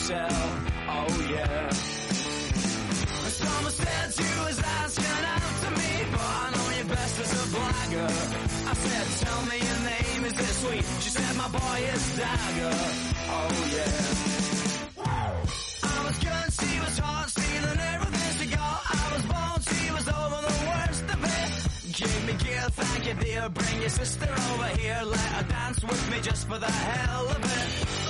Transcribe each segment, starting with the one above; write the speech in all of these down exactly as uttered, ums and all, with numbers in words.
hotel. Oh yeah. Someone said you was asking after me, but I know you best as a blagger. I said, tell me your name, is it sweet? She said, my boy is Dagger. Oh yeah. I was good, she was hot, stealing everything she got. I was bold, she was over the worst of it. Give me gear, thank you dear. Bring your sister over here, let her dance with me just for the hell of it.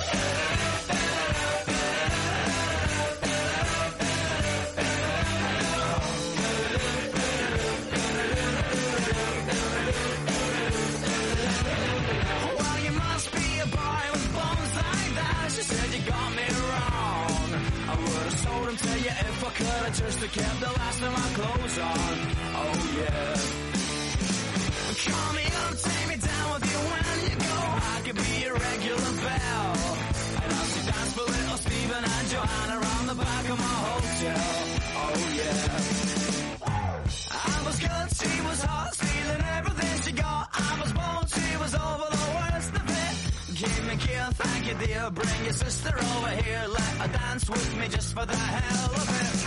Well, you must be a boy with bones like that. She said you got me wrong. I would've sold him to you if I could've just to kept the last of my clothes on. Oh yeah. Call me up, take me down with you when you go. I could be your regular belle. And I'll see dance for little Stephen and Joanna around the back of my hotel. Oh yeah. I was good, she was hot, stealing everything she got. I was bold, she was over the worst of it. Give me gear, thank you dear. Bring your sister over here, let her dance with me just for the hell of it.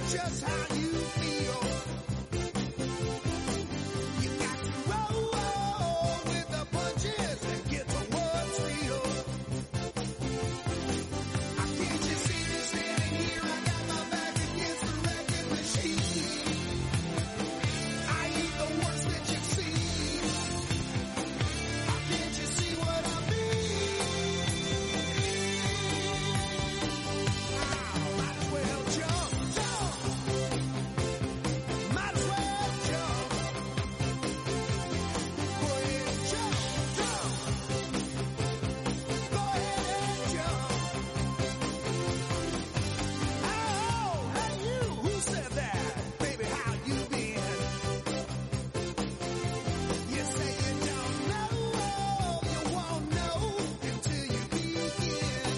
just how you feel. You got to roll, roll with the punches and get to what's real. I can't you see me standing here? I got my back against the wrecking machine. I ain't the worst that you've seen. Can't you see what I mean? Oh, might as well jump, jump. Might as well jump. Go ahead and jump, jump. Go ahead and jump. Oh, hey you, who said that? Baby, how you been? You say you don't know, you won't know until you begin.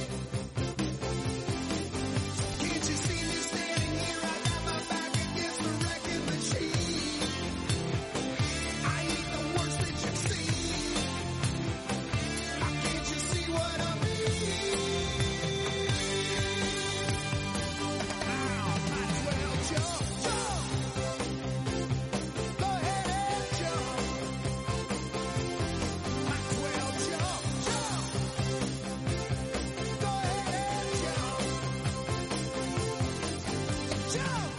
Can't you see me standing here? I got my back against the wrecking machine. I ain't the worst that you've seen. Can't you see what I mean? Oh, might as well jump, jump. Go ahead and jump. Might as well jump, jump. Go ahead and jump. Jump.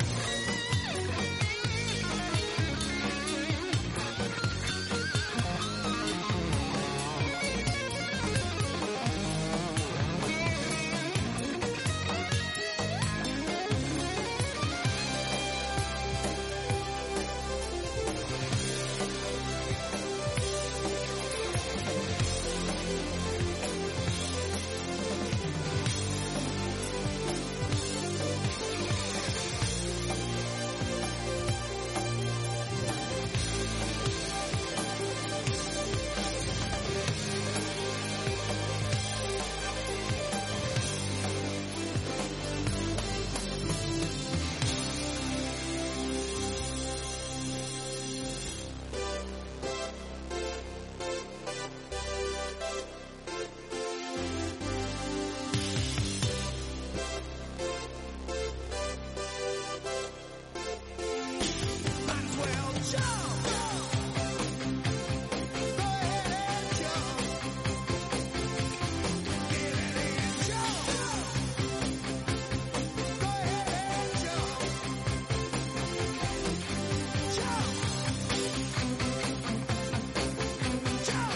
Might as well jump. Go ahead and jump. Get it and jump. Go ahead and jump. Jump. Jump.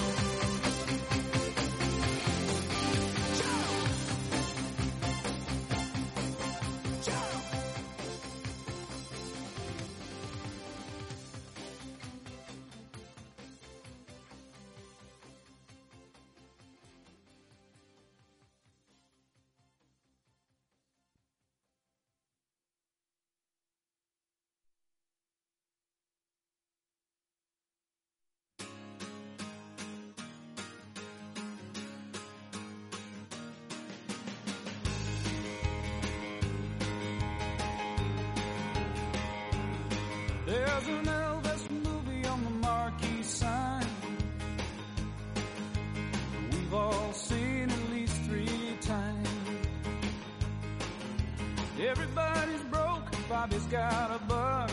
Jump. Jump. There's an Elvis movie on the marquee sign. We've all seen at least three times. Everybody's broke, Bobby's got a buck.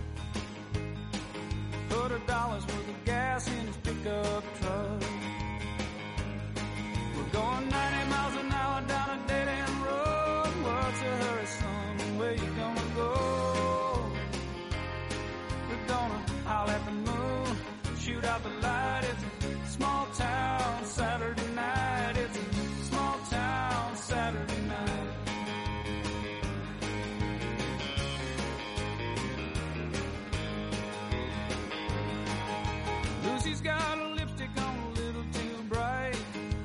Put a dollar's worth of gas in his pickup truck. We're going ninety miles an hour down a dead-end road. What's a hurry, son? Where you gonna go? We're gonna howl at the moon, shoot out the light. It's a small town Saturday night. It's a small town Saturday night. Lucy's got a lipstick on a little too bright.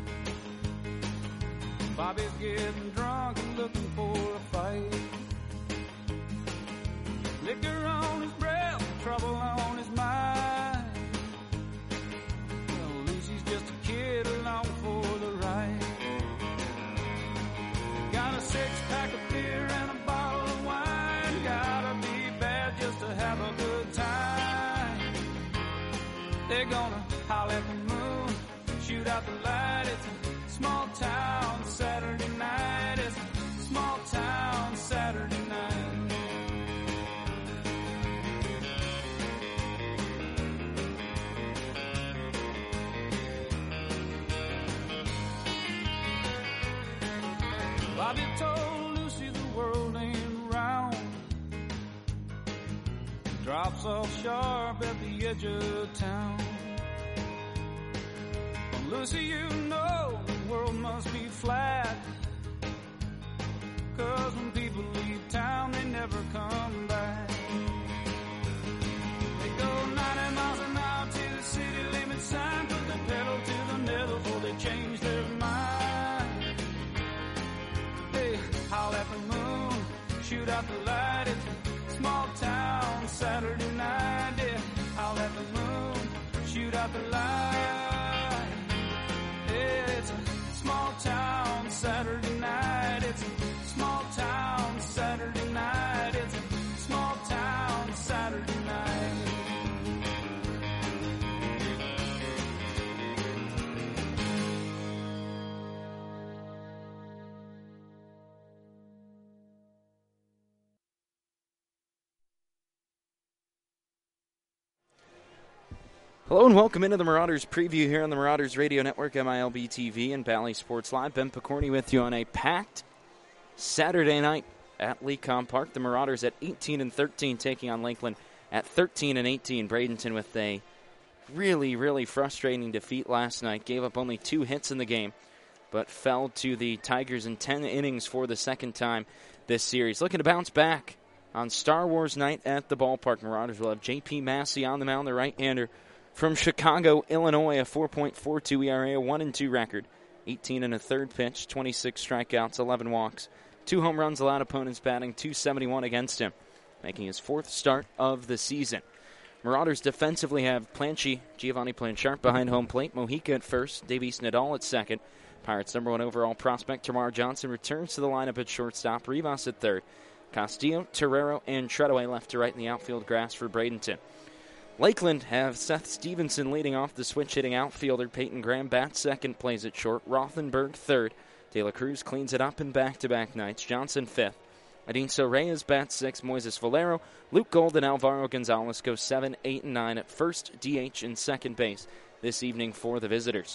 Bobby's getting drunk and looking for a fight. Liquor on his breath, trouble on his mind. Well, Lucy's just a kid along for the ride. Got a six-pack of beer and a bottle of wine. Gotta be bad just to have a good time. They're gonna howl at the moon, shoot out the light. It's a small town Saturday night. It's a small town Saturday night. Bobby told Lucy the world ain't round. Drops off sharp at the edge of town. Well, Lucy, you know the world must be flat. 'Cause when people leave town, they never come back. They go ninety miles an hour to the city limit sign, put the pedal to the metal before they change their mind. Hey, howl at the moon, shoot out the light. It's a small town Saturday night. Yeah, howl at the moon, shoot out the light. Yeah, it's a small town Saturday night. It's a small town Saturday night. It's a small town Saturday night. Hello and welcome into the Marauders preview here on the Marauders Radio Network, M I L B T V, and Bally Sports Live. Ben Picorni with you on a packed Saturday night at Lecom Park. The Marauders at eighteen and thirteen taking on Lakeland at thirteen and eighteen. Bradenton with a really, really frustrating defeat last night. Gave up only two hits in the game, but fell to the Tigers in ten innings for the second time this series. Looking to bounce back on Star Wars night at the ballpark. Marauders will have J P Massey on the mound, the right-hander from Chicago, Illinois, a four point four two E R A, a one and two record, eighteen and a third pitch, twenty-six strikeouts, eleven walks, two home runs allowed opponents batting two seventy-one against him, making his fourth start of the season. Marauders defensively have Planchi, Giovanni Planchart behind home plate, Mojica at first, Davies Nadal at second. Pirates' number one overall prospect, Tamar Johnson, returns to the lineup at shortstop, Rivas at third, Castillo, Terrero, and Treadaway left to right in the outfield grass for Bradenton. Lakeland have Seth Stevenson leading off, the switch-hitting outfielder. Peyton Graham bats second, plays it short. Rothenberg third. De La Cruz cleans it up in back-to-back nights. Johnson fifth. Adinso Reyes bats sixth. Moises Valero, Luke Gold, and Alvaro Gonzalez go seven, eight, and nine at first, D H, and second base this evening for the visitors.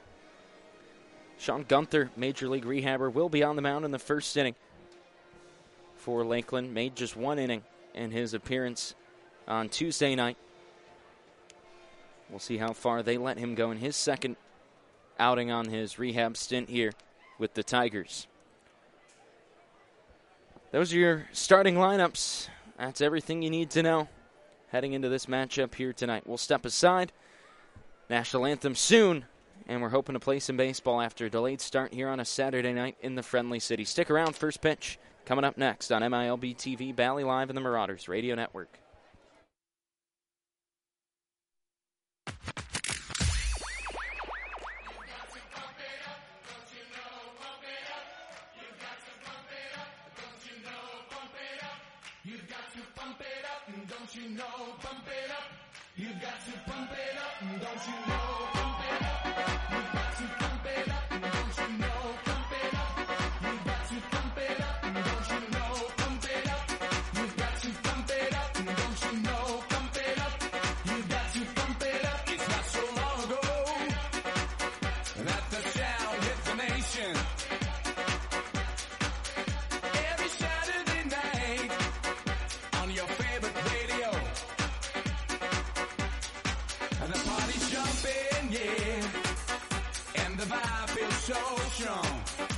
Sean Gunther, Major League rehabber, will be on the mound in the first inning for Lakeland. Made just one inning in his appearance on Tuesday night. We'll see how far they let him go in his second outing on his rehab stint here with the Tigers. Those are your starting lineups. That's everything you need to know heading into this matchup here tonight. We'll step aside. National anthem soon, and we're hoping to play some baseball after a delayed start here on a Saturday night in the Friendly City. Stick around. First pitch coming up next on M I L B T V, Bally Live, and the Marauders Radio Network. Don't you know, pump it up. You got to pump it up. Don't you know, pump it up. You got to pump it up. Don't you know, pump it up. You got to pump it up. Don't you know, pump it up. You got to pump it up. Don't you know, pump it up. You got to pump it up. It's not so long ago that the sound hit the nation. Every Saturday night on your favorite radio. And the party's jumping, yeah, and the vibe feels so strong.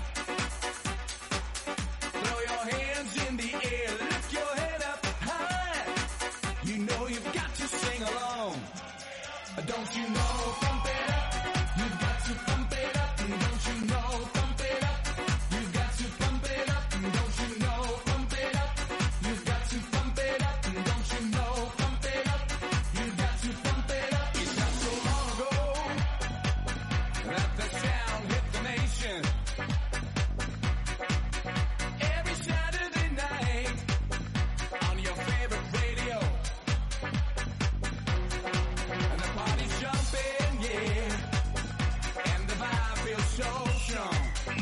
Throw your hands in the air, lift your head up high. You know you've got to sing along. Don't you know, pump it up. You've got to pump it up. Don't you know, pump it up. You've got to pump it up. Don't you know, pump it up. You've got to pump it up. Don't you know, pump it up. You've got to pump it up. It's not so long ago that the sound hit the nation. Every Saturday night on your favorite radio. And the party's jumping, yeah, and the vibe feels so strong.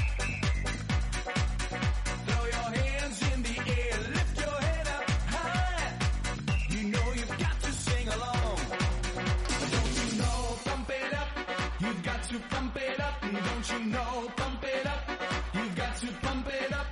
Throw your hands in the air, lift your head up high. You know you've got to sing along. Don't you know, pump it up. You've got to pump it up. Don't you know, pump it up. You've got to pump it up.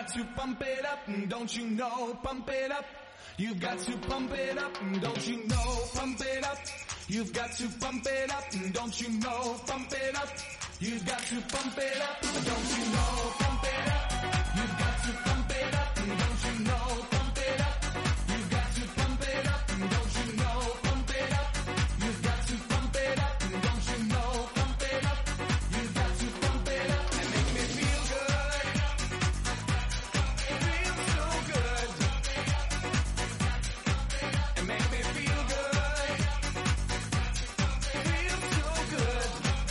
got to pump it up, don't you know? Pump it up. You've got to pump it up, don't you know? Pump it up. You've got to pump it up, don't you know? Pump it up. You've got to pump it up, don't you know? Pump it up. You've got to pump it up, don't you know? Pump it up. You've got to pump it up, don't you know? Pump it up. You've got to pump it up, don't you know? Pump it up. You've got to pump it up and make me feel good. Feel so good. And make me feel good. Feel so good.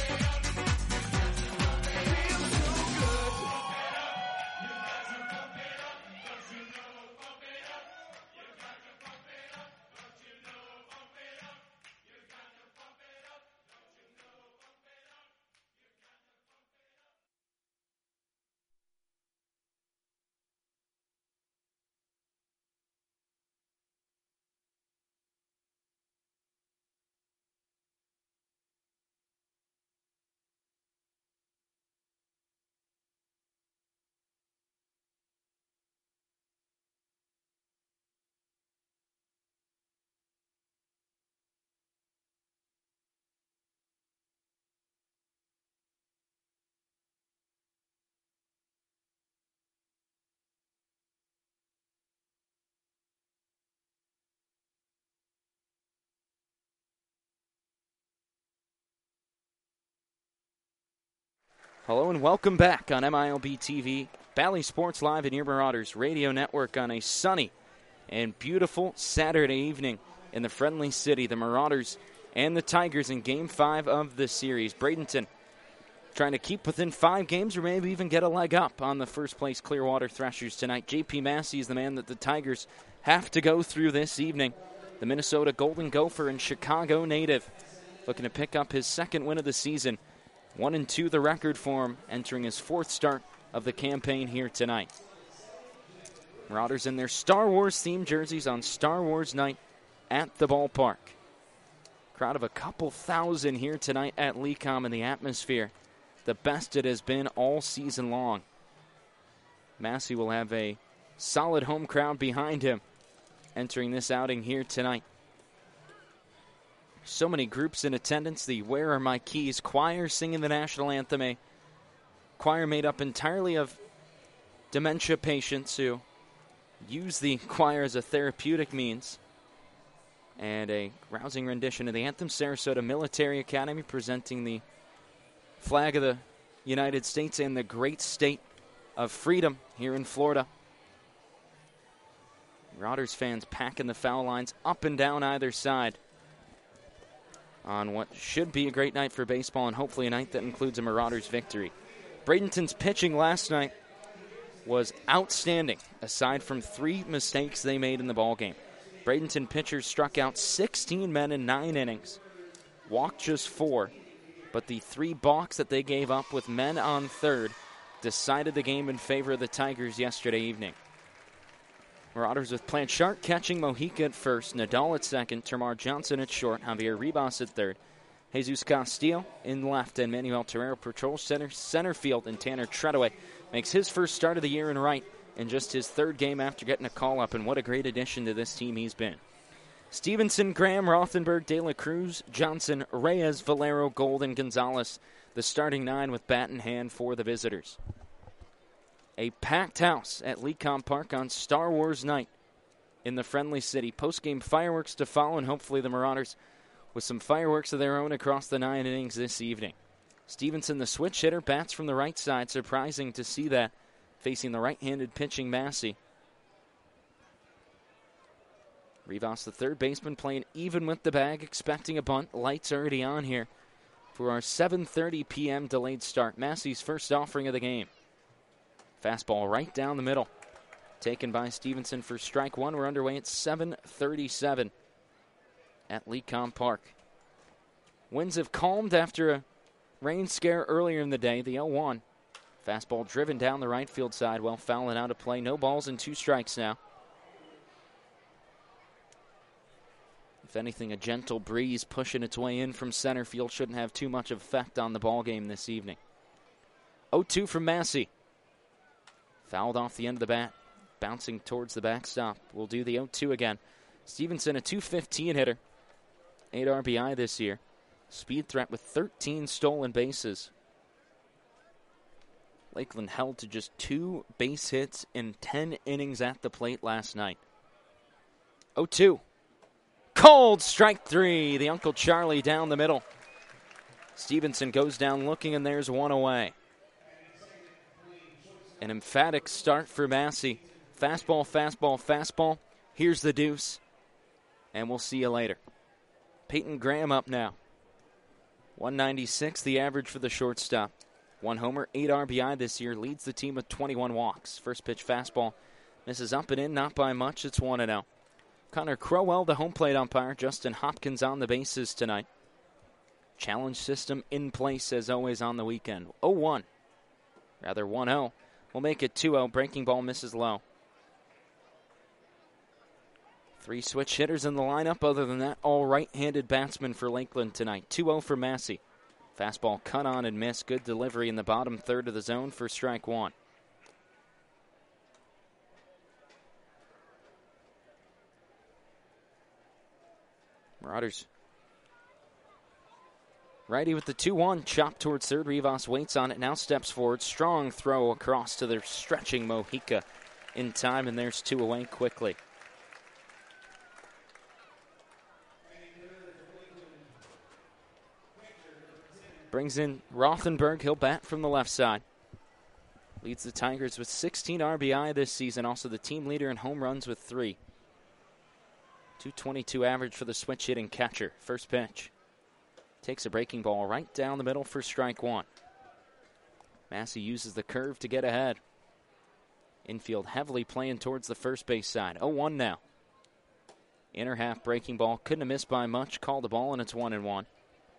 Feel so good. Hello and welcome back on M I L B T V, Bally Sports Live and your Marauders Radio Network on a sunny and beautiful Saturday evening in the friendly city. The Marauders and the Tigers in Game five of the series. Bradenton trying to keep within five games or maybe even get a leg up on the first-place Clearwater Threshers tonight. J P Massey is the man that the Tigers have to go through this evening. The Minnesota Golden Gopher and Chicago native looking to pick up his second win of the season. One and two the record for him, entering his fourth start of the campaign here tonight. Marauders in their Star Wars-themed jerseys on Star Wars night at the ballpark. Crowd of a couple thousand here tonight at Lecom, and the atmosphere the best it has been all season long. Massey will have a solid home crowd behind him entering this outing here tonight. So many groups in attendance. The Where Are My Keys choir singing the national anthem. A choir made up entirely of dementia patients who use the choir as a therapeutic means. And a rousing rendition of the anthem. Sarasota Military Academy presenting the flag of the United States and the great state of freedom here in Florida. Marauders fans packing the foul lines up and down either side on what should be a great night for baseball, and hopefully a night that includes a Marauders victory. Bradenton's pitching last night was outstanding, aside from three mistakes they made in the ballgame. Bradenton pitchers struck out sixteen men in nine innings, walked just four, but the three balks that they gave up with men on third decided the game in favor of the Tigers yesterday evening. Marauders with Planchart catching, Mojica at first, Nadal at second, Termar Johnson at short, Javier Ribas at third, Jesus Castillo in left, and Manuel Terrero patrols center, center field, and Tanner Treadaway makes his first start of the year in right in just his third game after getting a call-up, and what a great addition to this team he's been. Stevenson, Graham, Rothenberg, De La Cruz, Johnson, Reyes, Valero, Gold, and Gonzalez, the starting nine with bat in hand for the visitors. A packed house at Lecom Park on Star Wars night in the friendly city. Post-game fireworks to follow, and hopefully the Marauders with some fireworks of their own across the nine innings this evening. Stevenson, the switch hitter, bats from the right side. Surprising to see that, facing the right-handed pitching Massey. Rivas, the third baseman, playing even with the bag, expecting a bunt. Lights already on here for our seven thirty p.m. delayed start. Massey's first offering of the game. Fastball right down the middle. Taken by Stevenson for strike one. We're underway at seven thirty-seven at Lecom Park. Winds have calmed after a rain scare earlier in the day. The oh one. Fastball driven down the right field side. Well, fouling out of play. No balls and two strikes now. If anything, a gentle breeze pushing its way in from center field shouldn't have too much effect on the ball game this evening. oh two from Massey. Fouled off the end of the bat, bouncing towards the backstop. We'll do the oh two again. Stevenson, a two fifteen hitter, eight R B I this year. Speed threat with thirteen stolen bases. Lakeland held to just two base hits in ten innings at the plate last night. oh two. Cold strike three. The Uncle Charlie down the middle. Stevenson goes down looking, and there's one away. An emphatic start for Massey. Fastball, fastball, fastball. Here's the deuce. And we'll see you later. Peyton Graham up now. one ninety-six, the average for the shortstop. One homer, eight R B I this year. Leads the team with twenty-one walks. First pitch fastball misses up and in, not by much. It's one and oh. Connor Crowell, the home plate umpire. Justin Hopkins on the bases tonight. Challenge system in place as always on the weekend. oh one. Rather one oh. We'll make it two oh. Breaking ball misses low. Three switch hitters in the lineup. Other than that, all right-handed batsmen for Lakeland tonight. two oh for Massey. Fastball cut on and missed. Good delivery in the bottom third of the zone for strike one. Marauders. Righty with the two one. Chop towards third. Rivas waits on it. Now steps forward. Strong throw across to their stretching Mojica in time, and there's two away quickly. Brings in Rothenberg. He'll bat from the left side. Leads the Tigers with sixteen R B I this season. Also the team leader in home runs with three. two twenty-two average for the switch hitting catcher. First pitch. Takes a breaking ball right down the middle for strike one. Massey uses the curve to get ahead. Infield heavily playing towards the first base side. oh one now. Inner half breaking ball. Couldn't have missed by much. Called the ball, and it's one and one.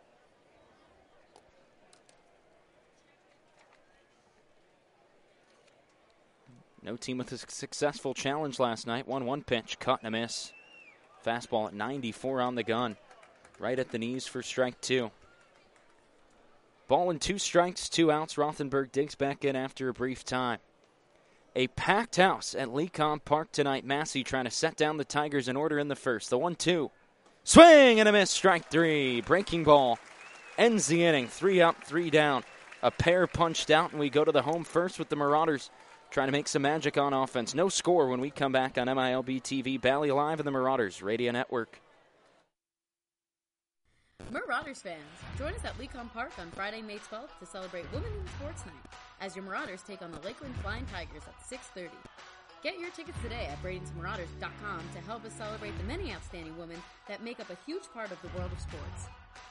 No team with a successful challenge last night. one one pitch, cut and a miss. Fastball at ninety-four on the gun. Right at the knees for strike two. Ball in two strikes, two outs. Rothenberg digs back in after a brief time. A packed house at Lecom Park tonight. Massey trying to set down the Tigers in order in the first. The one two. Swing and a miss, strike three. Breaking ball ends the inning. Three up, three down. A pair punched out, and we go to the home first with the Marauders trying to make some magic on offense. No score when we come back on M I L B T V. Bally Live and the Marauders Radio Network. Marauders fans, join us at Lecom Park on Friday, May twelfth to celebrate Women in Sports Night as your Marauders take on the Lakeland Flying Tigers at six thirty. Get your tickets today at Bradenton Marauders dot com to help us celebrate the many outstanding women that make up a huge part of the world of sports.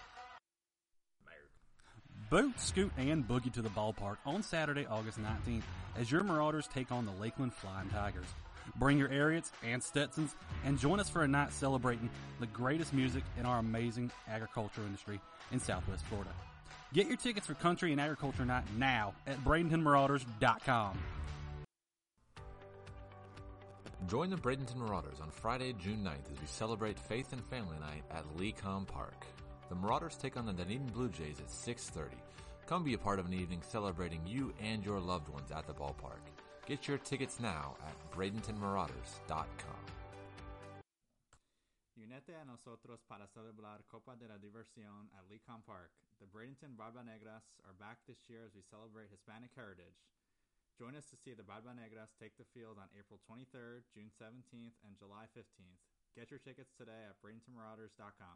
Boot, scoot, and boogie to the ballpark on Saturday, August nineteenth as your Marauders take on the Lakeland Flying Tigers. Bring your Ariats and Stetsons and join us for a night celebrating the greatest music in our amazing agriculture industry in Southwest Florida. Get your tickets for Country and Agriculture Night now at Bradenton Marauders dot com. Join the Bradenton Marauders on Friday, June ninth as we celebrate Faith and Family Night at Lecom Park. The Marauders take on the Dunedin Blue Jays at six thirty. Come be a part of an evening celebrating you and your loved ones at the ballpark. Get your tickets now at Bradenton Marauders dot com. Únete a nosotros para celebrar Copa de la Diversión at Lecom Park. The Bradenton Barbanegras are back this year as we celebrate Hispanic heritage. Join us to see the Barbanegras take the field on April twenty-third, June seventeenth, and July fifteenth. Get your tickets today at Bradenton Marauders dot com.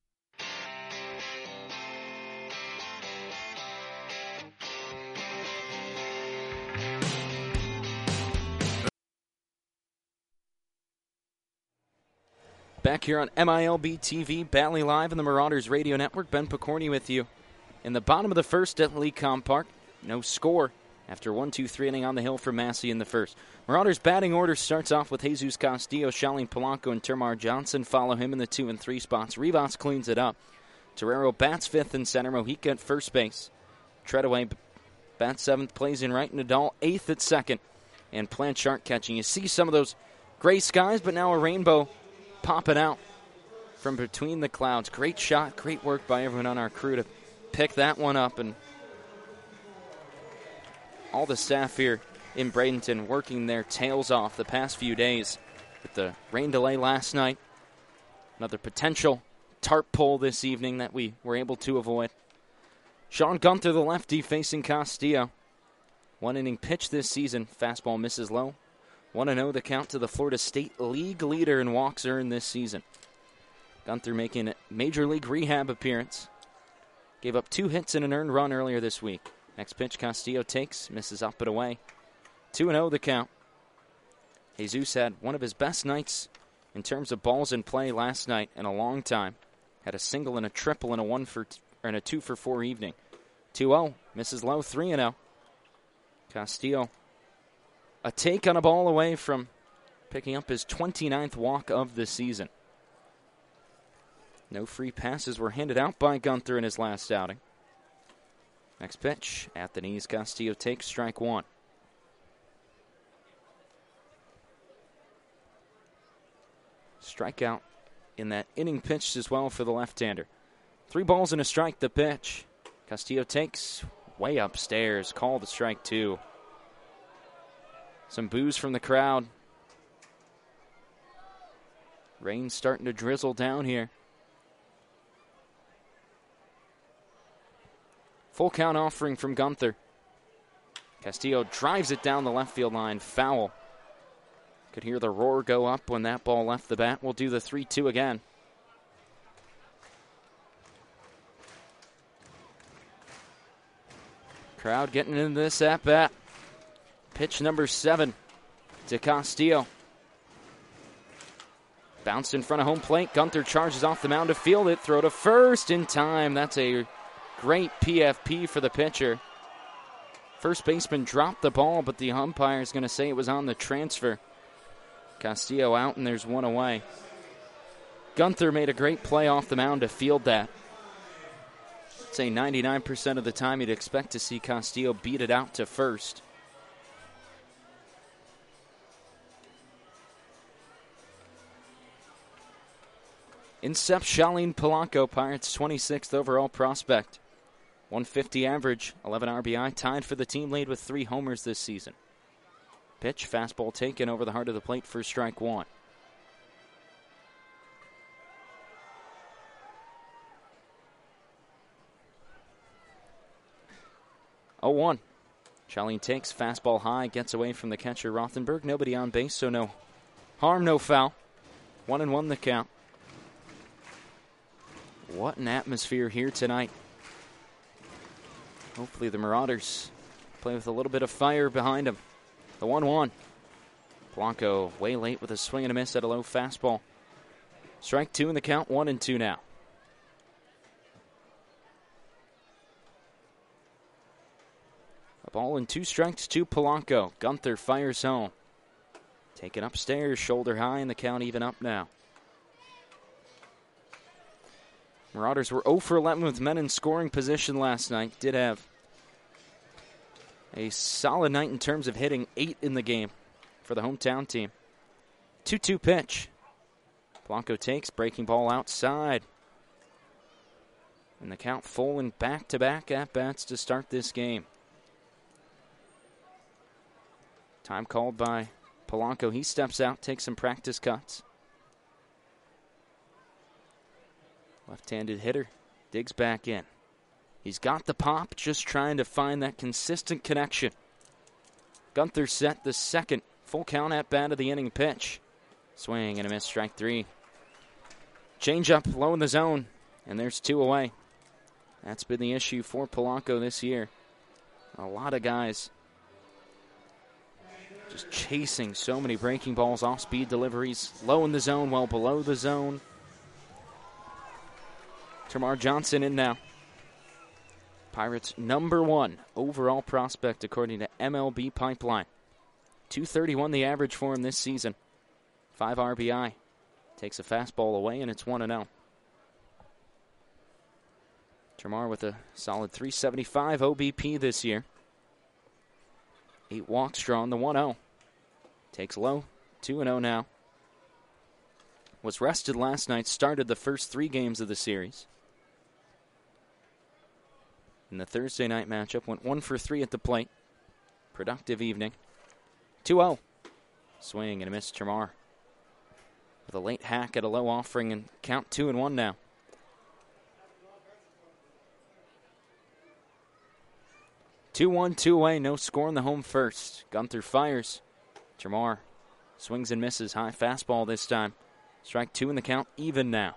Back here on M I L B T V, Bally Live and the Marauders Radio Network. Ben Picorni with you. In the bottom of the first at Lecom Park, no score after one two three inning on the hill for Massey in the first. Marauders batting order starts off with Jesus Castillo, Shaleen Polanco, and Termar Johnson follow him in the two and three spots. Rivas cleans it up. Terrero bats fifth in center. Mojica at first base. Treadaway bats seventh, plays in right. Nadal eighth at second. And Planchart catching. You see some of those gray skies, but now a rainbow popping out from between the clouds. Great shot, great work by everyone on our crew to pick that one up. And all the staff here in Bradenton working their tails off the past few days with the rain delay last night. Another potential tarp pull this evening that we were able to avoid. Sean Gunther, the lefty, facing Castillo. One inning pitch this season. Fastball misses low. one and oh the count to the Florida State League leader in walks earned this season. Gunther making a Major League rehab appearance. Gave up two hits and an earned run earlier this week. Next pitch Castillo takes, misses up and away. two and oh the count. Jesus had one of his best nights in terms of balls in play last night in a long time. Had a single and a triple and a one for t- or and a two for four evening. two oh, misses low, three and oh. Castillo, a take on a ball away from picking up his twenty-ninth walk of the season. No free passes were handed out by Gunther in his last outing. Next pitch, at the knees, Castillo takes strike one. Strikeout in that inning pitched as well for the left-hander. Three balls and a strike, the pitch. Castillo takes way upstairs, called a strike two. Some boos from the crowd. Rain's starting to drizzle down here. Full count offering from Gunther. Castillo drives it down the left field line, foul. Could hear the roar go up when that ball left the bat. We'll do the three two again. Crowd getting into this at-bat. Pitch number seven to Castillo. Bounced in front of home plate. Gunther charges off the mound to field it. Throw to first in time. That's a great P F P for the pitcher. First baseman dropped the ball, but the umpire is going to say it was on the transfer. Castillo out, and there's one away. Gunther made a great play off the mound to field that. I'd say ninety-nine percent of the time you'd expect to see Castillo beat it out to first. Incept Shaleen Polanco, Pirates' twenty-sixth overall prospect. one fifty average, eleven R B I, tied for the team lead with three homers this season. Pitch, fastball taken over the heart of the plate for strike one. oh one. Shaleen takes, fastball high, gets away from the catcher Rothenberg. Nobody on base, so no harm, no foul. One and one the count. What an atmosphere here tonight. Hopefully the Marauders play with a little bit of fire behind them. The one one. Polanco way late with a swing and a miss at a low fastball. Strike two in the count, one and two now. A ball and two strikes to Polanco. Gunther fires home. Taken upstairs, shoulder high, and the count even up now. Marauders were oh for eleven with men in scoring position last night. Did have a solid night in terms of hitting, eight in the game for the hometown team. two two pitch. Polanco takes, breaking ball outside. And the count full and back-to-back at-bats to start this game. Time called by Polanco. He steps out, takes some practice cuts. Left-handed hitter digs back in. He's got the pop, just trying to find that consistent connection. Gunther set the second full count at bat of the inning pitch. Swing and a miss, strike three. Change up low in the zone, and there's two away. That's been the issue for Polanco this year. A lot of guys just chasing so many breaking balls, off-speed deliveries, low in the zone, well below the zone. Termarr Johnson in now. Pirates' number one overall prospect according to M L B Pipeline. two thirty-one the average for him this season. five R B I. Takes a fastball away, and it's one and oh. Termarr with a solid three seventy-five O B P this year. Eight walks drawn, the one oh. Takes low, two and oh now. Was rested last night, started the first three games of the series. In the Thursday night matchup, went one for three at the plate. Productive evening. two oh. Swing and a miss, Termar. With a late hack at a low offering and count two and one now. two one, two away, no score in the home first. Gunther fires. Termar swings and misses. High fastball this time. Strike two in the count, even now.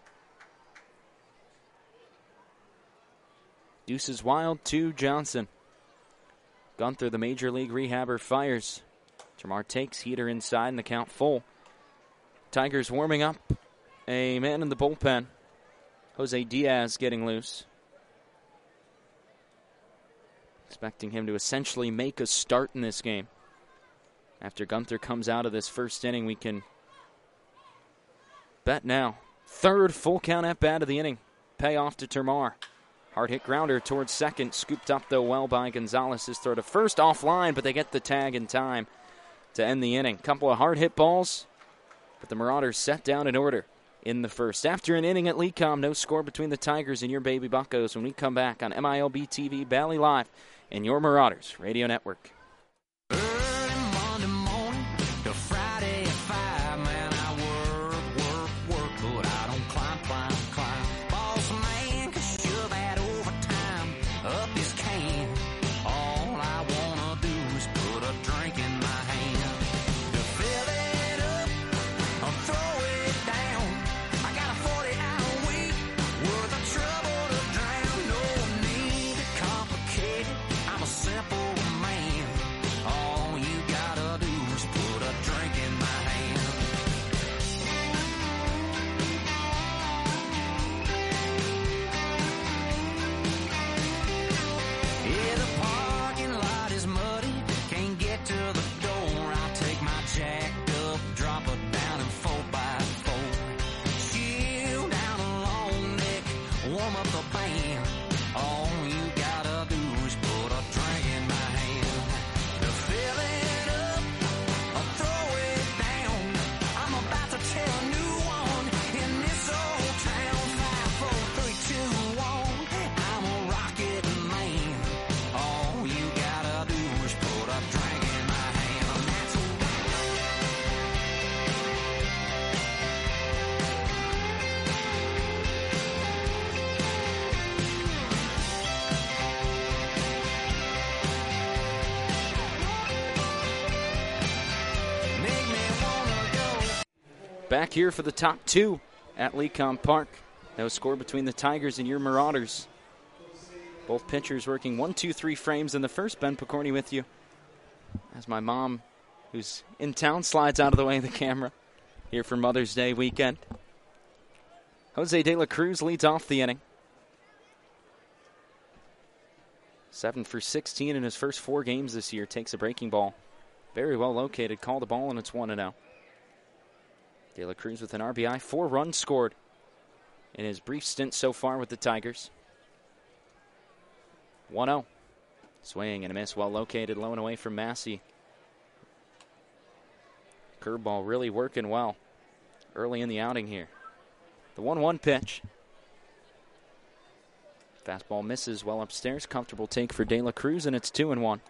Deuces wild to Johnson. Gunther, the major league rehabber, fires. Termar takes, heater inside, and the count full. Tigers warming up. A man in the bullpen. Jose Diaz getting loose. Expecting him to essentially make a start in this game. After Gunther comes out of this first inning, we can bet now. Third full count at bat of the inning. Payoff to Termar. Hard hit grounder towards second. Scooped up, though, well by Gonzalez. His throw to first offline, but they get the tag in time to end the inning. Couple of hard hit balls, but the Marauders set down in order in the first. After an inning at Lecom, no score between the Tigers and your Baby Buccos when we come back on M I L B T V, Bally Live, and your Marauders Radio Network. Back here for the top two at Lecom Park. No score between the Tigers and your Marauders. Both pitchers working one, two, three frames in the first. Ben Picorni with you as my mom, who's in town, slides out of the way of the camera here for Mother's Day weekend. Jose De La Cruz leads off the inning. seven for sixteen in his first four games this year. Takes a breaking ball. Very well located. Called the ball, and it's one and oh. De La Cruz with an R B I. Four runs scored in his brief stint so far with the Tigers. one oh. Swing and a miss. Well located. Low and away from Massey. Curveball really working well early in the outing here. The one one pitch. Fastball misses well upstairs. Comfortable take for De La Cruz, and it's two and one.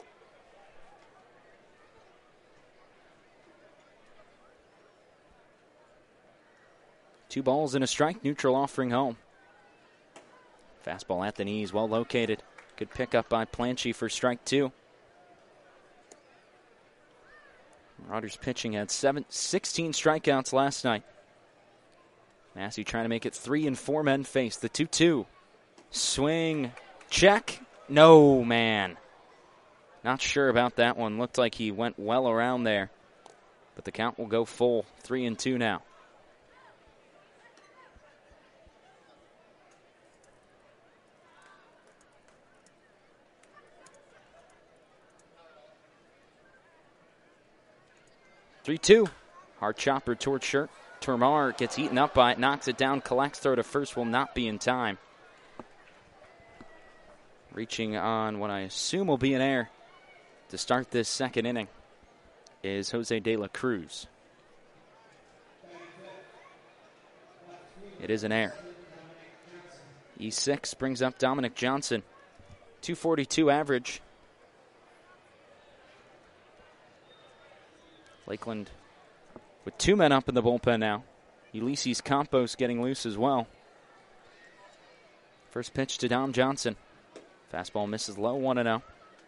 Two balls and a strike. Neutral offering home. Fastball at the knees. Well located. Good pickup by Planche for strike two. Marauders pitching had seven, sixteen strikeouts last night. Massey trying to make it three and four men face. The two two. Swing. Check. No, man. Not sure about that one. Looked like he went well around there. But the count will go full. Three and two now. three two. Hard chopper towards shirt. Termar gets eaten up by it, knocks it down, collects, throw to first, will not be in time. Reaching on what I assume will be an error to start this second inning is Jose De La Cruz. It is an error. E six brings up Dominic Johnson. two forty-two average. Lakeland with two men up in the bullpen now. Ulysses Campos getting loose as well. First pitch to Dom Johnson. Fastball misses low, one and oh.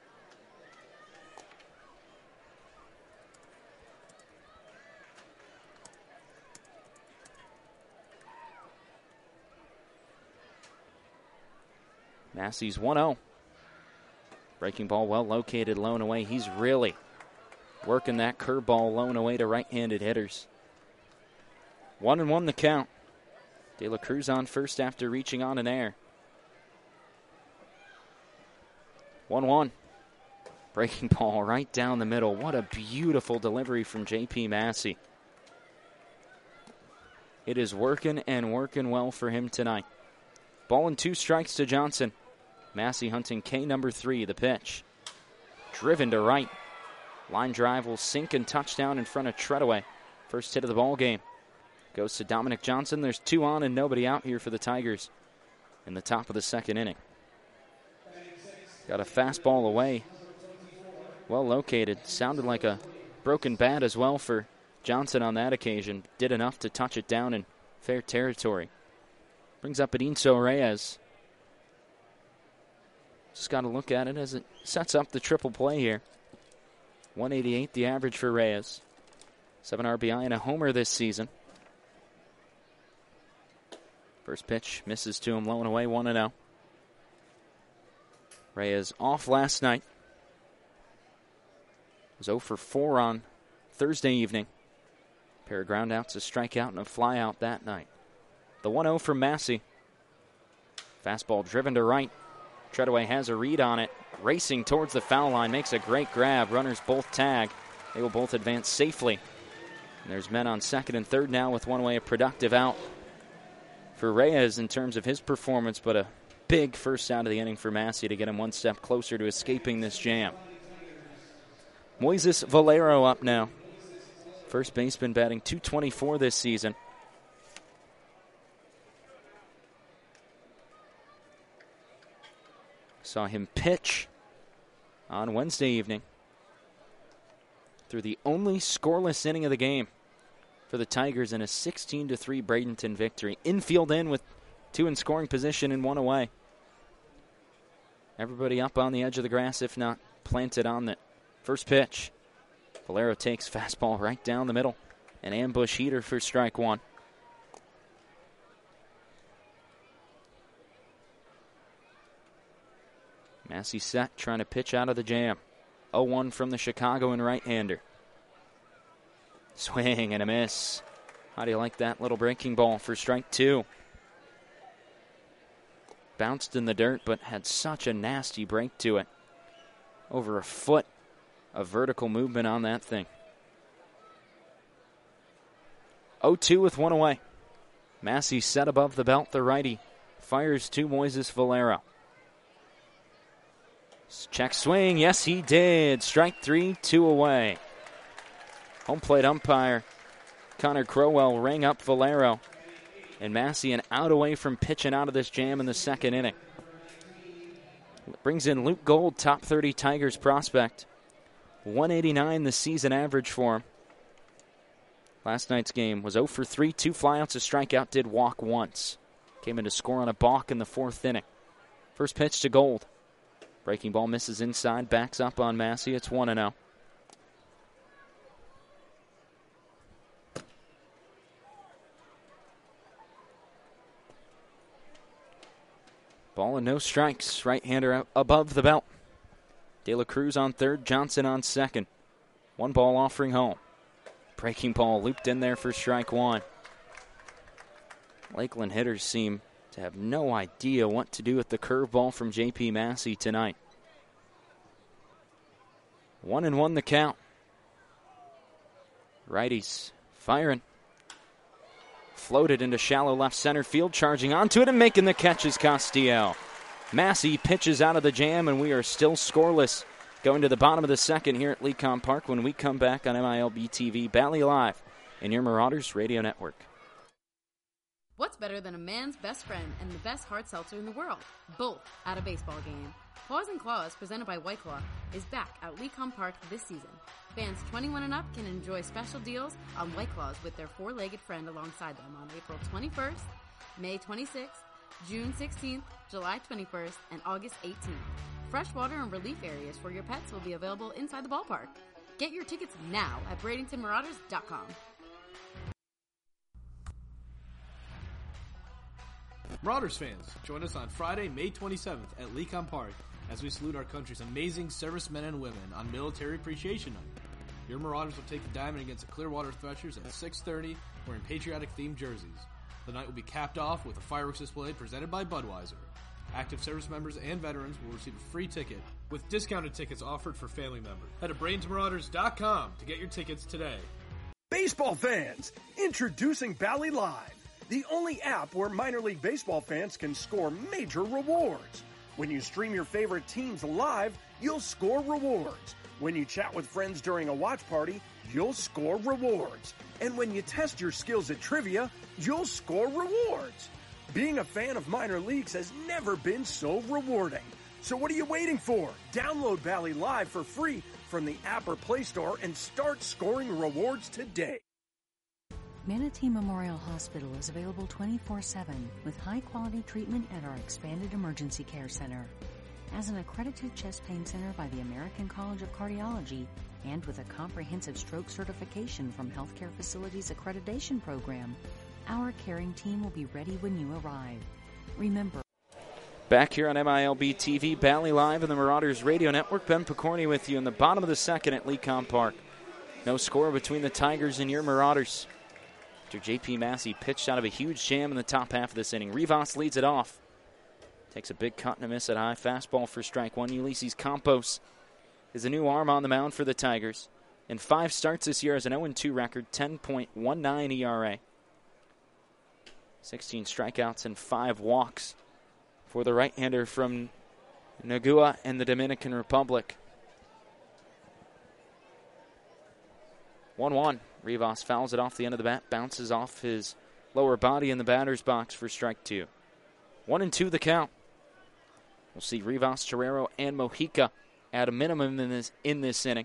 Massey's one oh. Breaking ball well located, low and away. He's really working that curveball low and away to right-handed hitters. One and one the count. De La Cruz on first after reaching on an air. one one. Breaking ball right down the middle. What a beautiful delivery from J P Massey. It is working and working well for him tonight. Ball and two strikes to Johnson. Massey hunting K number three, the pitch. Driven to right. Line drive will sink and touchdown in front of Treadaway. First hit of the ball game. Goes to Dominic Johnson. There's two on and nobody out here for the Tigers in the top of the second inning. Got a fastball away. Well located. Sounded like a broken bat as well for Johnson on that occasion. Did enough to touch it down in fair territory. Brings up Edinso Reyes. Just got to look at it as it sets up the triple play here. one eighty-eight the average for Reyes. Seven R B I and a homer this season. First pitch misses to him, low and away, one and oh. Reyes off last night. Was oh for four on Thursday evening. Pair of groundouts, a strikeout, and a flyout that night. The one oh from Massey. Fastball driven to right. Treadaway has a read on it. Racing towards the foul line. Makes a great grab. Runners both tag. They will both advance safely. And there's men on second and third now with one way a productive out for Reyes in terms of his performance, but a big first out of the inning for Massey to get him one step closer to escaping this jam. Moises Valero up now. First baseman batting two twenty-four this season. Saw him pitch on Wednesday evening through the only scoreless inning of the game for the Tigers in a sixteen to three Bradenton victory. Infield in with two in scoring position and one away. Everybody up on the edge of the grass, if not planted on it. First pitch. Valero takes fastball right down the middle. An ambush heater for strike one. Massey set, trying to pitch out of the jam. oh one from the Chicagoan right-hander. Swing and a miss. How do you like that little breaking ball for strike two? Bounced in the dirt, but had such a nasty break to it. Over a foot of vertical movement on that thing. oh two with one away. Massey set above the belt, the righty. Fires to Moises Valero. Check swing, yes he did. Strike three, two away. Home plate umpire Connor Crowell rang up Valero. And Massey an out away from pitching out of this jam in the second inning. Brings in Luke Gold, top thirty Tigers prospect. one eighty-nine the season average for him. Last night's game was oh for three, two flyouts, a strikeout, did walk once. Came in to score on a balk in the fourth inning. First pitch to Gold. Breaking ball misses inside, backs up on Massey. It's one and oh. Ball and no strikes. Right-hander out above the belt. De La Cruz on third, Johnson on second. One ball offering home. Breaking ball looped in there for strike one. Lakeland hitters seem to have no idea what to do with the curveball from J P Massey tonight. One and one the count. Righties firing. Floated into shallow left center field, charging onto it and making the catch is Castillo. Massey pitches out of the jam, and we are still scoreless going to the bottom of the second here at Lecom Park when we come back on M I L B T V, Bally Live, and your Marauders Radio Network. What's better than a man's best friend and the best hard seltzer in the world? Both at a baseball game. Paws and Claws, presented by White Claw, is back at Lecom Park this season. Fans twenty-one and up can enjoy special deals on White Claws with their four-legged friend alongside them on April twenty-first, May twenty-sixth, June sixteenth, July twenty-first, and August eighteenth. Freshwater and relief areas for your pets will be available inside the ballpark. Get your tickets now at Bradenton Marauders dot com. Marauders fans, join us on Friday, May twenty-seventh at Lecom Park as we salute our country's amazing servicemen and women on Military Appreciation Night. Your Marauders will take the diamond against the Clearwater Threshers at six thirty wearing patriotic-themed jerseys. The night will be capped off with a fireworks display presented by Budweiser. Active service members and veterans will receive a free ticket with discounted tickets offered for family members. Head to Bradenton Marauders dot com to get your tickets today. Baseball fans, introducing Bally Live, the only app where minor league baseball fans can score major rewards. When you stream your favorite teams live, you'll score rewards. When you chat with friends during a watch party, you'll score rewards. And when you test your skills at trivia, you'll score rewards. Being a fan of minor leagues has never been so rewarding. So what are you waiting for? Download Bally Live for free from the app or Play Store and start scoring rewards today. Manatee Memorial Hospital is available twenty-four seven with high-quality treatment at our expanded emergency care center. As an accredited chest pain center by the American College of Cardiology and with a comprehensive stroke certification from Healthcare Facilities Accreditation Program, our caring team will be ready when you arrive. Remember, back here on M I L B T V, Bally Live and the Marauders Radio Network. Ben Picorni with you in the bottom of the second at Lecom Park. No score between the Tigers and your Marauders. After J P Massey pitched out of a huge jam in the top half of this inning, Rivas leads it off. Takes a big cut and a miss at high fastball for strike one. Ulysses Campos is a new arm on the mound for the Tigers. In five starts this year, has an oh and two record, ten point one nine E R A. sixteen strikeouts and five walks for the right-hander from Nagua and the Dominican Republic. one one. Rivas fouls it off the end of the bat, bounces off his lower body in the batter's box for strike two. One and two the count. We'll see Rivas, Torero, and Mojica at a minimum in this, in this inning.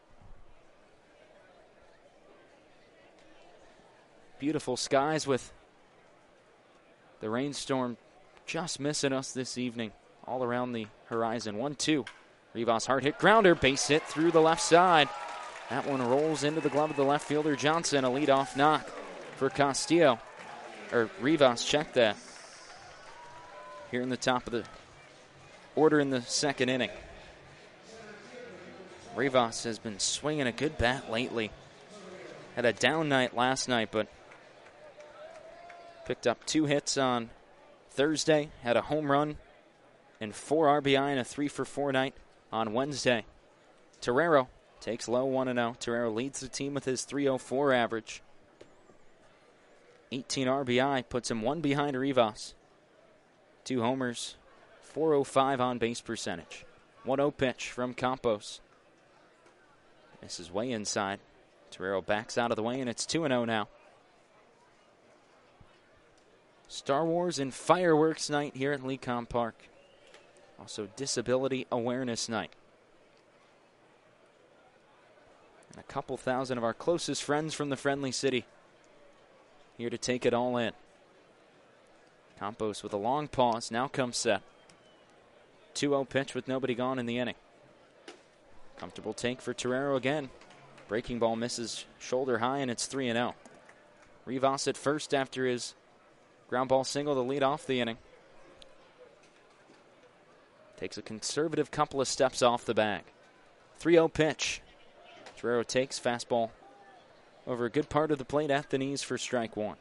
Beautiful skies with the rainstorm just missing us this evening all around the horizon. one two. Rivas hard hit grounder, base hit through the left side. That one rolls into the glove of the left fielder Johnson. A leadoff knock for Castillo. Or Rivas, check that. Here in the top of the order in the second inning. Rivas has been swinging a good bat lately. Had a down night last night, but picked up two hits on Thursday. Had a home run and four R B I and a three for four night on Wednesday. Torero takes low one and oh. Torero leads the team with his three oh four average. eighteen R B I puts him one behind Rivas. Two homers, four oh five on base percentage. one oh pitch from Campos. This is way inside. Torero backs out of the way, and it's two and oh now. Star Wars and Fireworks Night here at Lecom Park. Also Disability Awareness Night. And a couple thousand of our closest friends from the Friendly City here to take it all in. Campos with a long pause, now comes set. two oh pitch with nobody gone in the inning. Comfortable take for Torero again. Breaking ball misses shoulder high, and it's three and oh. Rivas at first after his ground ball single to lead off the inning. Takes a conservative couple of steps off the bag. three oh pitch. Torero takes fastball over a good part of the plate at the knees for strike one.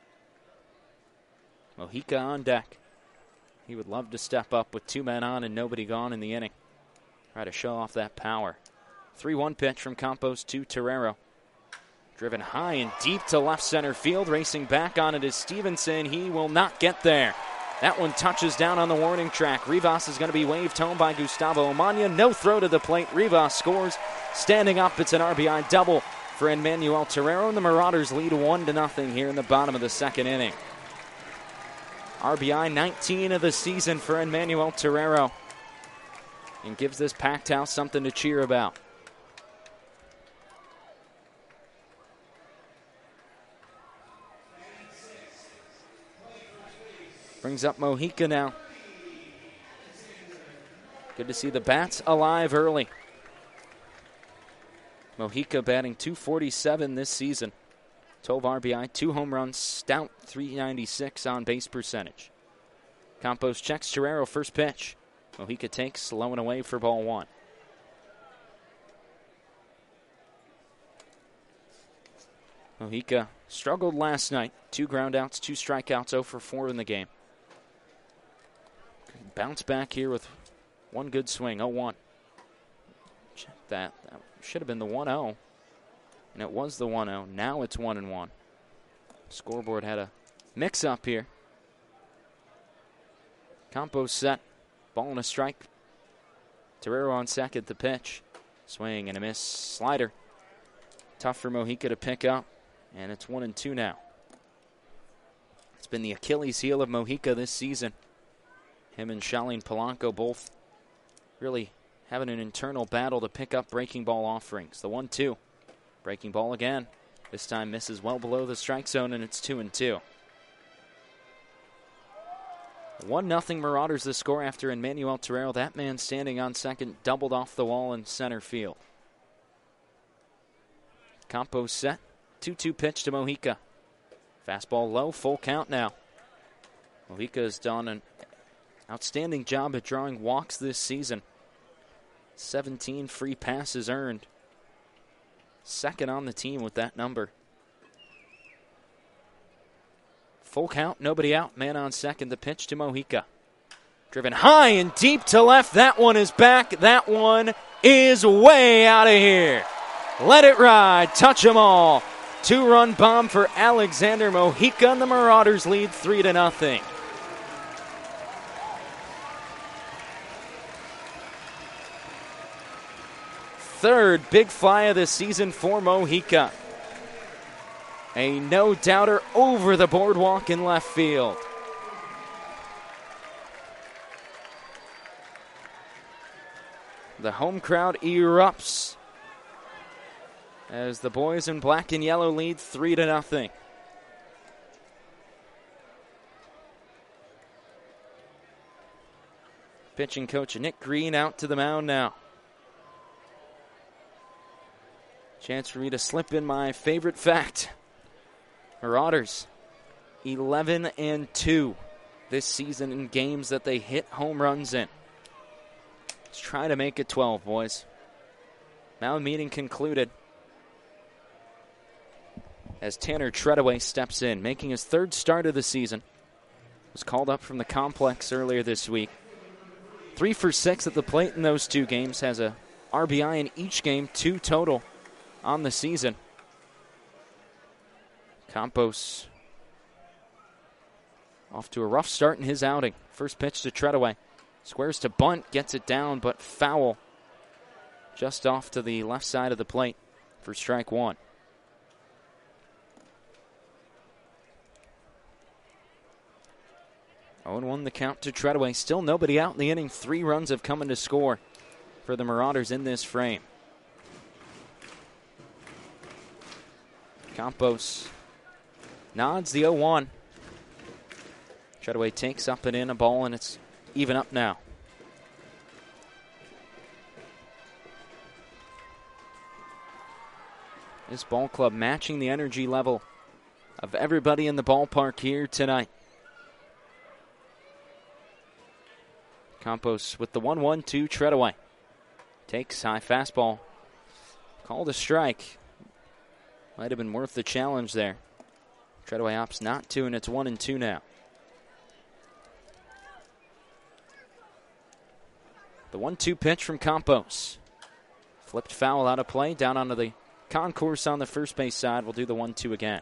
Mojica on deck. He would love to step up with two men on and nobody gone in the inning. Try to show off that power. three one pitch from Campos to Torero. Driven high and deep to left center field. Racing back on it is Stevenson. He will not get there. That one touches down on the warning track. Rivas is going to be waved home by Gustavo Omania. No throw to the plate. Rivas scores. Standing up, it's an R B I double for Emmanuel Torero, and the Marauders lead one to nothing here in the bottom of the second inning. R B I nineteen of the season for Emmanuel Torero, and gives this packed house something to cheer about. Brings up Mojica now. Good to see the Bats alive early. Mojica batting two forty-seven this season. twelve R B I, two home runs, stout three ninety-six on base percentage. Campos checks Torero, first pitch. Mojica takes, low and away for ball one. Mojica struggled last night. Two groundouts, two strikeouts, oh for four in the game. Bounce back here with one good swing, oh one. Check that. That should have been the one oh. And it was the one oh. Now it's one and one. Scoreboard had a mix-up here. Campos set. Ball and a strike. Torero on second, the pitch. Swing and a miss. Slider. Tough for Mojica to pick up. And it's one and two now. It's been the Achilles heel of Mojica this season. Him and Shaleen Polanco both really having an internal battle to pick up breaking ball offerings. The one two. Breaking ball again. This time misses well below the strike zone, and it's two and two. one nothing Marauders the score after Emmanuel Torero. That man standing on second doubled off the wall in center field. Campos set. two two pitch to Mojica. Fastball low, full count now. Mojica has done an outstanding job at drawing walks this season. seventeen free passes earned. Second on the team with that number. Full count, nobody out. Man on second, the pitch to Mojica. Driven high and deep to left. That one is back. That one is way out of here. Let it ride. Touch 'em all. Two-run bomb for Alexander Mojica, and the Marauders lead three to nothing. Third big fly of the season for Mojica. A no-doubter over the boardwalk in left field. The home crowd erupts as the boys in black and yellow lead three to nothing. Pitching coach Nick Green out to the mound now. Chance for me to slip in my favorite fact. Marauders, eleven and two this season in games that they hit home runs in. Let's try to make it twelve, boys. Mound meeting concluded as Tanner Treadaway steps in, making his third start of the season. Was called up from the complex earlier this week. Three for six at the plate in those two games. Has a R B I in each game, two total on the season. Campos off to a rough start in his outing. First pitch to Treadaway. Squares to bunt, gets it down, but foul just off to the left side of the plate for strike one. oh and one the count to Treadaway. Still nobody out in the inning. Three runs have come in to score for the Marauders in this frame. Campos nods the oh one. Treadaway takes up and in a ball, and it's even up now. This ball club matching the energy level of everybody in the ballpark here tonight. Campos with the one one to Treadaway. Takes high fastball. Called a strike. Might have been worth the challenge there. Treadaway opts not to, and it's one and two now. The one two pitch from Campos. Flipped foul out of play, down onto the concourse on the first base side. We'll do the one two again.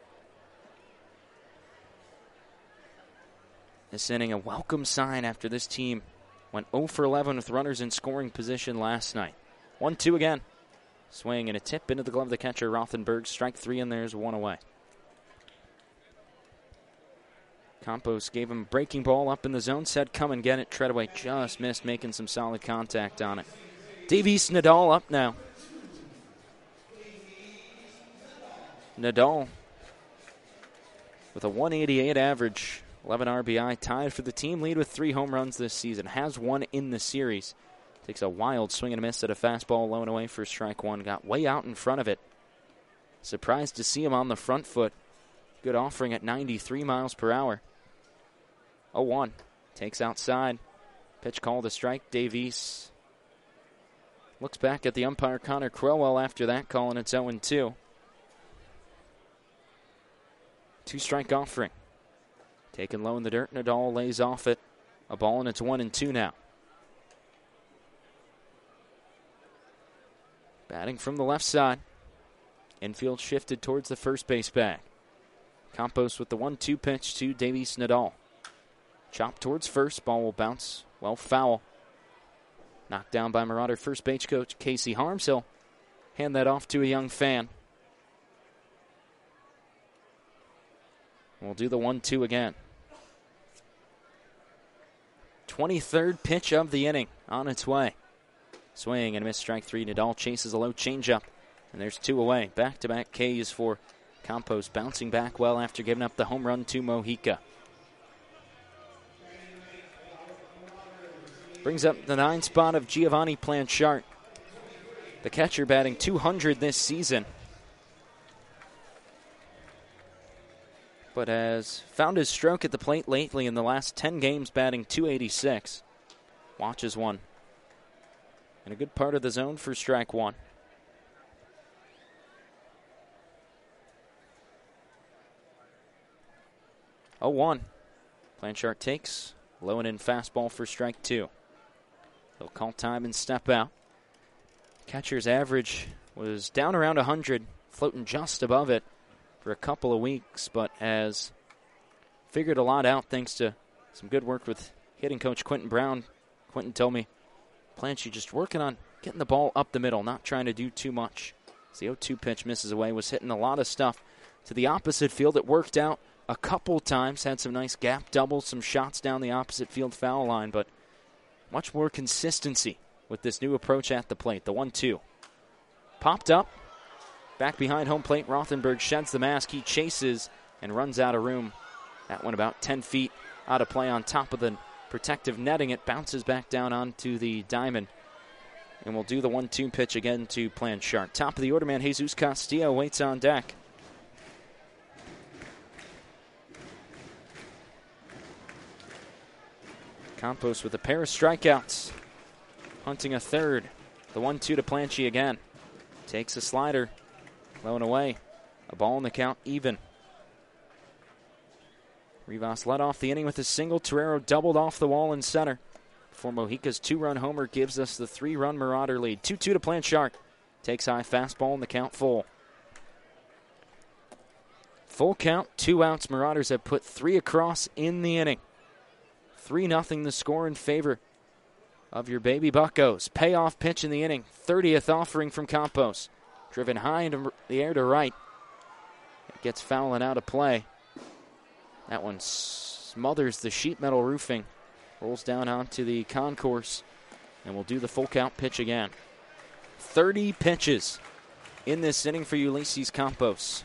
This inning, a welcome sign after this team went oh for eleven with runners in scoring position last night. one two again. Swing and a tip into the glove of the catcher, Rothenberg. Strike three, and there's one away. Campos gave him a breaking ball up in the zone, said come and get it. Treadaway just missed, making some solid contact on it. Davies Nadal up now. Nadal with a one eighty-eight average eleven R B I, tied for the team lead with three home runs this season. Has one in the series. Takes a wild swing and a miss at a fastball low and away for strike one. Got way out in front of it. Surprised to see him on the front foot. Good offering at ninety-three miles per hour. oh one. Takes outside. Pitch called a strike. Davies looks back at the umpire, Connor Crowell, after that call, and it's oh two. Two-strike offering. Taken low in the dirt. Nadal lays off it. A ball, and it's one and two now. Batting from the left side. Infield shifted towards the first base bag. Campos with the one two pitch to Davies Nadal. Chop towards first. Ball will bounce. Well, foul. Knocked down by Marauder first base coach Casey Harms. He'll hand that off to a young fan. We'll do the one two again. twenty-third pitch of the inning on its way. Swing and a miss, strike three. Nadal chases a low changeup, and there's two away. Back-to-back Ks for Campos, bouncing back well after giving up the home run to Mojica. Brings up the nine spot of Giovanni Planchart. The catcher batting two hundred this season, but has found his stroke at the plate lately in the last ten games, batting two eighty-six. Watches one. In a good part of the zone for strike one. oh one. Planchart takes. Low and in fastball for strike two. He'll call time and step out. Catcher's average was down around one hundred, floating just above it for a couple of weeks, but has figured a lot out thanks to some good work with hitting coach Quentin Brown. Quentin told me, Planchy just working on getting the ball up the middle, not trying to do too much. As the oh two pitch misses away, was hitting a lot of stuff to the opposite field. It worked out a couple times, had some nice gap doubles, some shots down the opposite field foul line, but much more consistency with this new approach at the plate. The one two. Popped up. Back behind home plate, Rothenberg sheds the mask. He chases and runs out of room. That one about ten feet out of play on top of the protective netting. It bounces back down onto the diamond. And we'll do the one two pitch again to Planchart. Top of the order man, Jesus Castillo waits on deck. Campos with a pair of strikeouts. Hunting a third. The one two to Planchy again. Takes a slider. Low and away. A ball in the count, even. Rivas led off the inning with a single. Torero doubled off the wall in center. Before Mojica's two-run homer gives us the three-run Marauder lead. two two to Planchart. Takes high fastball in the count full. Full count, two outs. Marauders have put three across in the inning. three nothing the score in favor of your baby Buccos. Payoff pitch in the inning. thirtieth offering from Campos. Driven high into the air to right. It gets foul and out of play. That one smothers the sheet metal roofing. Rolls down onto the concourse. And we'll do the full count pitch again. thirty pitches in this inning for Ulysses Campos.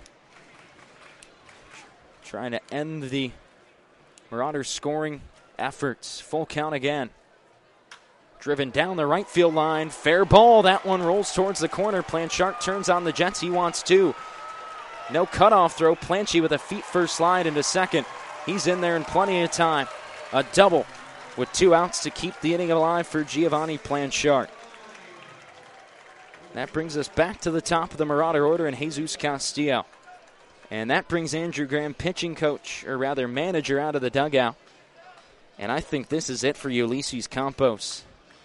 Trying to end the Marauders scoring efforts. Full count again. Driven down the right field line. Fair ball. That one rolls towards the corner. Planchart turns on the Jets. He wants two. No cutoff throw. Planchy with a feet-first slide into second. He's in there in plenty of time. A double with two outs to keep the inning alive for Giovanni Planchart. That brings us back to the top of the Marauder order and Jesus Castillo. And that brings Andrew Graham, pitching coach, or rather manager, out of the dugout. And I think this is it for Ulysses Campos.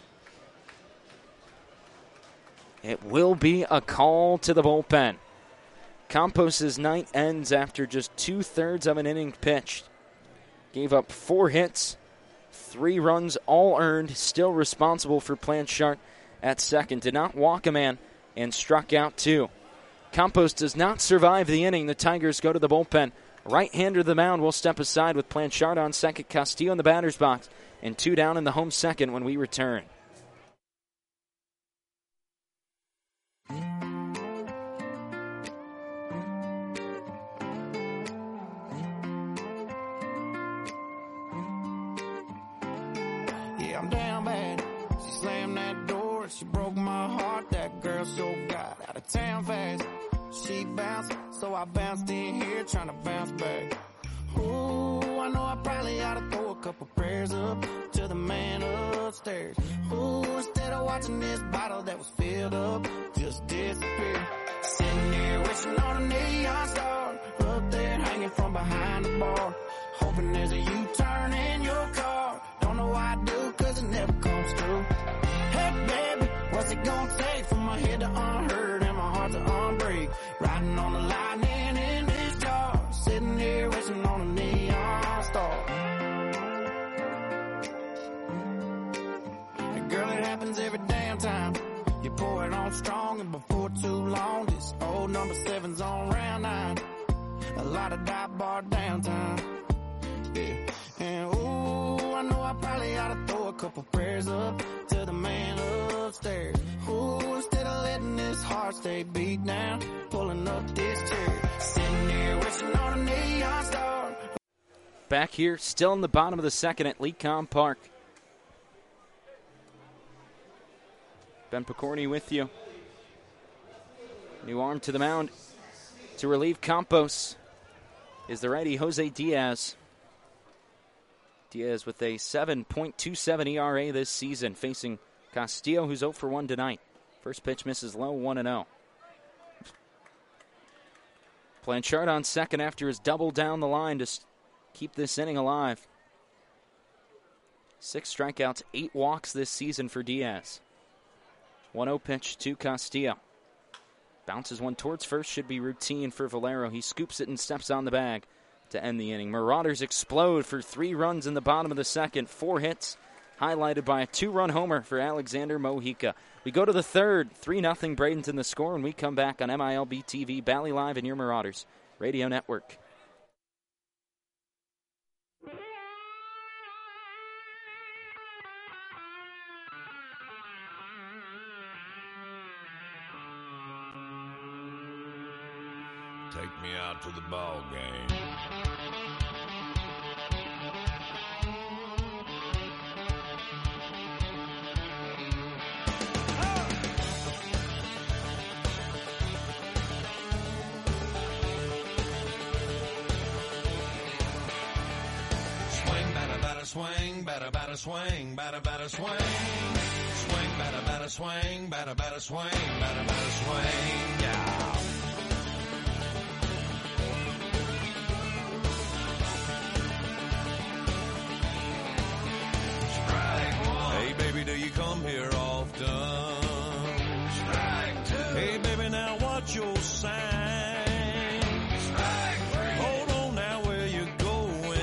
It will be a call to the bullpen. Campos' night ends after just two-thirds of an inning pitched. Gave up four hits, three runs, all earned, still responsible for Planchart at second. Did not walk a man and struck out two. Campos does not survive the inning. The Tigers go to the bullpen. Right-hander of the mound will step aside with Planchart on second, Castillo in the batter's box, and two down in the home second when we return. yeah, I'm down bad. She slammed that door and she broke my heart. That girl so got out of town fast. She bounced, so I bounced in here trying to bounce back. Ooh, I know I probably ought to throw a couple prayers up to the man upstairs. Ooh, instead of watching this bottle that was filled up just disappear. Sitting here wishing on a neon star up there hanging from behind the bar. Hoping there's a U-turn in your car. Don't know why I do, cause it never comes true. Hey baby, what's it gonna take for my head to unhurt and my heart to unbreak? Riding on the lightning in this jar, sitting here wishing on a neon star. And girl, it happens every damn time. You pour it on strong and before too long, this old number seven's on round nine. A lot of dive bar downtime. Yeah. And ooh, I know I probably ought to throw a couple prayers up to the man upstairs. Ooh, instead of letting this heart stay beat down, pulling up this chair, sitting here wishing on a neon star. Back here, still in the bottom of the second at Lecom Park. Ben Picorni with you. New arm to the mound to relieve Campos is the righty Jose Diaz. Diaz with a seven point two seven E R A this season, facing Castillo, who's oh for one tonight. First pitch misses low, one and oh. Blanchard on second after his double down the line to keep this inning alive. Six strikeouts, eight walks this season for Diaz. one oh pitch to Castillo. Bounces one towards first, should be routine for Valero. He scoops it and steps on the bag to end the inning. Marauders explode for three runs in the bottom of the second. Four hits, highlighted by a two-run homer for Alexander Mojica. We go to the third, three nothing Bradenton the score, and we come back on M I L B T V, Bally Live, and your Marauders Radio Network. Take me out to the ball game. Swing, batter, batter, swing, batter, batter, swing. Swing, batter, batter, swing, batter, batter, swing, batter, batter, swing, yeah. Strike one. Hey, baby, do you come here often? Strike two. Hey, baby, now what's your sign? Strike three. Hold on now, where you going?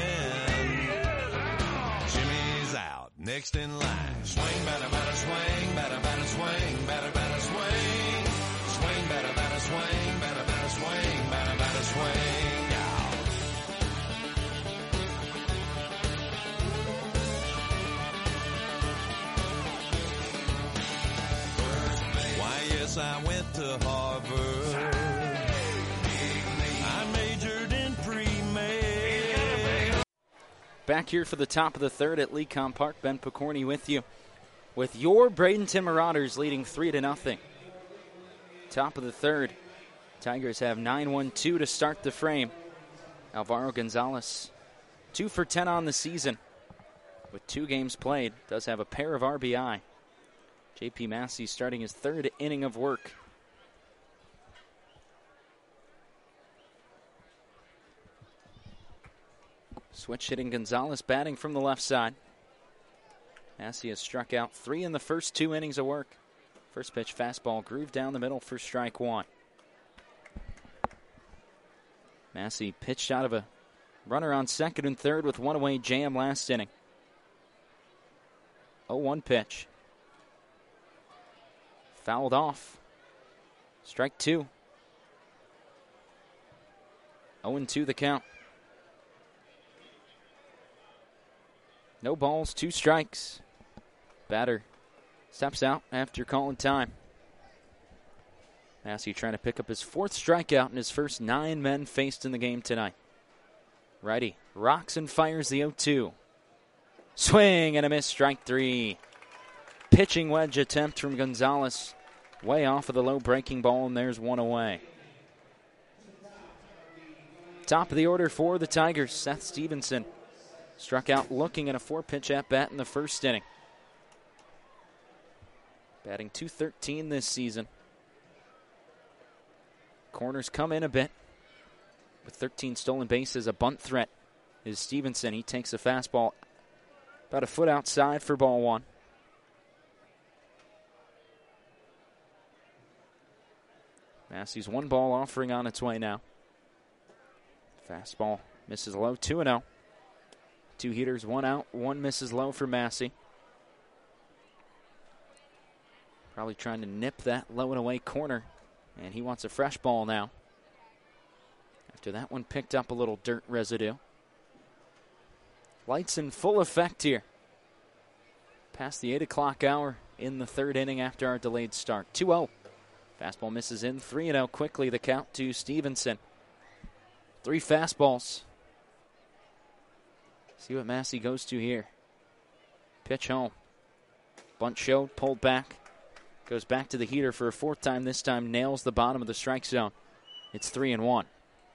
Jimmy's out, next in line. Swing, batter, batter, swing, batter, batter, swing, batter, batter, swing. Swing, batter, batter, swing, batter, batter, swing, batter, batter, swing, yeah. Why, yes, I went to Harvard. I majored in pre-med. Back here for the top of the third at Lecom Park, Ben Picorni with you, with your Bradenton Marauders leading three to nothing. Top of the third, Tigers have nine one two to start the frame. Alvaro Gonzalez, two for ten on the season, with two games played, does have a pair of R B I. J P Massey starting his third inning of work. Switch hitting Gonzalez batting from the left side. Massey has struck out three in the first two innings of work. First pitch fastball grooved down the middle for strike one. Massey pitched out of a runner on second and third with one away jam last inning. oh one pitch. Fouled off. Strike two. oh and two the count. No balls, two strikes. Batter steps out after calling time. Massey trying to pick up his fourth strikeout in his first nine men faced in the game tonight. Righty rocks and fires the oh two. Swing and a miss, strike three. Pitching wedge attempt from Gonzalez. Way off of the low breaking ball, and there's one away. Top of the order for the Tigers, Seth Stevenson. Struck out looking at a four-pitch at-bat in the first inning. Batting two thirteen this season. Corners come in a bit. With thirteen stolen bases, a bunt threat is Stevenson. He takes a fastball about a foot outside for ball one. Massey's one ball offering on its way now. Fastball misses low, two and oh. Two heaters, one out, one misses low for Massey. Probably trying to nip that low and away corner, and he wants a fresh ball now. After that one picked up a little dirt residue. Lights in full effect here. Past the eight o'clock hour in the third inning after our delayed start. two oh. Fastball misses in, three and oh quickly, the count to Stevenson. Three fastballs. See what Massey goes to here. Pitch home. Bunt showed, pulled back. Goes back to the heater for a fourth time. This time nails the bottom of the strike zone. It's three and one.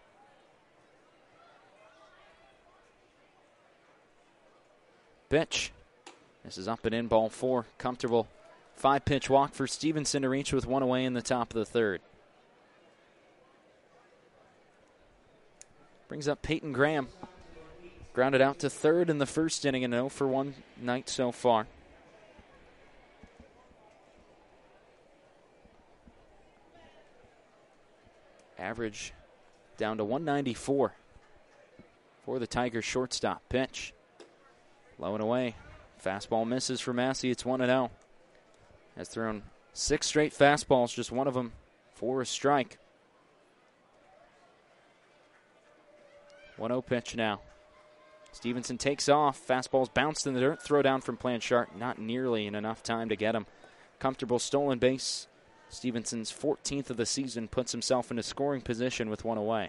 Pitch. This is up and in, ball four. Comfortable five-pitch walk for Stevenson to reach with one away in the top of the third. Brings up Peyton Graham. Grounded out to third in the first inning, and an oh for one night so far. Average down to one ninety-four for the Tigers shortstop. Pitch. Low and away. Fastball misses for Massey. It's one and oh. Has thrown six straight fastballs, just one of them for a strike. one oh pitch now. Stevenson takes off. Fastball's bounced in the dirt. Throw down from Blanchard. Not nearly in enough time to get him. Comfortable stolen base. Stevenson's fourteenth of the season puts himself into scoring position with one away.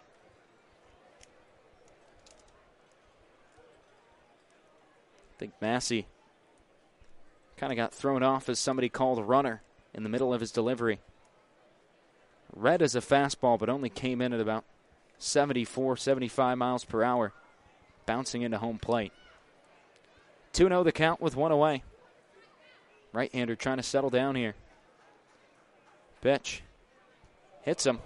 I think Massey kind of got thrown off as somebody called a runner in the middle of his delivery. Read as a fastball, but only came in at about seventy-four, seventy-five miles per hour, bouncing into home plate. two oh the count with one away. Right-hander trying to settle down here. Pitch. Hits him.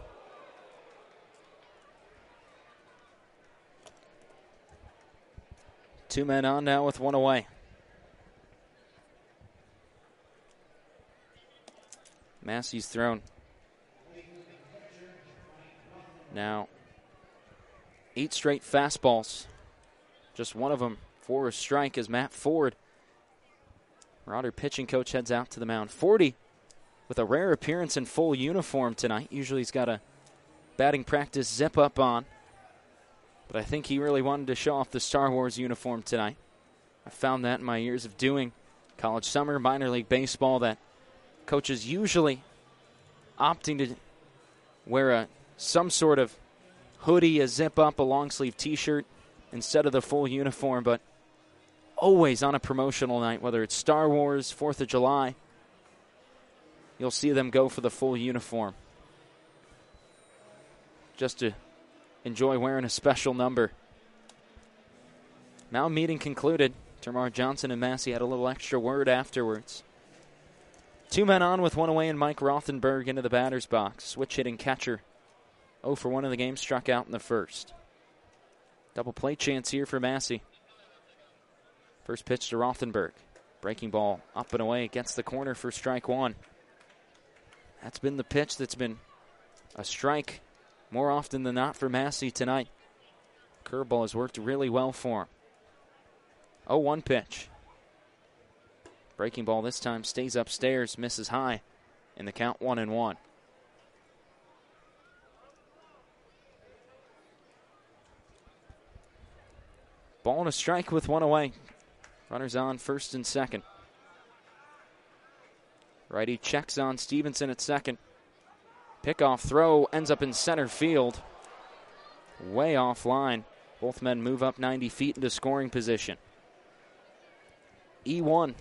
Two men on now with one away. Massey's thrown. Now, eight straight fastballs. Just one of them for a strike as Matt Ford, Marauder pitching coach, heads out to the mound. forty with a rare appearance in full uniform tonight. Usually he's got a batting practice zip up on. But I think he really wanted to show off the Star Wars uniform tonight. I found that in my years of doing college summer, minor league baseball, that coaches usually opting to wear a some sort of hoodie, a zip-up, a long-sleeve T-shirt instead of the full uniform, but always on a promotional night, whether it's Star Wars, fourth of July, you'll see them go for the full uniform just to enjoy wearing a special number. Now meeting concluded. Termarr Johnson and Massey had a little extra word afterwards. Two men on with one away, and Mike Rothenberg into the batter's box. Switch hitting catcher. oh for one in the game, struck out in the first. Double play chance here for Massey. First pitch to Rothenberg. Breaking ball up and away, gets the corner for strike one. That's been the pitch that's been a strike more often than not for Massey tonight. Curveball has worked really well for him. oh one pitch. Breaking ball this time stays upstairs, misses high, and the count one and one. Ball and a strike with one away. Runners on first and second. Righty checks on Stevenson at second. Pickoff throw ends up in center field. Way offline. Both men move up ninety feet into scoring position. E one.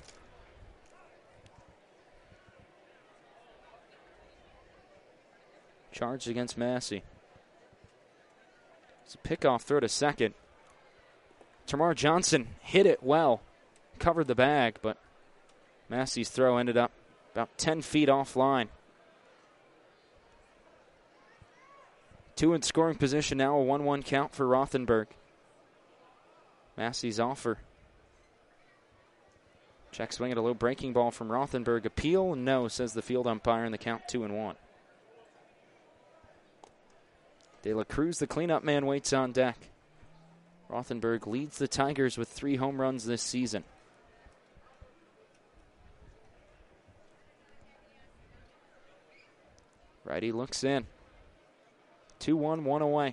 Charged against Massey. It's a pickoff throw to second. Tamar Johnson hit it well. Covered the bag, but Massey's throw ended up about ten feet offline. Two in scoring position now, a one one count for Rothenberg. Massey's offer. Check swing at a low breaking ball from Rothenberg. Appeal? No, says the field umpire, and the count two and one. De La Cruz, the cleanup man, waits on deck. Rothenberg leads the Tigers with three home runs this season. Righty looks in. two one, one away.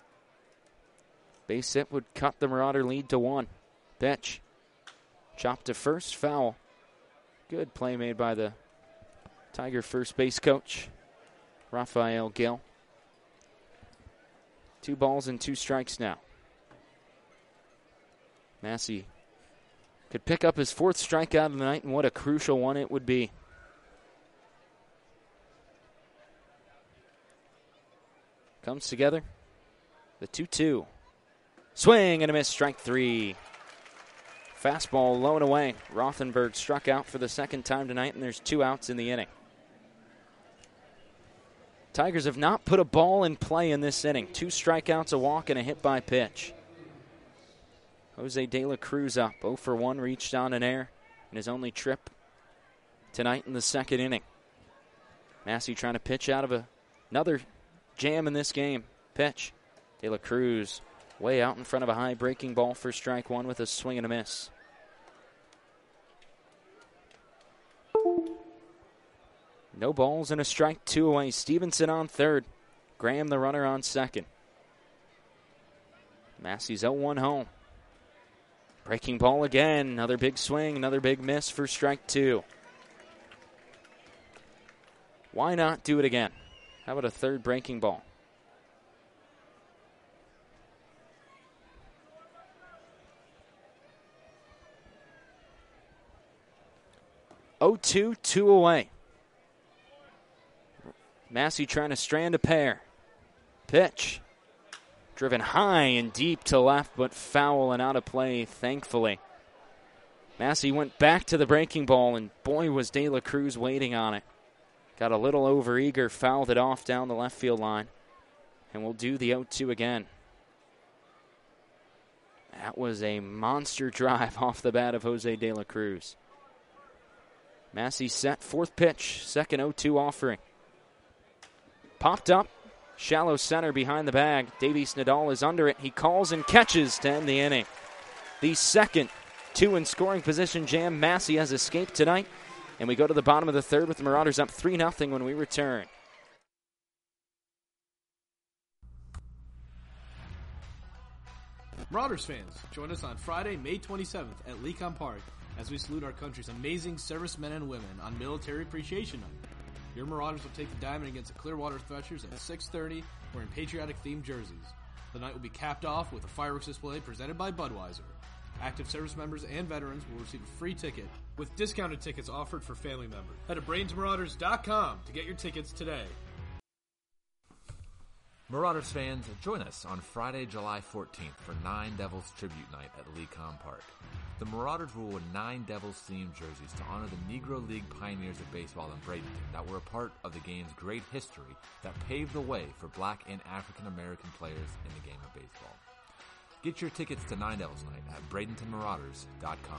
Base hit would cut the Marauder lead to one. Pitch. Chopped to first, foul. Good play made by the Tiger first base coach, Raphael Gill. Two balls and two strikes now. Massey could pick up his fourth strikeout of the night, and what a crucial one it would be. Comes together. The two two. Swing and a miss, strike three. Fastball low and away. Rothenberg struck out for the second time tonight, and there's two outs in the inning. Tigers have not put a ball in play in this inning. Two strikeouts, a walk, and a hit by pitch. Jose De La Cruz up. oh for one, reached on an air in his only trip tonight in the second inning. Massey trying to pitch out of a, another jam in this game. Pitch. De La Cruz way out in front of a high breaking ball for strike one with a swing and a miss. No balls and a strike, two away. Stevenson on third. Graham the runner on second. Massey's oh one home. Breaking ball again. Another big swing, another big miss for strike two. Why not do it again? How about a third breaking ball? oh two, two away. Massey trying to strand a pair. Pitch. Driven high and deep to left, but foul and out of play, thankfully. Massey went back to the breaking ball, and boy, was De La Cruz waiting on it. Got a little overeager, fouled it off down the left field line, and we'll do the oh two again. That was a monster drive off the bat of Jose De La Cruz. Massey set, fourth pitch, second oh two offering. Popped up, shallow center behind the bag. Davies Nadal is under it. He calls and catches to end the inning. The second two in scoring position jam Massey has escaped tonight. And we go to the bottom of the third with the Marauders up three nothing when we return. Marauders fans, join us on Friday, May twenty-seventh at Lecon Park as we salute our country's amazing servicemen and women on Military Appreciation Night. Your Marauders will take the diamond against the Clearwater Threshers at six thirty wearing patriotic-themed jerseys. The night will be capped off with a fireworks display presented by Budweiser. Active service members and veterans will receive a free ticket with discounted tickets offered for family members. Head to Bradenton Marauders dot com to get your tickets today. Marauders fans, join us on Friday, July fourteenth for Nine Devils Tribute Night at Lecon Park. The Marauders will wear Nine Devils-themed jerseys to honor the Negro League pioneers of baseball in Bradenton that were a part of the game's great history that paved the way for black and African-American players in the game of baseball. Get your tickets to Nine Devils Night at Bradenton Marauders dot com.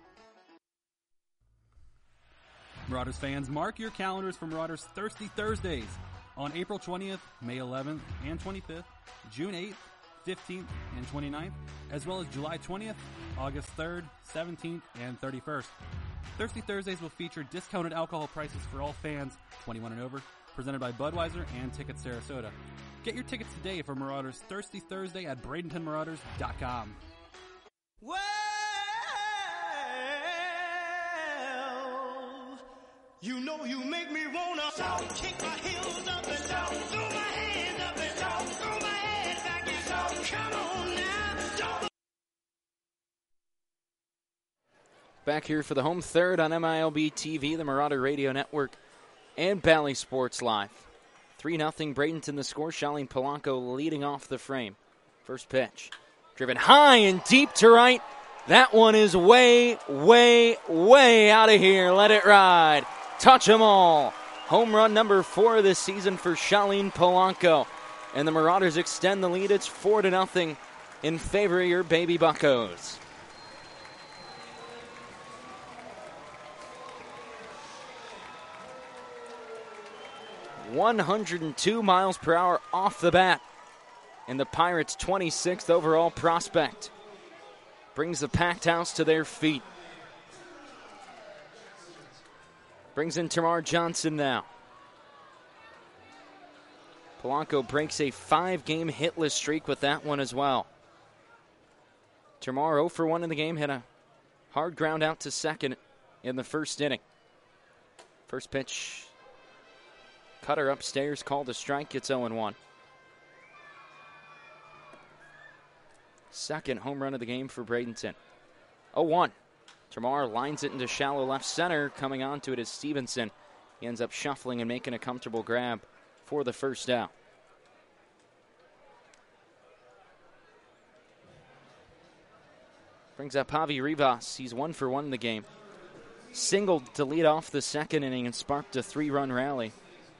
Marauders fans, mark your calendars for Marauders Thirsty Thursdays on April twentieth, May eleventh, and twenty-fifth, June eighth, fifteenth, and twenty-ninth, as well as July twentieth, August third, seventeenth, and thirty-first. Thirsty Thursdays will feature discounted alcohol prices for all fans twenty-one and over, presented by Budweiser and Ticket Sarasota. Get your tickets today for Marauders Thirsty Thursday at Bradenton Marauders dot com. Well, you know you make me wanna shout, kick my heels up and shout, throw my hands up and shout, throw my head back and shout, come on now, shout. back here for the home third on M I L B T V, the Marauder Radio Network, and Bally Sports Live. three nothing Bradenton the score. Charlene Polanco leading off the frame. First pitch. Driven high and deep to right. That one is way, way, way out of here. Let it ride. Touch 'em all. Home run number four of this season for Charlene Polanco. And the Marauders extend the lead. It's four to nothing in favor of your Baby Buccos. one hundred two miles per hour off the bat. And the Pirates' twenty-sixth overall prospect brings the packed house to their feet. Brings in Tamar Johnson now. Polanco breaks a five-game hitless streak with that one as well. Tamar oh for one in the game, hit a hard ground out to second in the first inning. First pitch, cutter upstairs, called a strike. It's oh and one. Second home run of the game for Bradenton. oh one. Tamar lines it into shallow left center. Coming onto it is Stevenson. He ends up shuffling and making a comfortable grab for the first out. Brings up Javi Rivas. He's one for one in the game. Singled to lead off the second inning and sparked a three-run rally.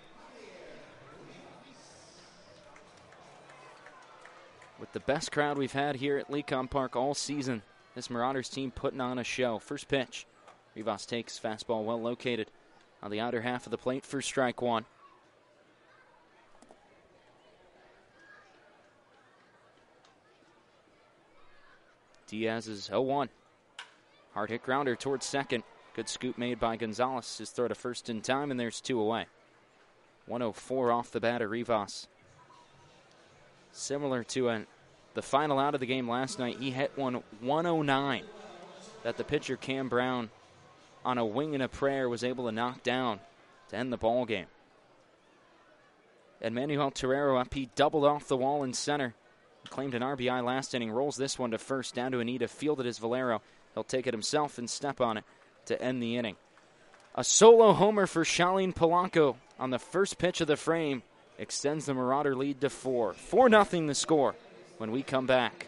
With the best crowd we've had here at Lecom Park all season, this Marauders team putting on a show. First pitch. Rivas takes fastball well located on the outer half of the plate for strike one. Diaz is oh one. Hard hit grounder towards second. Good scoop made by Gonzalez. His throw to first in time, and there's two away. one oh four off the bat of Rivas. Similar to a, the final out of the game last night, he hit one one oh nine that the pitcher Cam Brown, on a wing and a prayer, was able to knock down to end the ball game. And Manuel Terrero up, he doubled off the wall in center. Claimed an R B I last inning, rolls this one to first, down to Anita, fielded as Valero. He'll take it himself and step on it to end the inning. A solo homer for Charlene Polanco on the first pitch of the frame extends the Marauder lead to four. four nothing the score when we come back.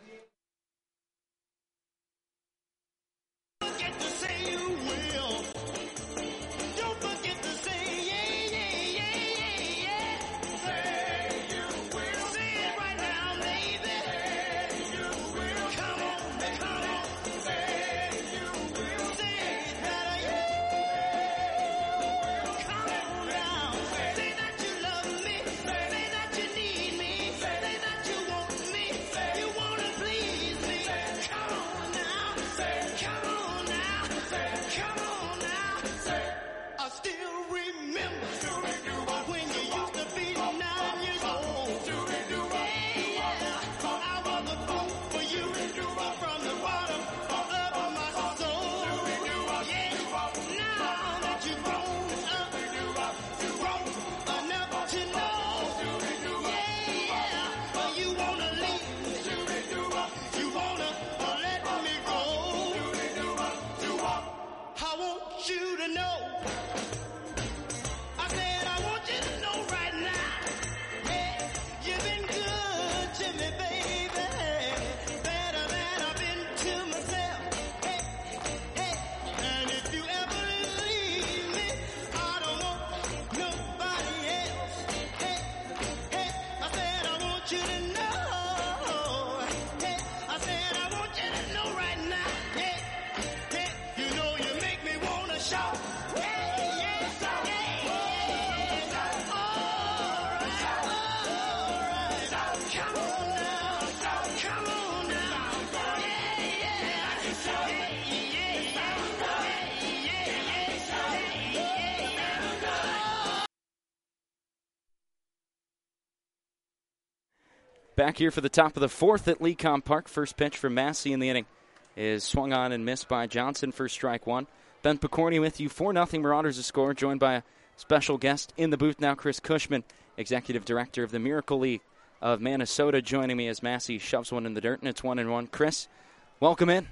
Back here for the top of the fourth at Lecom Park. First pitch from Massey in the inning is swung on and missed by Johnson for strike one. Ben Picorni with you. four nothing Marauders to score, joined by a special guest in the booth now, Chris Cushman, Executive Director of the Miracle League of Minnesota, joining me as Massey shoves one in the dirt, and it's one and one. Chris, welcome in.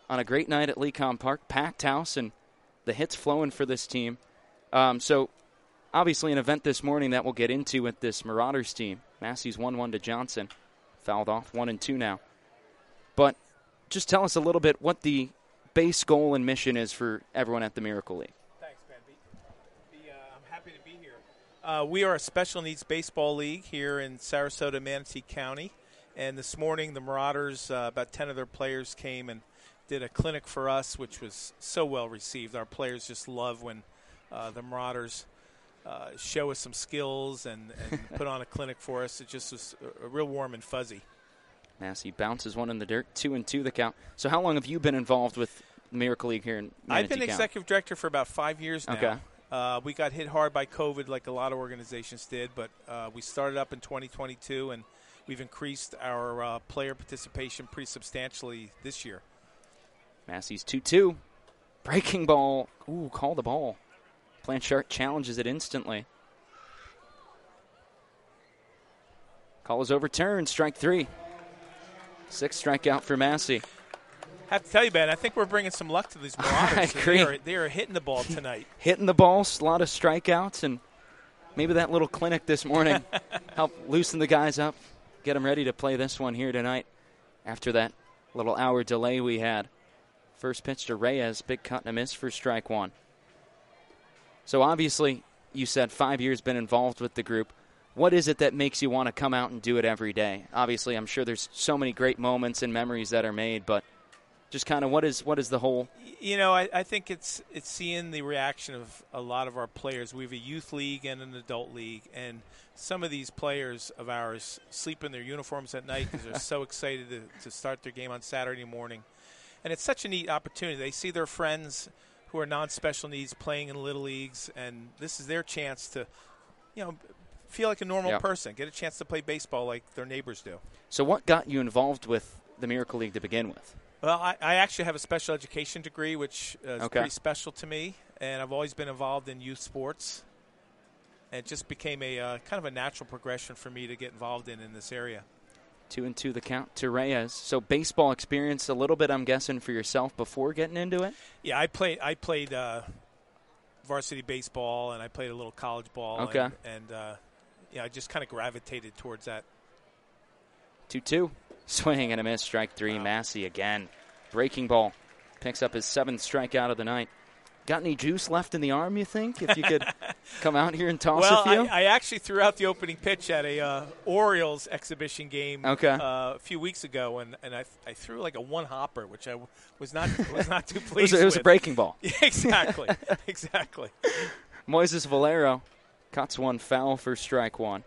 on a great night at Lecom Park, packed house, and the hits flowing for this team. Um, so, obviously an event this morning that we'll get into with this Marauders team. Massey's one one to Johnson. Fouled off one and two now. But just tell us a little bit what the base goal and mission is for everyone at the Miracle League. Thanks, man. Be, be, uh, I'm happy to be here. Uh, we are a special needs baseball league here in Sarasota, Manatee County. And this morning, the Marauders, uh, about ten of their players came and did a clinic for us, which was so well received. Our players just love when uh, the Marauders uh, show us some skills and, and put on a clinic for us. It just was a, a real warm and fuzzy. Massey bounces one in the dirt, two and two the count. So how long have you been involved with the Miracle League here in Manatee I've been County? executive director for about five years now. Okay. Uh, we got hit hard by COVID like a lot of organizations did, but uh, we started up in twenty twenty-two, and we've increased our uh, player participation pretty substantially this year. Massey's two two. Breaking ball. Ooh, call the ball. Blanchard challenges it instantly. Call is overturned. Strike three. Sixth strikeout for Massey. I have to tell you, Ben, I think we're bringing some luck to these Marauders. I agree. They are, they are hitting the ball tonight. Hitting the ball, a lot of strikeouts, and maybe that little clinic this morning helped loosen the guys up, get them ready to play this one here tonight after that little hour delay we had. First pitch to Reyes, big cut and a miss for strike one. So obviously, you said five years been involved with the group. What is it that makes you want to come out and do it every day? Obviously, I'm sure there's so many great moments and memories that are made, but just kind of what is what is the whole? You know, I, I think it's it's seeing the reaction of a lot of our players. We have a youth league and an adult league, and some of these players of ours sleep in their uniforms at night because they're so excited to, to start their game on Saturday morning. And it's such a neat opportunity. They see their friends who are non-special needs playing in little leagues, and this is their chance to, you know, feel like a normal Yep. person, get a chance to play baseball like their neighbors do. So what got you involved with the Miracle League to begin with? Well, I, I actually have a special education degree, which uh, is Okay. pretty special to me, and I've always been involved in youth sports. And it just became a uh, kind of a natural progression for me to get involved in in this area. Two and two the count to Reyes. So baseball experience a little bit, I'm guessing, for yourself before getting into it? Yeah, I played I played uh, varsity baseball, and I played a little college ball. Okay. And, and uh, yeah, I just kind of gravitated towards that. two two. Swing and a miss, strike three. Wow. Massey again. Breaking ball. Picks up his seventh strikeout of the night. Got any juice left in the arm, you think, if you could come out here and toss well, a few? I, I actually threw out the opening pitch at a uh, Orioles exhibition game okay. uh, a few weeks ago, and, and I, I threw like a one-hopper, which I w- was not was not too it pleased was, it was with. a breaking ball. Yeah, exactly, exactly. Moises Valero cuts one foul for strike one.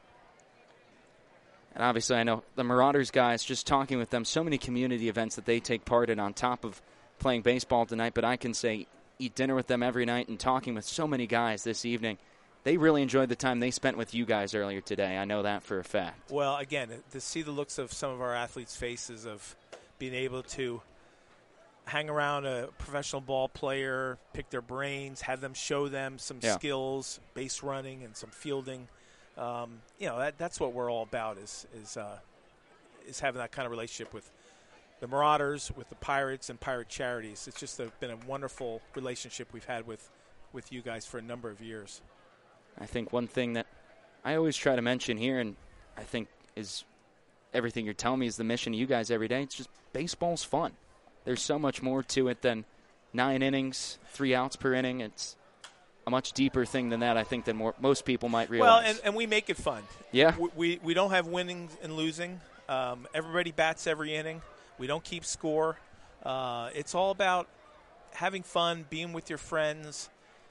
And obviously I know the Marauders guys, just talking with them, so many community events that they take part in on top of playing baseball tonight, but I can say eat dinner with them every night and talking with so many guys this evening. They really enjoyed the time they spent with you guys earlier today. I know that for a fact. Well, again, to see the looks of some of our athletes' faces of being able to hang around a professional ball player, pick their brains, have them show them some Yeah. skills, base running and some fielding. Um, you know, that, that's what we're all about is is uh, is having that kind of relationship with the Marauders, with the Pirates, and Pirate Charities. It's just a, been a wonderful relationship we've had with, with you guys for a number of years. I think one thing that I always try to mention here, and I think is everything you're telling me is the mission of you guys every day, it's just baseball's fun. There's so much more to it than nine innings, three outs per inning. It's a much deeper thing than that, I think, than more, most people might realize. Well, and, and we make it fun. Yeah. We, we, we don't have winning and losing. Um, everybody bats every inning. We don't keep score. Uh, it's all about having fun, being with your friends,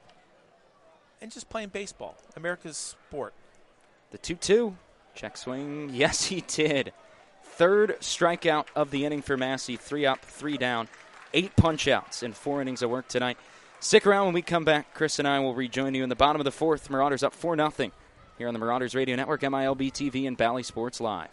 and just playing baseball, America's sport. The two two. Check swing. Yes, he did. Third strikeout of the inning for Massey. Three up, three down. Eight punch-outs in four innings of work tonight. Stick around when we come back. Chris and I will rejoin you in the bottom of the fourth. Marauders up four nothing here on the Marauders Radio Network, M I L B T V, and Bally Sports Live.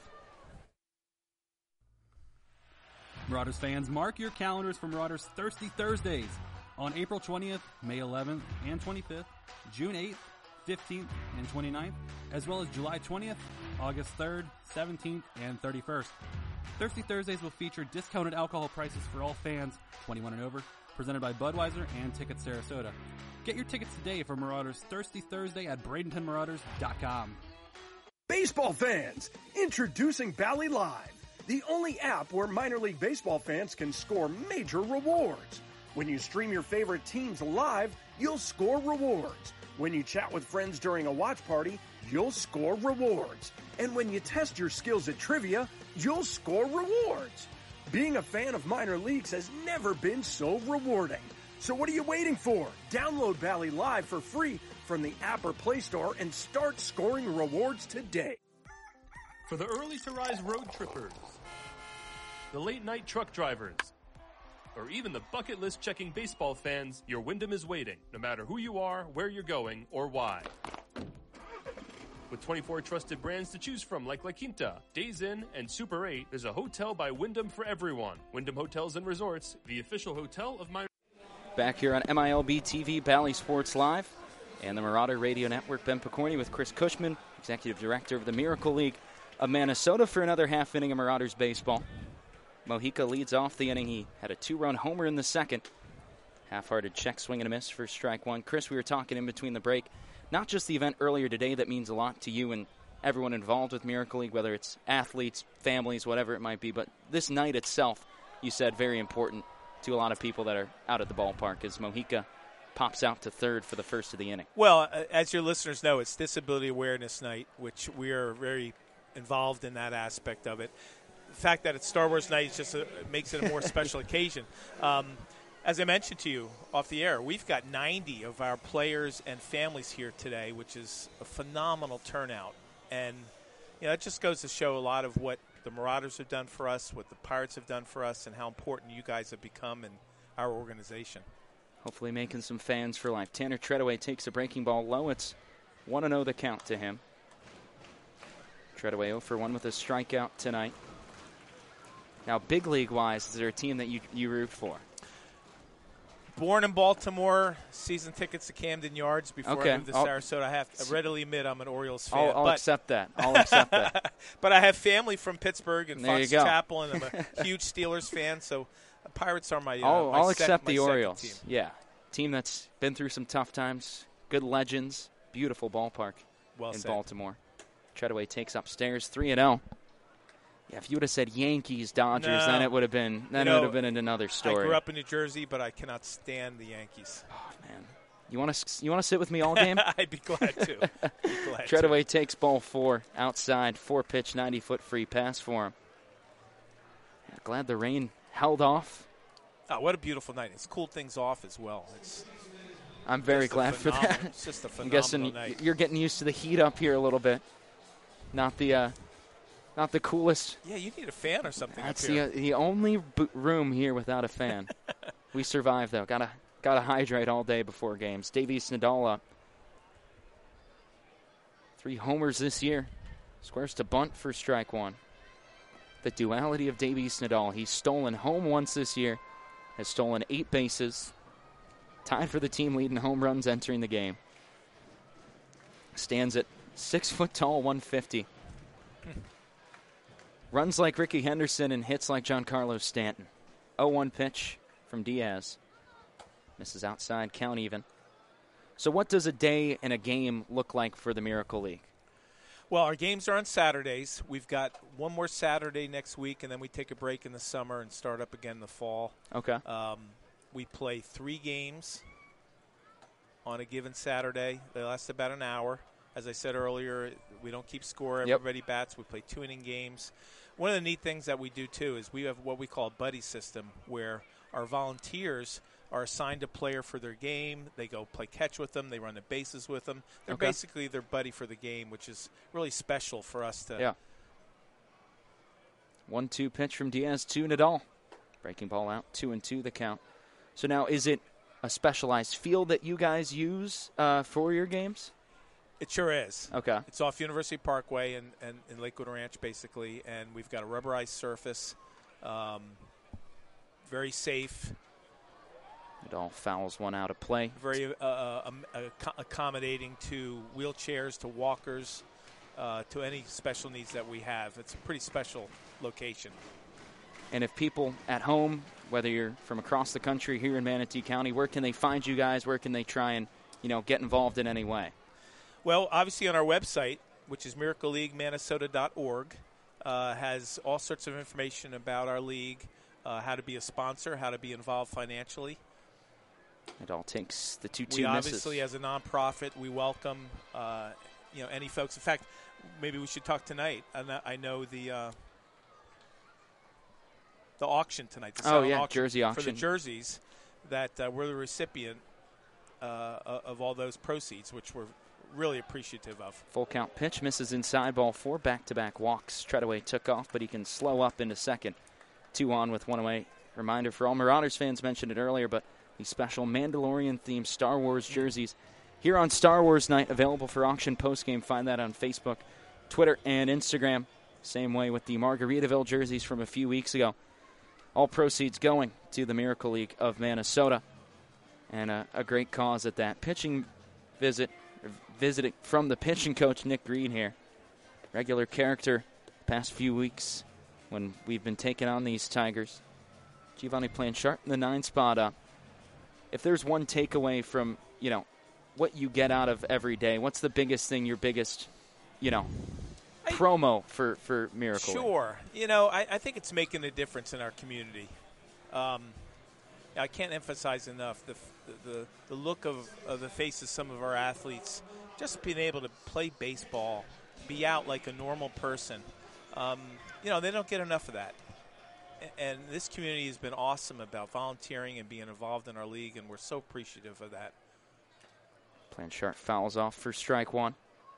Marauders fans, mark your calendars for Marauders Thirsty Thursdays on April twentieth, May eleventh, and twenty-fifth, June eighth, fifteenth, and twenty-ninth, as well as July twentieth, August third, seventeenth, and thirty-first. Thirsty Thursdays will feature discounted alcohol prices for all fans twenty-one and over, presented by Budweiser and Ticket Sarasota. Get your tickets today for Marauders Thirsty Thursday at Bradenton Marauders dot com. Baseball fans, introducing Bally Live, the only app where minor league baseball fans can score major rewards. When you stream your favorite teams live, you'll score rewards. When you chat with friends during a watch party, you'll score rewards. And when you test your skills at trivia, you'll score rewards. Being a fan of minor leagues has never been so rewarding. So what are you waiting for? Download Bally Live for free from the app or Play Store and start scoring rewards today. For the early to rise road trippers, the late night truck drivers, or even the bucket list checking baseball fans, your Wyndham is waiting, no matter who you are, where you're going, or why. With twenty-four trusted brands to choose from like La Quinta, Days Inn, and Super eight, there's a hotel by Wyndham for everyone. Wyndham Hotels and Resorts, the official hotel of my... Back here on M I L B T V, Bally Sports Live, and the Marauder Radio Network. Ben Picorni with Chris Cushman, Executive Director of the Miracle League of Minnesota, for another half inning of Marauders baseball. Mojica leads off the inning. He had a two-run homer in the second. Half-hearted check swing and a miss for strike one. Chris, we were talking in between the break, not just the event earlier today that means a lot to you and everyone involved with Miracle League, whether it's athletes, families, whatever it might be, but this night itself, you said, very important to a lot of people that are out at the ballpark as Mojica pops out to third for the first of the inning. Well, uh, as your listeners know, it's Disability Awareness Night, which we are very involved in that aspect of it. The fact that it's Star Wars night is just a, makes it a more special occasion. Um, as I mentioned to you off the air, we've got ninety of our players and families here today, which is a phenomenal turnout. And you know, it just goes to show a lot of what the Marauders have done for us, what the Pirates have done for us, and how important you guys have become in our organization. Hopefully making some fans for life. Tanner Treadaway takes a breaking ball low. It's one and oh the count to him. Treadaway oh for one with a strikeout tonight. Now, big league-wise, is there a team that you, you root for? Born in Baltimore, season tickets to Camden Yards before okay. I moved to I'll, Sarasota. I have to readily admit I'm an Orioles fan. I'll, I'll but accept that. I'll accept that. But I have family from Pittsburgh and there Fox Chapel, and I'm a huge Steelers fan, so Pirates are my, uh, I'll, my I'll sec- accept my the Orioles. Team. Yeah, team that's been through some tough times, good legends, beautiful ballpark well in said. Baltimore. Treadaway takes upstairs, three and oh. Yeah, if you would have said Yankees, Dodgers, no. then it would have been then you know, it would have been another story. I grew up in New Jersey, but I cannot stand the Yankees. Oh man, you want to you want to sit with me all game? I'd be glad to. Be glad Treadaway to. takes ball four outside, four pitch, ninety foot free pass for him. Yeah, glad the rain held off. Oh, what a beautiful night! It's cooled things off as well. It's. I'm very glad for that. It's just a I'm phenomenal guessing night. You're getting used to the heat up here a little bit. Not the. Uh, Not the coolest. Yeah, you need a fan or something. That's up here. the uh, the only b- room here without a fan. We survived though. Gotta gotta hydrate all day before games. Davies Nadal up. Three homers this year. Squares to bunt for strike one. The duality of Davies Nadal. He's stolen home once this year. Has stolen eight bases. Tied for the team lead in home runs entering the game. Stands at six foot tall, one fifty. Runs like Ricky Henderson and hits like Giancarlo Stanton. oh one pitch from Diaz. Misses outside, count even. So what does a day in a game look like for the Miracle League? Well, our games are on Saturdays. We've got one more Saturday next week, and then we take a break in the summer and start up again in the fall. Okay. Um, we play three games on a given Saturday. They last about an hour. As I said earlier, we don't keep score. Everybody yep. bats. We play two-inning games. One of the neat things that we do, too, is we have what we call a buddy system where our volunteers are assigned a player for their game. They go play catch with them. They run the bases with them. They're okay. basically their buddy for the game, which is really special for us to. Yeah. one two pitch from Diaz to Nadal. Breaking ball out, two and two the count. So now is it a specialized field that you guys use uh, for your games? It sure is. Okay. It's off University Parkway and in, in, in Lakewood Ranch, basically, and we've got a rubberized surface. Um, very safe. It all fouls one out of play. Very uh, um, accommodating to wheelchairs, to walkers. uh, to any special needs that we have. It's a pretty special location. And if people at home, whether you're from across the country here in Manatee County, where can they find you guys? Where can they try and, you know, get involved in any way? Well, obviously on our website, which is miracle league minnesota dot org, uh, has all sorts of information about our league, uh, how to be a sponsor, how to be involved financially. It all takes the two We two obviously, misses. as a nonprofit, we welcome uh, you know any folks. In fact, maybe we should talk tonight. I know, I know the uh, the auction tonight. The Oh, silent yeah, auction jersey for auction. the jerseys. That uh, we're the recipient uh, of all those proceeds, which we're really appreciative of. Full count pitch, misses inside, ball four, back-to-back walks. Treadaway took off, but he can slow up into second. Two on with one away. Reminder for all Marauders fans, mentioned it earlier, but the special Mandalorian-themed Star Wars jerseys here on Star Wars Night, available for auction postgame. Find that on Facebook, Twitter, and Instagram. Same way with the Margaritaville jerseys from a few weeks ago. All proceeds going to the Miracle League of Minnesota, and a, a great cause at that. Pitching visit, visiting from the pitching coach, Nick Green here. Regular character the past few weeks when we've been taking on these Tigers. Giovanni Planchart in the nine spot up. If there's one takeaway from, you know, what you get out of every day, what's the biggest thing, your biggest, you know, I, promo for, for Miracle League? Sure. You know, I, I think it's making a difference in our community. Um, I can't emphasize enough the the, the look of, of the faces of some of our athletes, just being able to play baseball, be out like a normal person. Um, you know, they don't get enough of that. And this community has been awesome about volunteering and being involved in our league, and we're so appreciative of that. Planchart fouls off for strike one.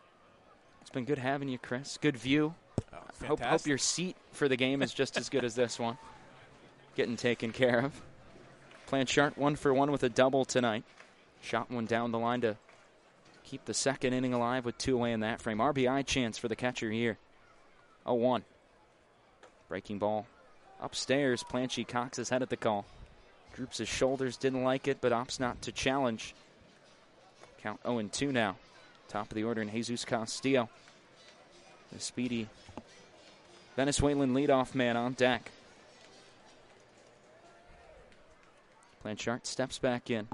It's been good having you, Chris. Good view. Oh, I hope, hope your seat for the game is just as good as this one. Getting taken care of. Planchart one for one with a double tonight. Shot one down the line to keep the second inning alive with two away in that frame. R B I chance for the catcher here. oh one. Breaking ball upstairs. Planchy cocks his head at the call. Droops his shoulders, didn't like it, but opts not to challenge. Count oh and two now. Top of the order in Jesus Castillo. The speedy Venezuelan leadoff man on deck. Planchart steps back in.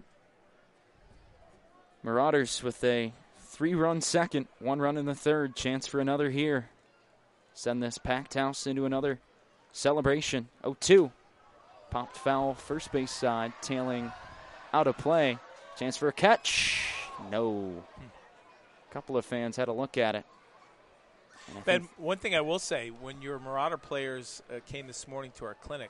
Marauders with a three-run second, one run in the third. Chance for another here. Send this packed house into another celebration. oh two. Popped foul, first base side, tailing out of play. Chance for a catch. No. A couple of fans had a look at it. Ben, one thing I will say, when your Marauder players uh, came this morning to our clinic,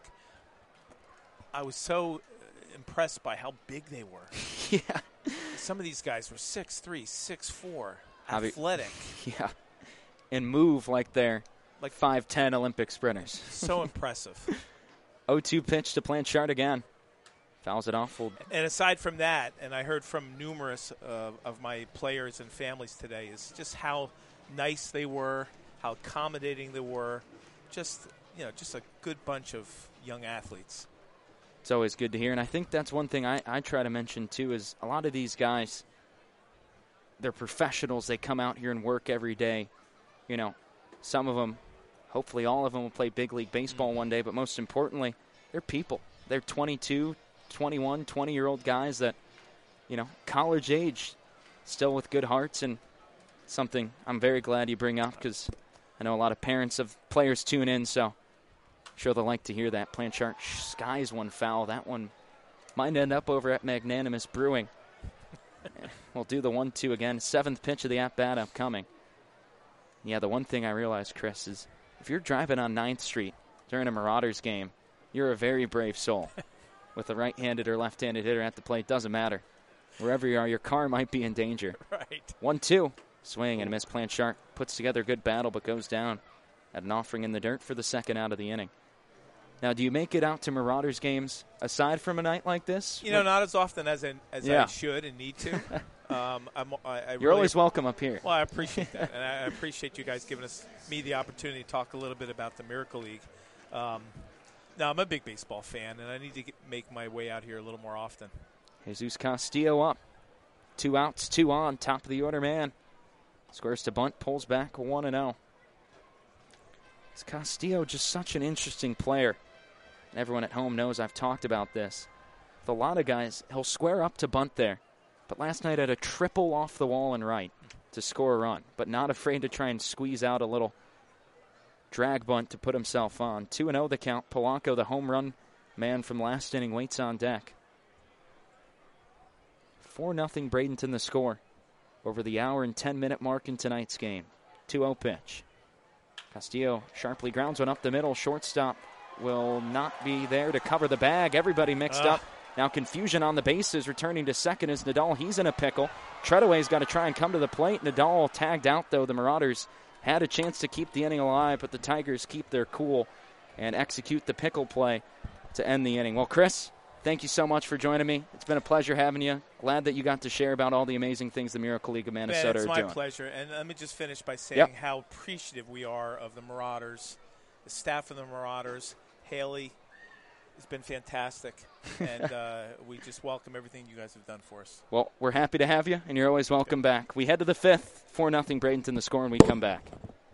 I was so impressed by how big they were. Yeah. Some of these guys were six three, six four, Javi- athletic. Yeah. And move like they're like five ten Olympic sprinters. So impressive. oh two pitch to Planchart again. Fouls it off. We'll and aside from that, and I heard from numerous uh, of my players and families today, is just how nice they were, how accommodating they were. Just, you know, just a good bunch of young athletes. It's always good to hear, and I think that's one thing I, I try to mention, too, is a lot of these guys, they're professionals. They come out here and work every day. You know, some of them, hopefully all of them will play big league baseball one day, but most importantly, they're people. They're twenty-two, twenty-one, twenty-year-old guys that, you know, college age, still with good hearts, and something I'm very glad you bring up because I know a lot of parents of players tune in, so sure they'll like to hear that. Planchart skies one foul. That one might end up over at Magnanimous Brewing. We'll do the one two again. Seventh pitch of the at-bat upcoming. Yeah, the one thing I realized, Chris, is if you're driving on ninth Street during a Marauders game, you're a very brave soul. With a right-handed or left-handed hitter at the plate, doesn't matter. Wherever you are, your car might be in danger. Right. one two. Swing and a miss. Planchart puts together a good battle but goes down at an offering in the dirt for the second out of the inning. Now, do you make it out to Marauders games aside from a night like this? You know, not as often as, in, as yeah. I should and need to. um, I'm, I, I You're really, always welcome up here. Well, I appreciate that, and I appreciate you guys giving us me the opportunity to talk a little bit about the Miracle League. Um, now, I'm a big baseball fan, and I need to get, make my way out here a little more often. Jesus Castillo up. Two outs, two on, top of the order man. Squares to bunt, pulls back one and oh. Castillo, just such an interesting player. And everyone at home knows I've talked about this. With a lot of guys, he'll square up to bunt there. But last night had a triple off the wall and right to score a run. But not afraid to try and squeeze out a little drag bunt to put himself on. two and oh the count. Polanco, the home run man from last inning, waits on deck. four nothing Bradenton the score over the hour and ten minute mark in tonight's game. two oh pitch. Castillo sharply grounds one up the middle. Shortstop will not be there to cover the bag. Everybody mixed uh. up. Now confusion on the bases. Returning to second is Nadal. He's in a pickle. Treadaway's got to try and come to the plate. Nadal tagged out, though. The Marauders had a chance to keep the inning alive, but the Tigers keep their cool and execute the pickle play to end the inning. Well, Chris, thank you so much for joining me. It's been a pleasure having you. Glad that you got to share about all the amazing things the Miracle League of Minnesota Man, it's are my doing. My pleasure. And let me just finish by saying yep. how appreciative we are of the Marauders, the staff of the Marauders. Haley has been fantastic, and uh, we just welcome everything you guys have done for us. Well, we're happy to have you, and you're always welcome back. We head to the fifth, four nothing Bradenton the score, and we come back.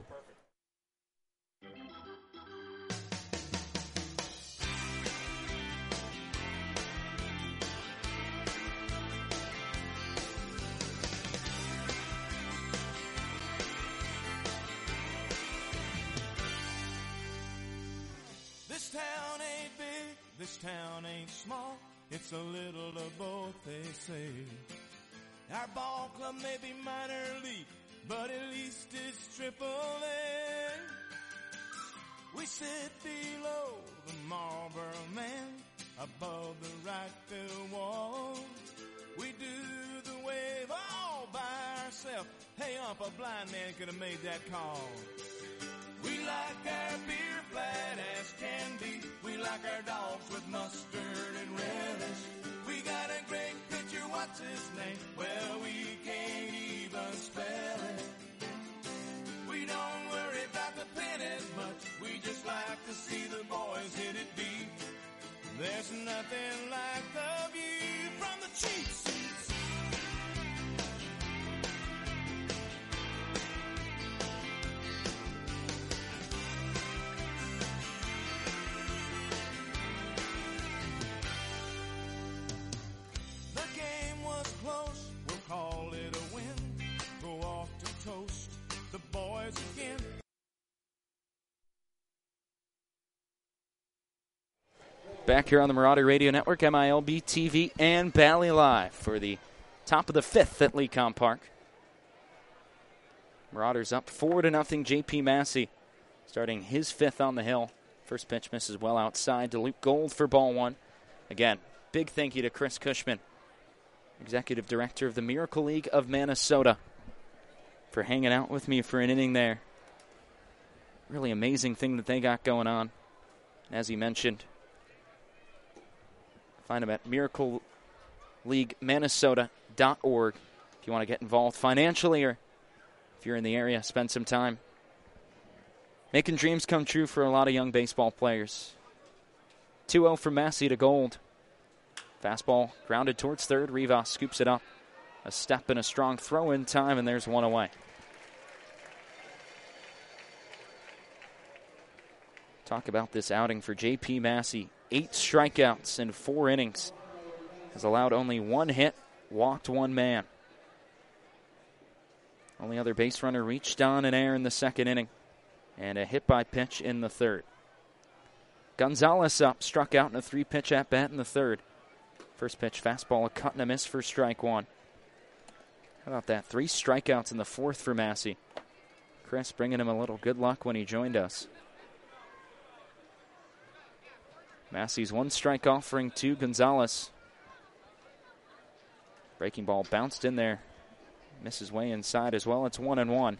This town ain't big, this town ain't small. It's a little of both, they say. Our ball club may be minor league, but at least it's triple A. We sit below the Marlboro Man, above the right field wall. We do the wave all by ourselves. Hey, ump, a blind man could have made that call. We like our beer flat as can be. We like our dogs with mustard and relish. We got a great pitcher, what's his name? Well, we can't even spell it. We don't worry about the pennies much. We just like to see the boys hit it deep. There's nothing like the view from the cheap seats. Close, we'll call it a win. Go off to toast the boys again. Back here on the Marauder Radio Network, M I L B T V, and Bally Live for the top of the fifth at Lecom Park. Marauders up four to nothing. J P Massey starting his fifth on the hill. First pitch misses well outside to Luke Gold for ball one. Again, big thank you to Chris Cushman, Executive Director of the Miracle League of Minnesota, for hanging out with me for an inning there. Really amazing thing that they got going on. As he mentioned, find them at miracle league minnesota dot org if you want to get involved financially, or if you're in the area, spend some time making dreams come true for a lot of young baseball players. two oh from Massey to Gold. Fastball grounded towards third. Rivas scoops it up. A step and a strong throw in time, and there's one away. Talk about this outing for J P Massey. Eight strikeouts in four innings. Has allowed only one hit, walked one man. Only other base runner reached on an air in the second inning, and a hit by pitch in the third. Gonzalez up, struck out in a three-pitch at-bat in the third. First pitch fastball, a cut and a miss for strike one. How about that? Three strikeouts in the fourth for Massey. Chris bringing him a little good luck when he joined us. Massey's one strike offering to Gonzalez. Breaking ball bounced in there. Misses way inside as well. It's one and one.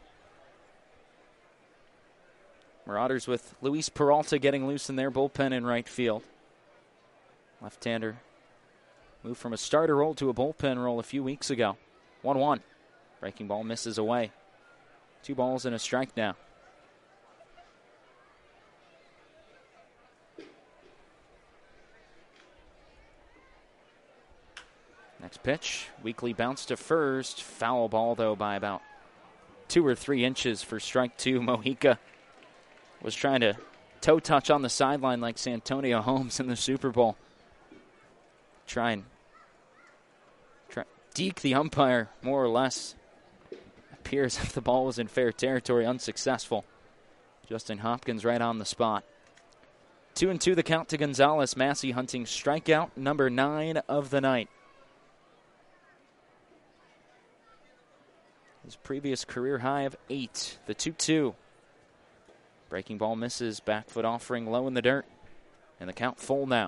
Marauders with Luis Peralta getting loose in their bullpen in right field. Left-hander moved from a starter role to a bullpen role a few weeks ago. one one. Breaking ball misses away. Two balls and a strike now. Next pitch, weakly bounce to first. Foul ball, though, by about two or three inches for strike two. Mojica was trying to toe touch on the sideline like Santonio Holmes in the Super Bowl. Try and try, deke the umpire, more or less. Appears if the ball was in fair territory, unsuccessful. Justin Hopkins right on the spot. Two and two the count to Gonzalez. Massey hunting strikeout number nine of the night. His previous career high of eight. The two two. Breaking ball misses. Back foot offering low in the dirt. And the count full now.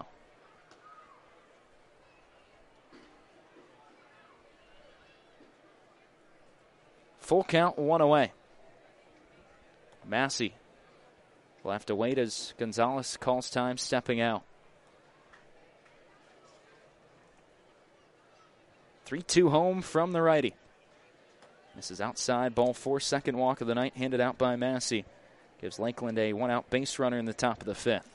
Full count, one away. Massey will have to wait as Gonzalez calls time, stepping out. three two home from the righty. This is outside, ball four, second walk of the night, handed out by Massey. Gives Lakeland a one-out base runner in the top of the fifth.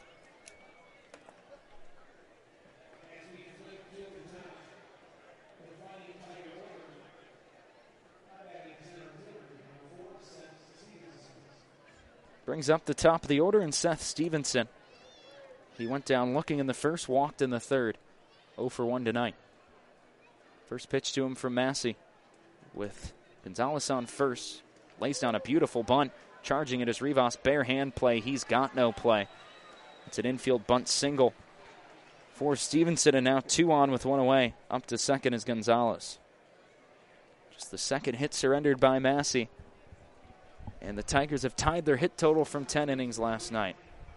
Brings up the top of the order and Seth Stevenson. He went down looking in the first, walked in the third. oh for one tonight. First pitch to him from Massey with Gonzalez on first. Lays down a beautiful bunt. Charging it as Rivas, bare hand play. He's got no play. It's an infield bunt single for Stevenson, and now two on with one away. Up to second is Gonzalez. Just the second hit surrendered by Massey. And the Tigers have tied their hit total from ten innings last night.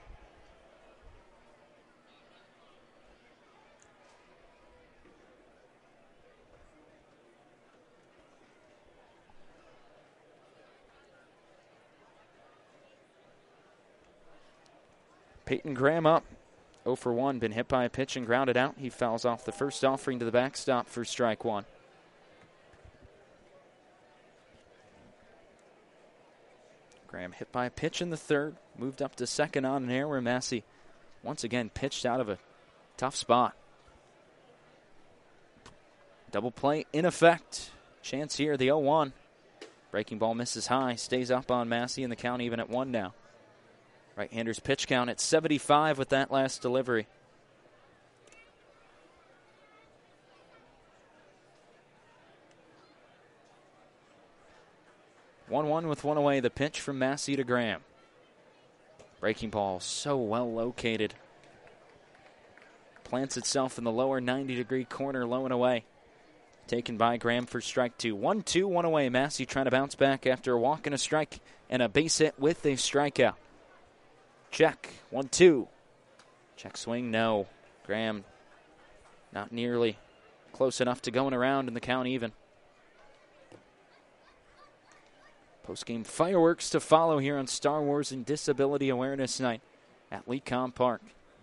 Peyton Graham up. oh for one. Been hit by a pitch and grounded out. He fouls off the first offering to the backstop for strike one. Graham hit by a pitch in the third. Moved up to second on an air where Massey once again pitched out of a tough spot. Double play in effect. Chance here, the oh one. Breaking ball misses high. Stays up on Massey, and the count even at one now. Right-hander's pitch count at seventy-five with that last delivery. one one with one away. The pitch from Massey to Graham. Breaking ball so well located. Plants itself in the lower ninety-degree corner, low and away. Taken by Graham for strike two. one two, one away. Massey trying to bounce back after a walk and a strike and a base hit with a strikeout. Check. one two. Check swing, no. Graham not nearly close enough to going around in the count even. Post-game fireworks to follow here on Star Wars and Disability Awareness Night at Lecom Park.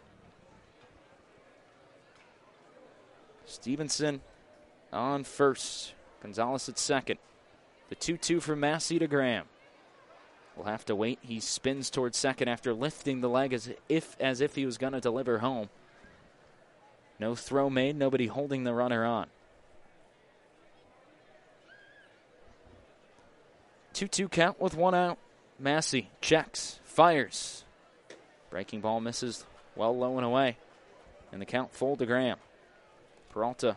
Stevenson on first. Gonzalez at second. The two two from Massey to Graham. We'll have to wait. He spins towards second after lifting the leg as if as if he was going to deliver home. No throw made, nobody holding the runner on. two two count with one out. Massey checks, fires. Breaking ball misses well low and away. And the count full to Graham. Peralta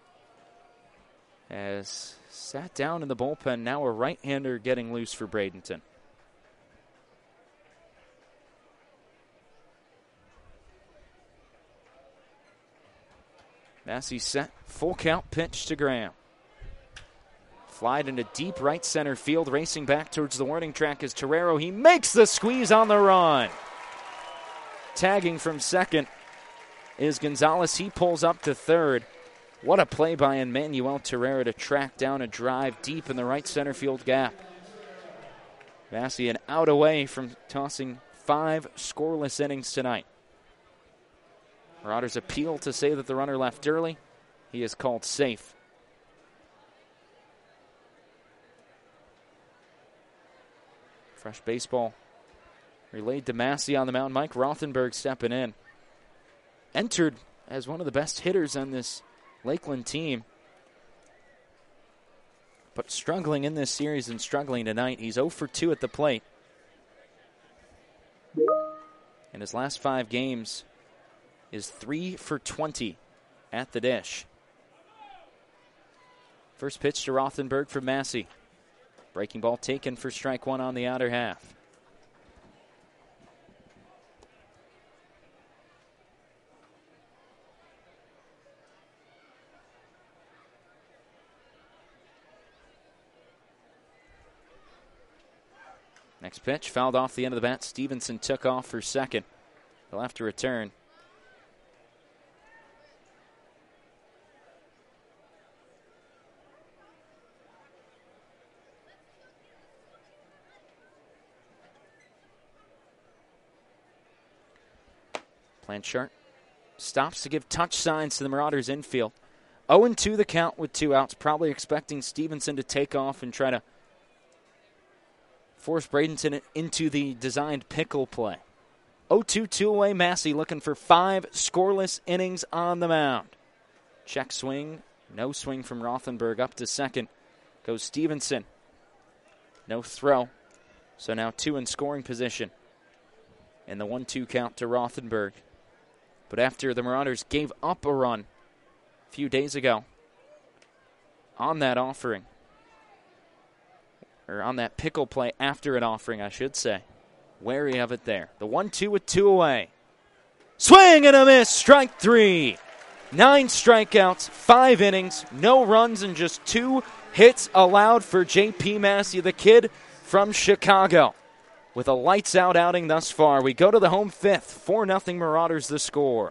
has sat down in the bullpen. Now a right-hander getting loose for Bradenton. Massey set, full count pitch to Graham. Flied into deep right center field, racing back towards the warning track is Torero. He makes the squeeze on the run. Tagging from second is Gonzalez. He pulls up to third. What a play by Emmanuel Torero to track down a drive deep in the right center field gap. Massey an out away from tossing five scoreless innings tonight. Marauders appeal to say that the runner left early. He is called safe. Fresh baseball relayed to Massey on the mound. Mike Rothenberg stepping in. Entered as one of the best hitters on this Lakeland team. but struggling in this series and struggling tonight. He's zero for two at the plate. In his last five games is three for twenty at the dish. First pitch to Rothenberg from Massey. Breaking ball taken for strike one on the outer half. Next pitch, fouled off the end of the bat. Stevenson took off for second. He'll have to return. Blanchard stops to give touch signs to the Marauders infield. oh and two the count with two outs. Probably expecting Stevenson to take off and try to force Bradenton into the designed pickle play. oh two, two away. Massey looking for five scoreless innings on the mound. Check swing. No swing from Rothenberg. Up to second goes Stevenson. No throw. So now two in scoring position. And the one two count to Rothenberg. But after the Marauders gave up a run a few days ago on that offering, or on that pickle play after an offering, I should say, wary of it there. The one two with two away. Swing and a miss, strike three. Nine strikeouts, five innings, no runs, and just two hits allowed for J P Massey, the kid from Chicago. With a lights-out outing thus far, we go to the home fifth. four nothing Marauders the score.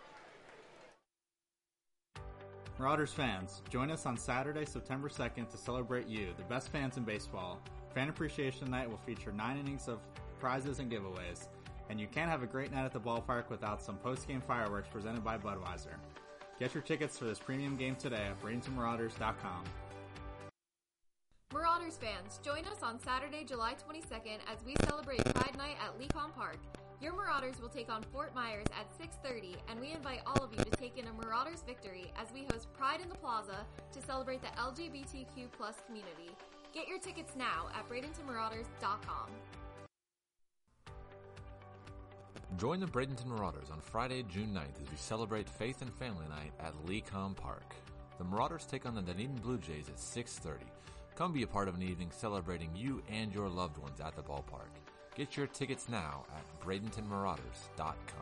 Marauders fans, join us on Saturday, September second to celebrate you, the best fans in baseball. Fan Appreciation Night will feature nine innings of prizes and giveaways. And you can't have a great night at the ballpark without some post-game fireworks presented by Budweiser. Get your tickets for this premium game today at Bradenton Marauders dot com. Marauders fans, join us on Saturday, July twenty-second as we celebrate Pride Night at Lecom Park. Your Marauders will take on Fort Myers at six thirty, and we invite all of you to take in a Marauders victory as we host Pride in the Plaza to celebrate the L G B T Q plus community. Get your tickets now at Bradenton Marauders dot com. Join the Bradenton Marauders on Friday, June ninth as we celebrate Faith and Family Night at Lecom Park. The Marauders take on the Dunedin Blue Jays at six thirty. Come be a part of an evening celebrating you and your loved ones at the ballpark. Get your tickets now at Bradenton Marauders dot com.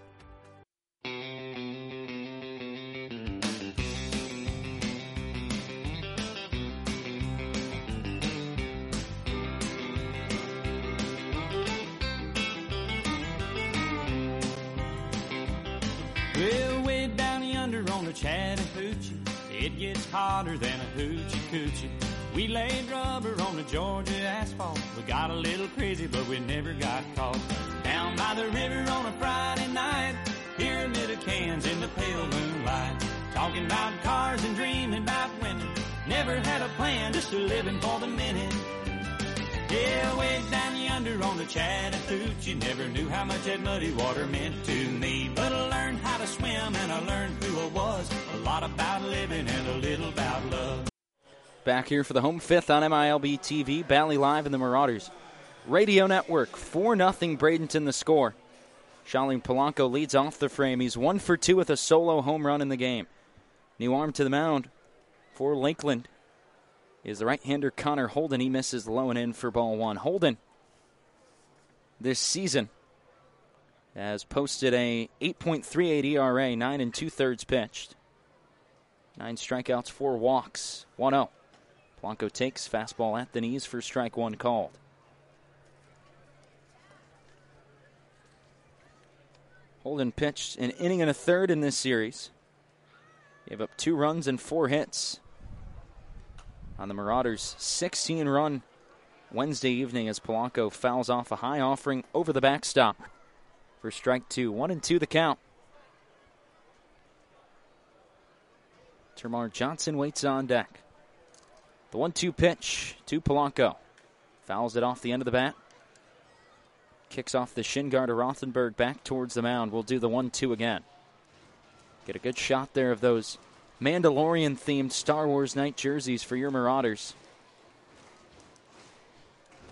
Well, way down yonder on the Chattahoochee, it gets hotter than a hoochie coochie. We laid rubber on the Georgia asphalt. We got a little crazy, but we never got caught. Down by the river on a Friday night, pyramid of cans in the pale moonlight. Talking about cars and dreaming about women. Never had a plan, just a living for the minute. Yeah, way down yonder on the Chattahoochee, never knew how much that muddy water meant to me. But I learned how to swim and I learned who I was. A lot about living and a little about love. Back here for the home fifth on M I L B T V, Bally Live and the Marauders Radio Network. four nothing Bradenton the score. Charlie Polanco leads off the frame. He's one for two with a solo home run in the game. New arm to the mound for Lakeland is the right-hander Connor Holden. He misses low and in for ball one. Holden this season has posted a eight point three eight E R A, nine and two-thirds pitched. Nine strikeouts, four walks, one oh. Polanco takes fastball at the knees for strike one called. Holden pitched an inning and a third in this series. Gave up two runs and four hits on the Marauders' sixteen-run Wednesday evening as Polanco fouls off a high offering over the backstop for strike two. One and two the count. Termarr Johnson waits on deck. The one two pitch to Polanco. Fouls it off the end of the bat. Kicks off the shin guard of Rothenberg back towards the mound. We'll do the one two again. Get a good shot there of those Mandalorian-themed Star Wars night jerseys for your Marauders.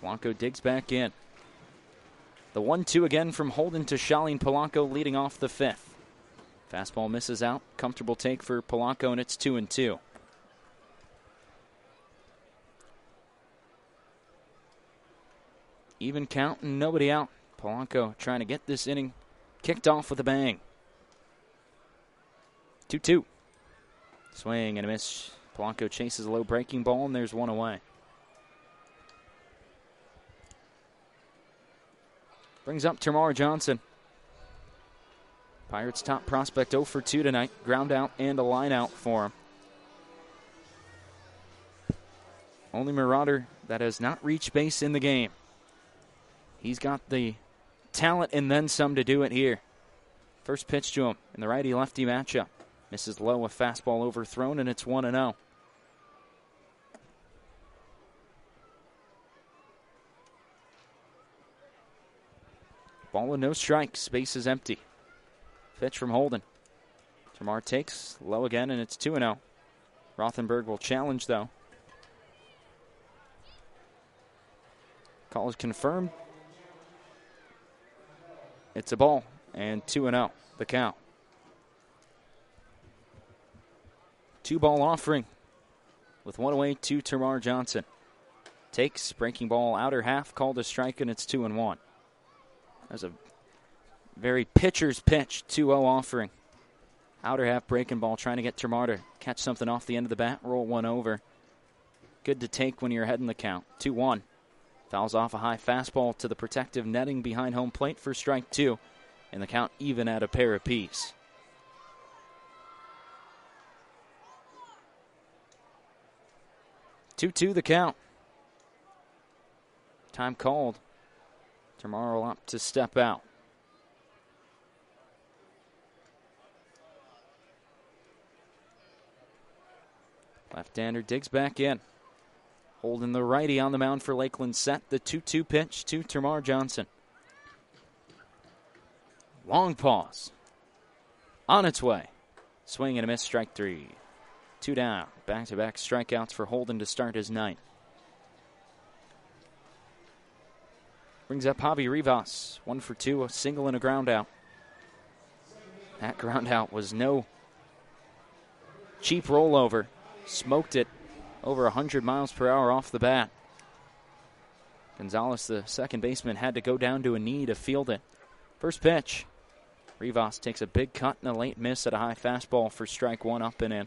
Polanco digs back in. The one two again from Holden to Shaleen Polanco leading off the fifth. Fastball misses out. Comfortable take for Polanco, and it's two and two. Even count and nobody out. Polanco trying to get this inning kicked off with a bang. two two. Swing and a miss. Polanco chases a low breaking ball, and there's one away. Brings up Termarr Johnson. Pirates' top prospect oh for two tonight. Ground out and a line out for him. Only Marauder that has not reached base in the game. He's got the talent and then some to do it here. First pitch to him in the righty-lefty matchup. Misses low, a fastball overthrown, and it's one and oh. Ball and no strikes. Base is empty. Pitch from Holden. Termarr takes low again, and it's two and oh. Rothenberg will challenge, though. Call is confirmed. It's a ball, and two and oh, the count. Two-ball offering with one away to Termarr Johnson. Takes, breaking ball, outer half, called a strike, and it's two and one. That's a very pitcher's pitch, two oh offering. Outer half breaking ball, trying to get Termarr to catch something off the end of the bat, roll one over. Good to take when you're ahead in the count. two one. Fouls off a high fastball to the protective netting behind home plate for strike two. And the count even at a pair apiece. two two the count. Time called. Termarr will opt to step out. Left-hander digs back in. Holding the righty on the mound for Lakeland set. The two two pitch to Termarr Johnson. Long pause. On its way. Swing and a miss, strike three. Two down. Back-to-back strikeouts for Holden to start his ninth. Brings up Javi Rivas. One for two, a single and a ground out. That ground out was no cheap rollover. Smoked it over one hundred miles per hour off the bat. Gonzalez, the second baseman, had to go down to a knee to field it. First pitch. Rivas takes a big cut and a late miss at a high fastball for strike one, up and in.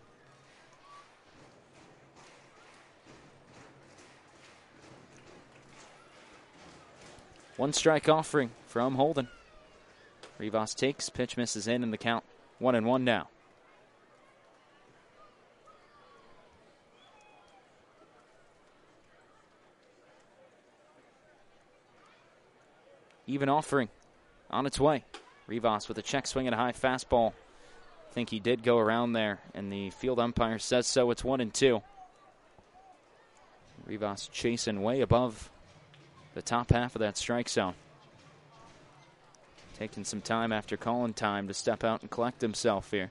One strike offering from Holden. Rivas takes, pitch misses in, and the count one and one now. Even offering on its way. Rivas with a check swing and a high fastball. I think he did go around there, and the field umpire says so. It's one and two. Rivas chasing way above the top half of that strike zone. Taking some time after calling time to step out and collect himself here.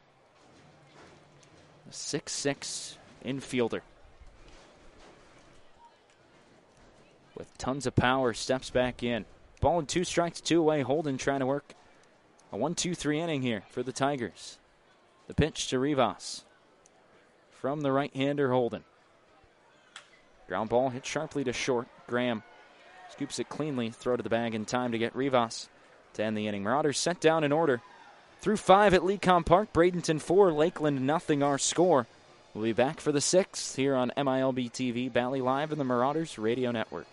A six six infielder. With tons of power, steps back in. Ball and two strikes, two away. Holden trying to work a one two three inning here for the Tigers. The pitch to Rivas. From the right-hander, Holden. Ground ball hit sharply to short. Graham scoops it cleanly. Throw to the bag in time to get Rivas to end the inning. Marauders sent down in order. Through five at Lecom Park. Bradenton four, Lakeland nothing, our score. We'll be back for the sixth here on M I L B T V, Bally Live, and the Marauders Radio Network.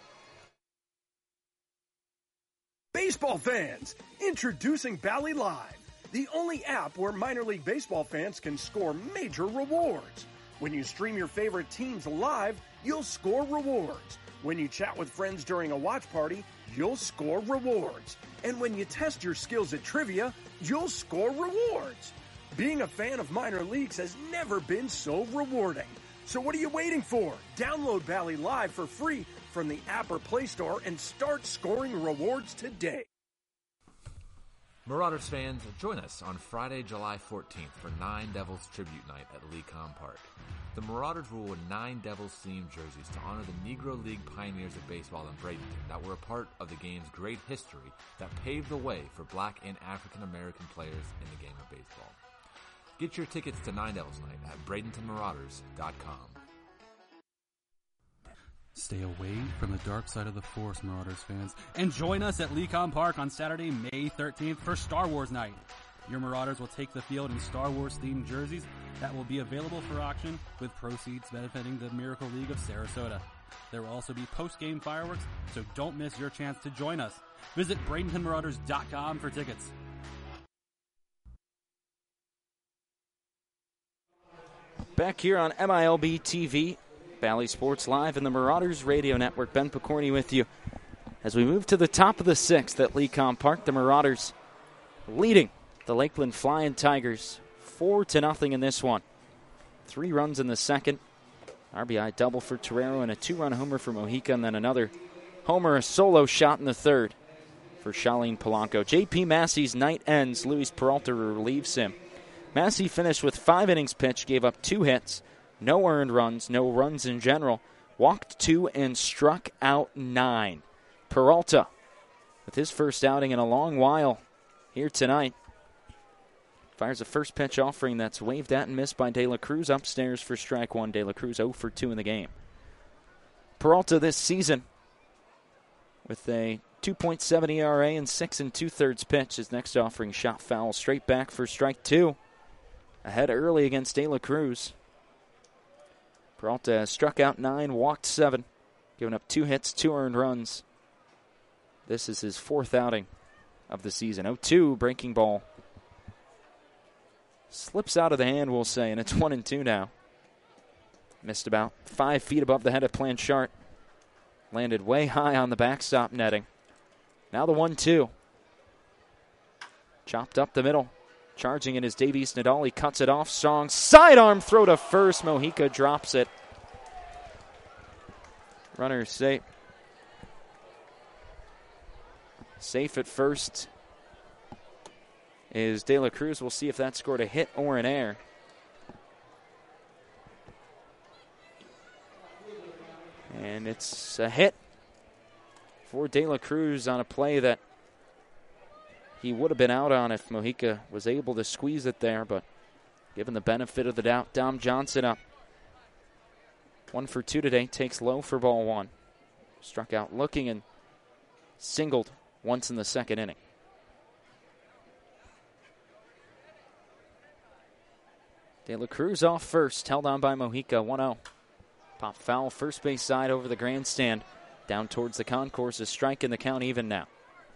Baseball fans, introducing Bally Live, the only app where minor league baseball fans can score major rewards. When you stream your favorite teams live, you'll score rewards. When you chat with friends during a watch party, you'll score rewards. And when you test your skills at trivia, you'll score rewards. Being a fan of minor leagues has never been so rewarding. So what are you waiting for? Download Bally Live for free from the app or Play Store and start scoring rewards today. Marauders fans, join us on Friday, July fourteenth for Nine Devils Tribute Night at Lecom Park. The Marauders will wear nine Devils-themed jerseys to honor the Negro League pioneers of baseball in Bradenton that were a part of the game's great history that paved the way for black and African-American players in the game of baseball. Get your tickets to Nine Devils Night at Bradenton Marauders dot com. Stay away from the dark side of the Force, Marauders fans, and join us at Lecom Park on Saturday, May thirteenth for Star Wars Night. Your Marauders will take the field in Star Wars-themed jerseys that will be available for auction, with proceeds benefiting the Miracle League of Sarasota. There will also be post-game fireworks, so don't miss your chance to join us. Visit Bradenton Marauders dot com for tickets. Back here on M I L B T V, Valley Sports Live and the Marauders Radio Network. Ben Picorni with you. As we move to the top of the sixth at Lecom Park, the Marauders leading the Lakeland Flying Tigers four to nothing in this one. Three runs in the second. R B I double for Torero and a two-run homer for Mojica, and then another homer, a solo shot in the third for Charlene Polanco. J P Massey's night ends. Luis Peralta relieves him. Massey finished with five innings pitched, gave up two hits, no earned runs, no runs in general, walked two, and struck out nine. Peralta, with his first outing in a long while here tonight, fires a first pitch offering that's waved at and missed by De La Cruz upstairs for strike one. De La Cruz oh for two in the game. Peralta this season with a two point seven E R A and six and two-thirds pitch. His next offering shot foul straight back for strike two. Ahead early against De La Cruz. Peralta has struck out nine, walked seven, given up two hits, two earned runs. This is his fourth outing of the season. oh two, breaking ball. Slips out of the hand, we'll say, and it's one and two now. Missed about five feet above the head of Planchart. Landed way high on the backstop netting. Now the one two. Chopped up the middle. Charging in is Davies Nadal. He cuts it off. Song sidearm throw to first. Mojica drops it. Runner safe. Safe at first is De La Cruz. We'll see if that scored a hit or an error. And it's a hit for De La Cruz on a play that he would have been out on if Mojica was able to squeeze it there, but given the benefit of the doubt, Dom Johnson up. One for two today, takes low for ball one. Struck out looking and singled once in the second inning. De La Cruz off first, held on by Mojica, one oh. Pop foul, first base side over the grandstand. Down towards the concourse, a strike in the count even now.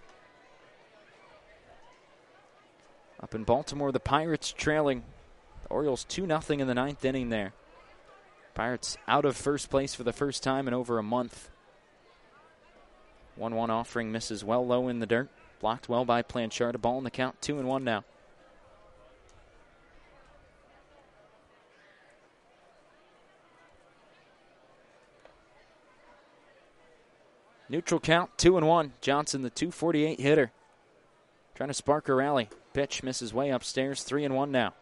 Up in Baltimore, the Pirates trailing the Orioles two nothing in the ninth inning there. Pirates out of first place for the first time in over a month. one one offering misses well low in the dirt. Blocked well by Planchard. A ball in the count, two and one now. Neutral count, two and one. Johnson, the two forty-eight hitter, trying to spark a rally. Pitch misses way upstairs, three and one now.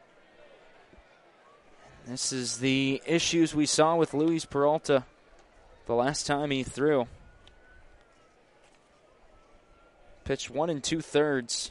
This is the issues we saw with Luis Peralta the last time he threw. Pitched one and two thirds,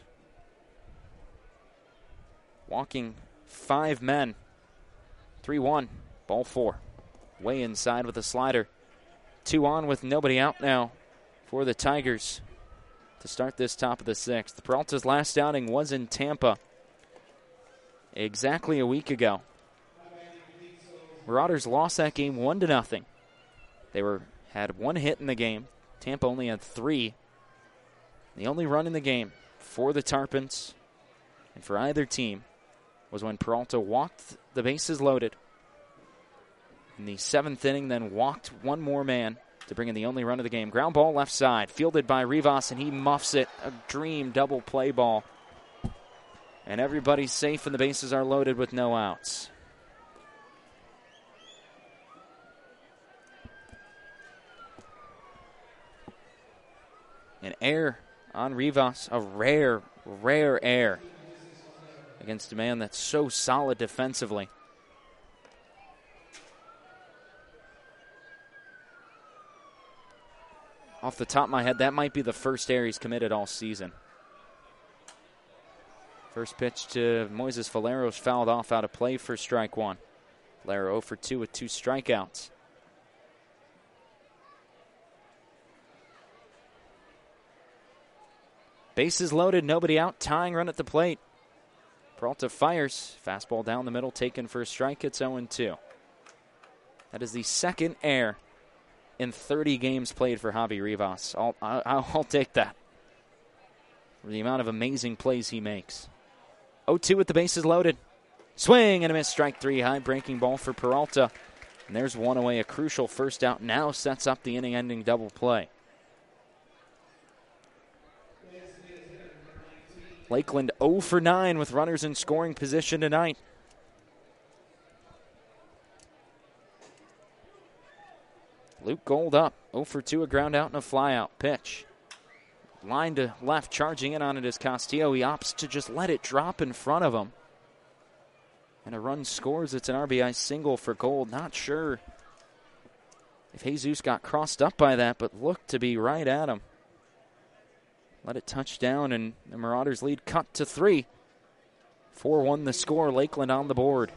walking five men. three one, ball four. Way inside with a slider. Two on with nobody out now for the Tigers to start this top of the sixth. Peralta's last outing was in Tampa exactly a week ago. Marauders lost that game one to nothing. They were had one hit in the game. Tampa only had three. The only run in the game for the Tarpons and for either team was when Peralta walked the bases loaded in the seventh inning, then walked one more man to bring in the only run of the game. Ground ball left side, fielded by Rivas, and he muffs it. A dream double play ball. And everybody's safe and the bases are loaded with no outs. An error on Rivas, a rare rare air against a man that's so solid defensively. Off the top of my head, that might be the first air he's committed all season. First pitch to Moises Falero's fouled off out of play for strike one. Valero zero for two with two strikeouts. Bases loaded, nobody out, tying run at the plate. Peralta fires, fastball down the middle, taken for a strike. It's oh and two. That is the second error in thirty games played for Javi Rivas. I'll, I'll, I'll take that for the amount of amazing plays he makes. oh two with the bases loaded. Swing and a miss, strike three, high breaking ball for Peralta. And there's one away, a crucial first out now sets up the inning-ending double play. Lakeland oh for nine with runners in scoring position tonight. Luke Gold up, oh for two, a ground out and a flyout pitch. Line to left, charging in on it is Castillo. He opts to just let it drop in front of him. And a run scores. It's an R B I single for Gold. Not sure if Jesus got crossed up by that, but looked to be right at him. Let it touch down, and the Marauders lead cut to three. four one the score, Lakeland on the board.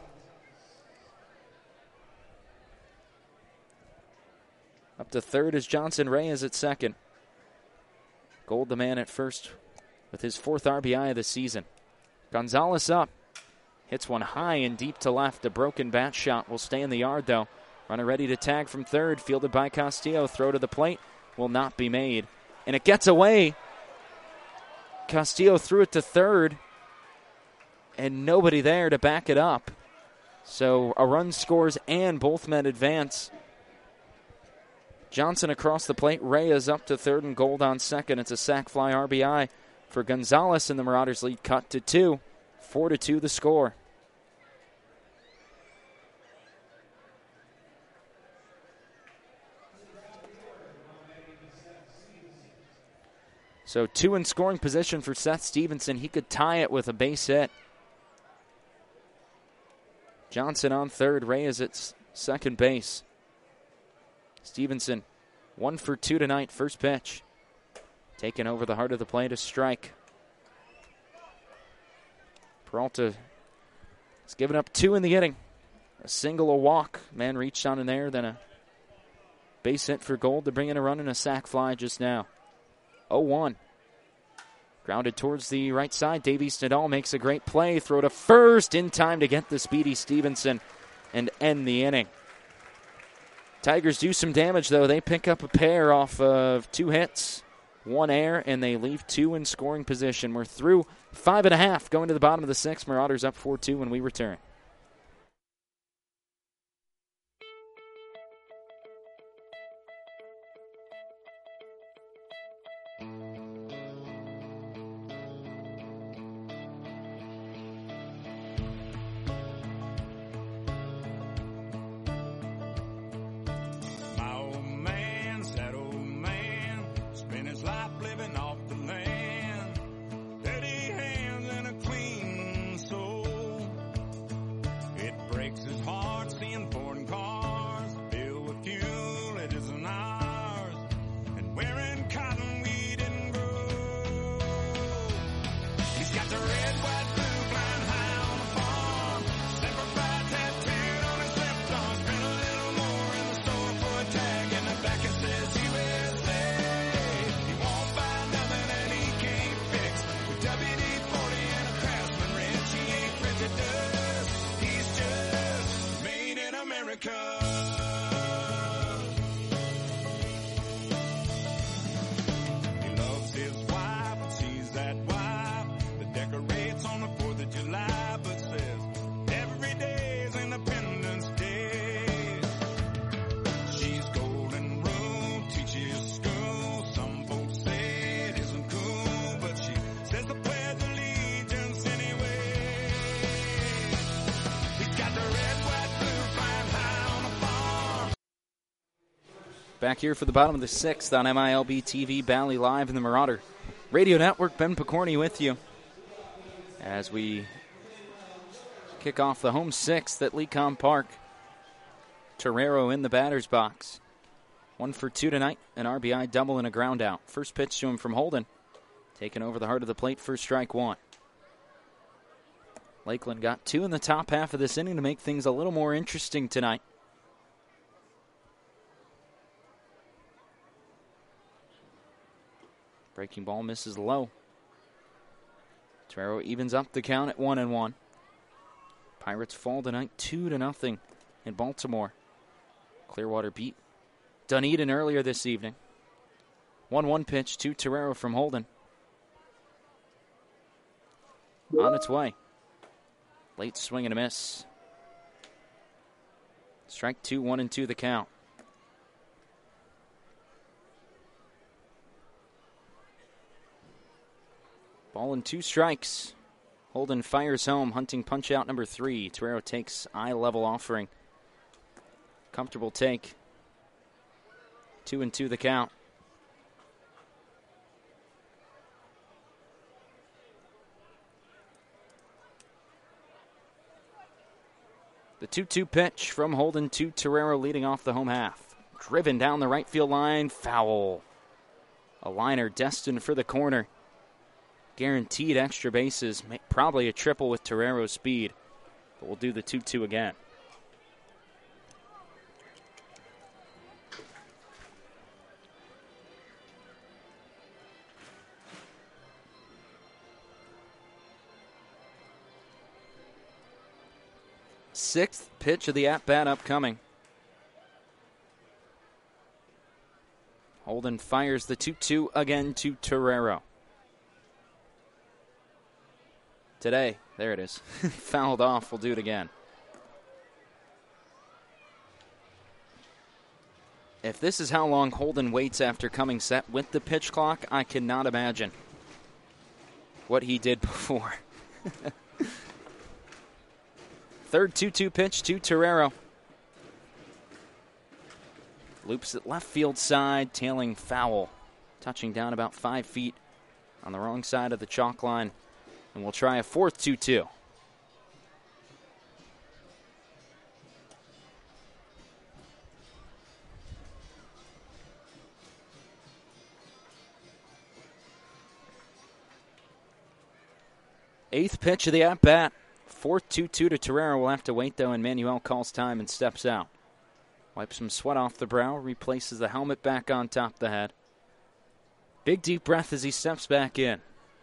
Up to third is Johnson Reyes at second. Gold the man at first with his fourth R B I of the season. Gonzalez up. Hits one high and deep to left. A broken bat shot will stay in the yard, though. Runner ready to tag from third. Fielded by Castillo. Throw to the plate will not be made. And it gets away. Castillo threw it to third. And nobody there to back it up. So a run scores and both men advance. Johnson across the plate. Reyes up to third and Gold on second. It's a sac fly R B I for Gonzalez, and the Marauders lead cut to two. Four to two the score. So two in scoring position for Seth Stevenson. He could tie it with a base hit. Johnson on third. Reyes at second base. Stevenson, one for two tonight. First pitch. Taken over the heart of the plate, a strike. Peralta has given up two in the inning. A single, a walk. Man reached on in there, then a base hit for Gold to bring in a run and a sac fly just now. oh one. Grounded towards the right side. Davies Nadal makes a great play. Throw to first in time to get the speedy Stevenson and end the inning. Tigers do some damage, though. They pick up a pair off of two hits, one air, and they leave two in scoring position. We're through five and a half going to the bottom of the sixth. Marauders up four two when we return. Back here for the bottom of the sixth on M I L B T V, Bally Live, and the Marauder Radio Network. Ben Picorni with you. as we kick off the home sixth at Lecom Park. Torero in the batter's box. One for two tonight, an R B I double and a ground out. First pitch to him from Holden. Taking over the heart of the plate for strike one. Lakeland got two in the top half of this inning to make things a little more interesting tonight. Breaking ball misses low. Torero evens up the count at one and one. Pirates fall tonight two to nothing in Baltimore. Clearwater beat Dunedin earlier this evening. one one pitch to Torero from Holden. On its way. Late swing and a miss. Strike two, one and two the count. Ball and two strikes. Holden fires home, hunting punch out number three. Torero takes eye level offering. Comfortable take. Two and two the count. The two two pitch from Holden to Torero leading off the home half. Driven down the right field line, foul. A liner destined for the corner. Guaranteed extra bases, probably a triple with Torero's speed. But we'll do the two two again. Sixth pitch of the at-bat upcoming. Holden fires the two two again to Torero. Today, there it is. Fouled off, we'll do it again. If this is how long Holden waits after coming set with the pitch clock, I cannot imagine what he did before. Third two two pitch to Torero. Loops it left field side, tailing foul. Touching down about five feet on the wrong side of the chalk line. And we'll try a fourth two two. Eighth pitch of the at-bat. Fourth two two to Torero. We'll have to wait, though, and Manuel calls time and steps out. Wipes some sweat off the brow, replaces the helmet back on top of the head. Big deep breath as he steps back in.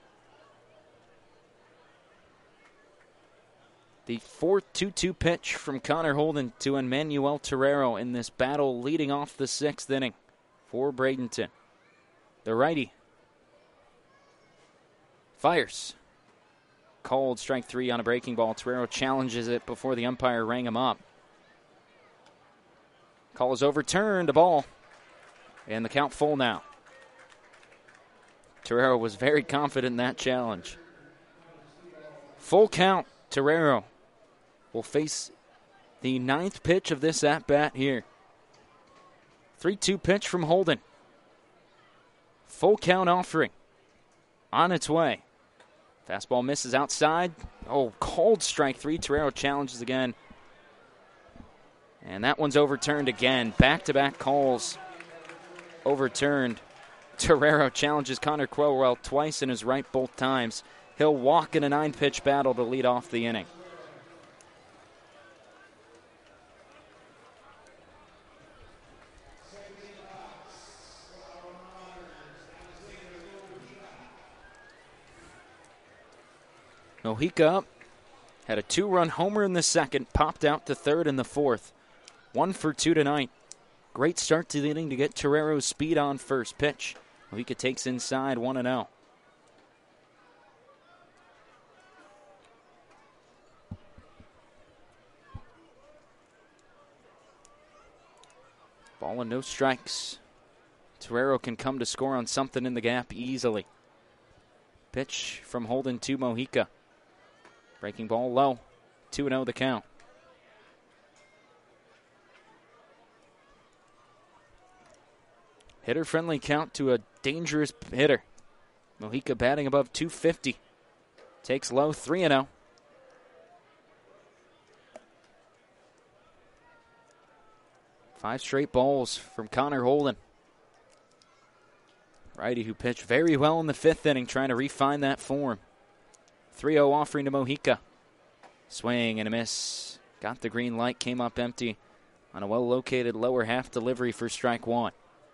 The fourth two two pitch from Connor Holden to Emmanuel Torero in this battle leading off the sixth inning for Bradenton. The righty fires. Called strike three on a breaking ball. Torero challenges it before the umpire rang him up. Call is overturned, a ball. And the count full now. Torero was very confident in that challenge. Full count. Torero will face the ninth pitch of this at-bat here. three two pitch from Holden. Full count offering. On its way. Fastball misses outside. Oh, cold strike three. Torero challenges again. And that one's overturned again. Back-to-back calls overturned. Torero challenges Connor Crowell twice in his right both times. He'll walk in a nine-pitch battle to lead off the inning. Mojica up. Had a two-run homer in the second. Popped out to third in the fourth. One for two tonight. Great start to the inning to get Torero's speed on first pitch. Mojica takes inside one and oh. Ball and no strikes. Torero can come to score on something in the gap easily. Pitch from Holden to Mojica. Breaking ball low. two and oh the count. Hitter-friendly count to a dangerous hitter. Mojica batting above two fifty. Takes low, three and oh. Five straight balls from Connor Holden. Righty who pitched very well in the fifth inning, trying to refine that form. three oh offering to Mojica. Swing and a miss. Got the green light, came up empty on a well-located lower half delivery for strike one.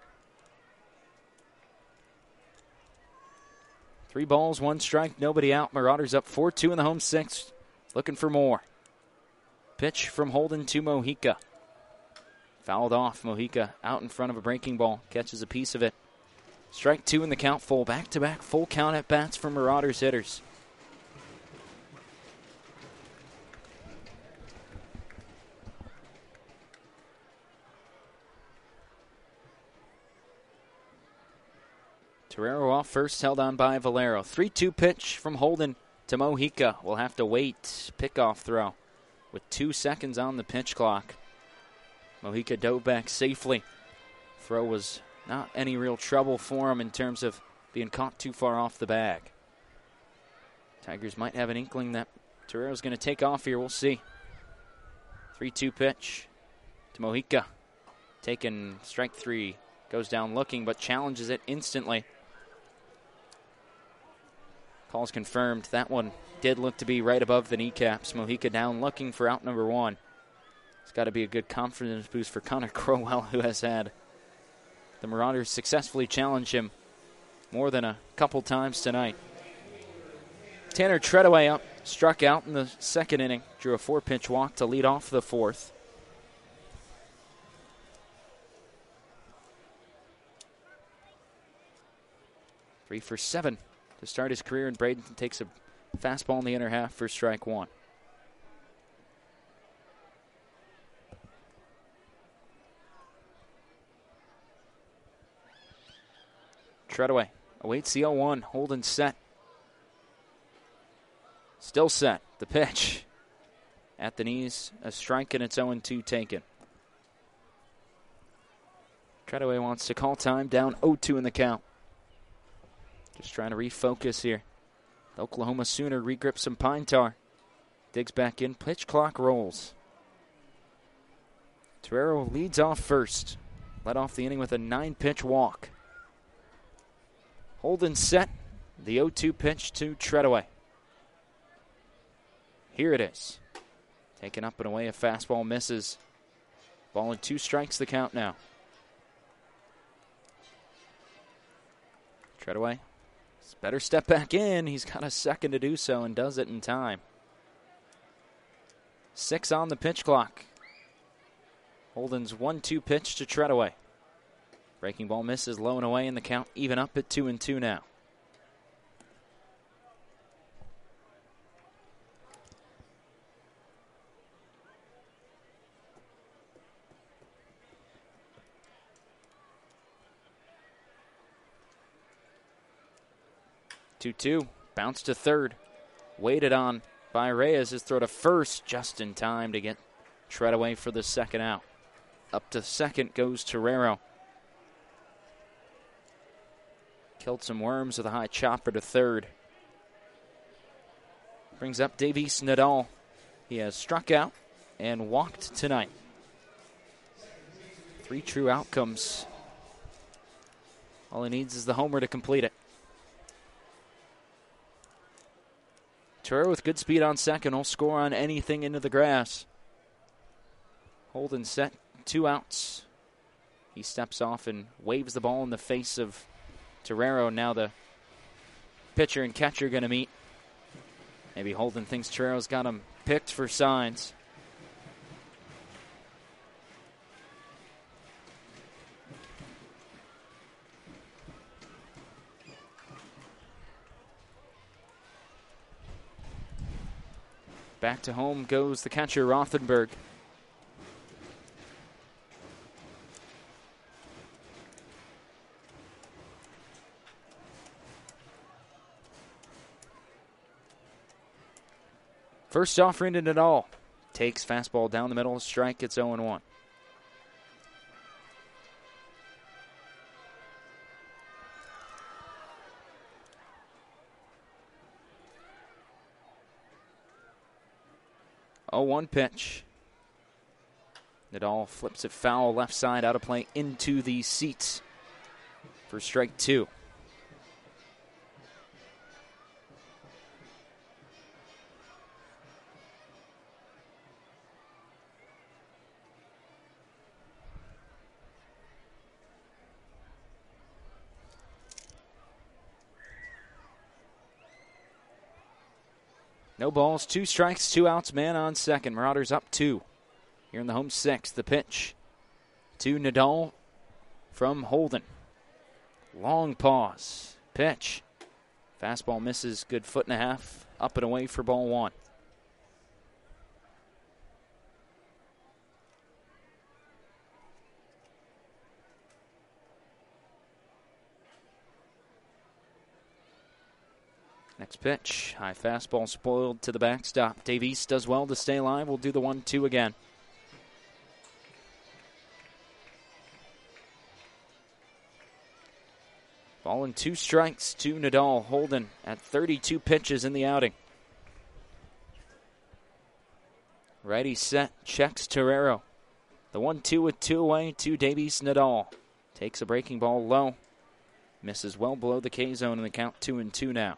Three balls, one strike, nobody out. Marauders up four two in the home sixth. Looking for more. Pitch from Holden to Mojica. Fouled off. Mojica out in front of a breaking ball. Catches a piece of it. Strike two in the count, full. Back-to-back full count at bats from Marauders hitters. Torero off first, held on by Valero. three two pitch from Holden to Mojica. We'll have to wait. Pickoff throw with two seconds on the pitch clock. Mojica dove back safely. Throw was not any real trouble for him in terms of being caught too far off the bag. Tigers might have an inkling that Torero's going to take off here. We'll see. three two pitch to Mojica. Taken strike three. Goes down looking, but challenges it instantly. Call's confirmed. That one did look to be right above the kneecaps. Mojica down looking for out number one. It's got to be a good confidence boost for Connor Crowell, who has had the Marauders successfully challenge him more than a couple times tonight. Tanner Treadaway up, struck out in the second inning. Drew a four-pitch walk to lead off the fourth. Three for seven to start his career, and Bradenton takes a fastball in the inner half for strike one. Treadaway awaits the oh one. Holden set. Still set. The pitch at the knees. A strike, and it's oh two taken. Treadaway wants to call time, down oh two in the count. Just trying to refocus here. The Oklahoma Sooner regrips some pine tar. Digs back in. Pitch clock rolls. Torero leads off first. Led off the inning with a nine-pitch walk. Holden set. The oh two pitch to Treadaway. Here it is. Taken up and away. A fastball misses. Ball in two strikes the count now. Treadaway. Better step back in. He's got a second to do so and does it in time. Six on the pitch clock. Holden's one two pitch to Treadaway. Breaking ball misses low and away, and the count even up at two and two now. two two. Bounce to third. Waited on by Reyes. His throw to first just in time to get Treadaway for the second out. Up to second goes Torero. Killed some worms with a high chopper to third. Brings up Davies Nadal. He has struck out and walked tonight. Three true outcomes. All he needs is the homer to complete it. Torero with good speed on second. Will score on anything into the grass. Holden set, two outs. He steps off and waves the ball in the face of Torero. Now the pitcher and catcher going to meet. Maybe Holden thinks Torero's got him picked for signs. Back to home goes the catcher, Rothenberg. First offering to Nadal. Takes fastball down the middle. Strike. It's oh one. oh one pitch. Nadal flips it foul, left side, out of play, into the seats for strike two. No balls, two strikes, two outs, man on second. Marauders up two. Here in the home sixth, the pitch to Nadal from Holden. Long pause. Pitch. Fastball misses, good foot and a half. Up and away for ball one. Next pitch, high fastball spoiled to the backstop. Davies does well to stay alive. We'll do the one two again. Ball and two strikes to Nadal. Holden at thirty-two pitches in the outing. Righty set, checks Torero. The one two with two away to Davies. Nadal takes a breaking ball low. Misses well below the K zone in the count, two and two now.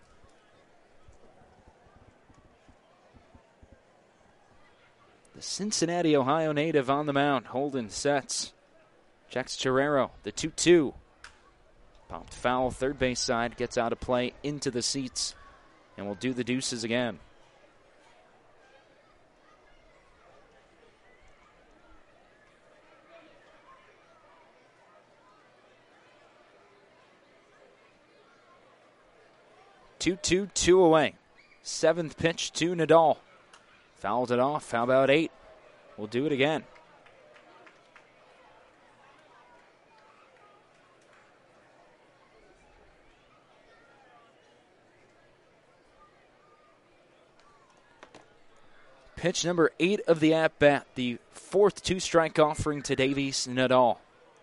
The Cincinnati, Ohio native on the mound. Holden sets. Checks Torero. The two two. Popped foul, third base side, gets out of play, into the seats, and will do the deuces again. two two, two away. Seventh pitch to Nadal. Fouled it off. How about eight? We'll do it again. Pitch number eight of the at-bat, the fourth two-strike offering to Davies Nadal.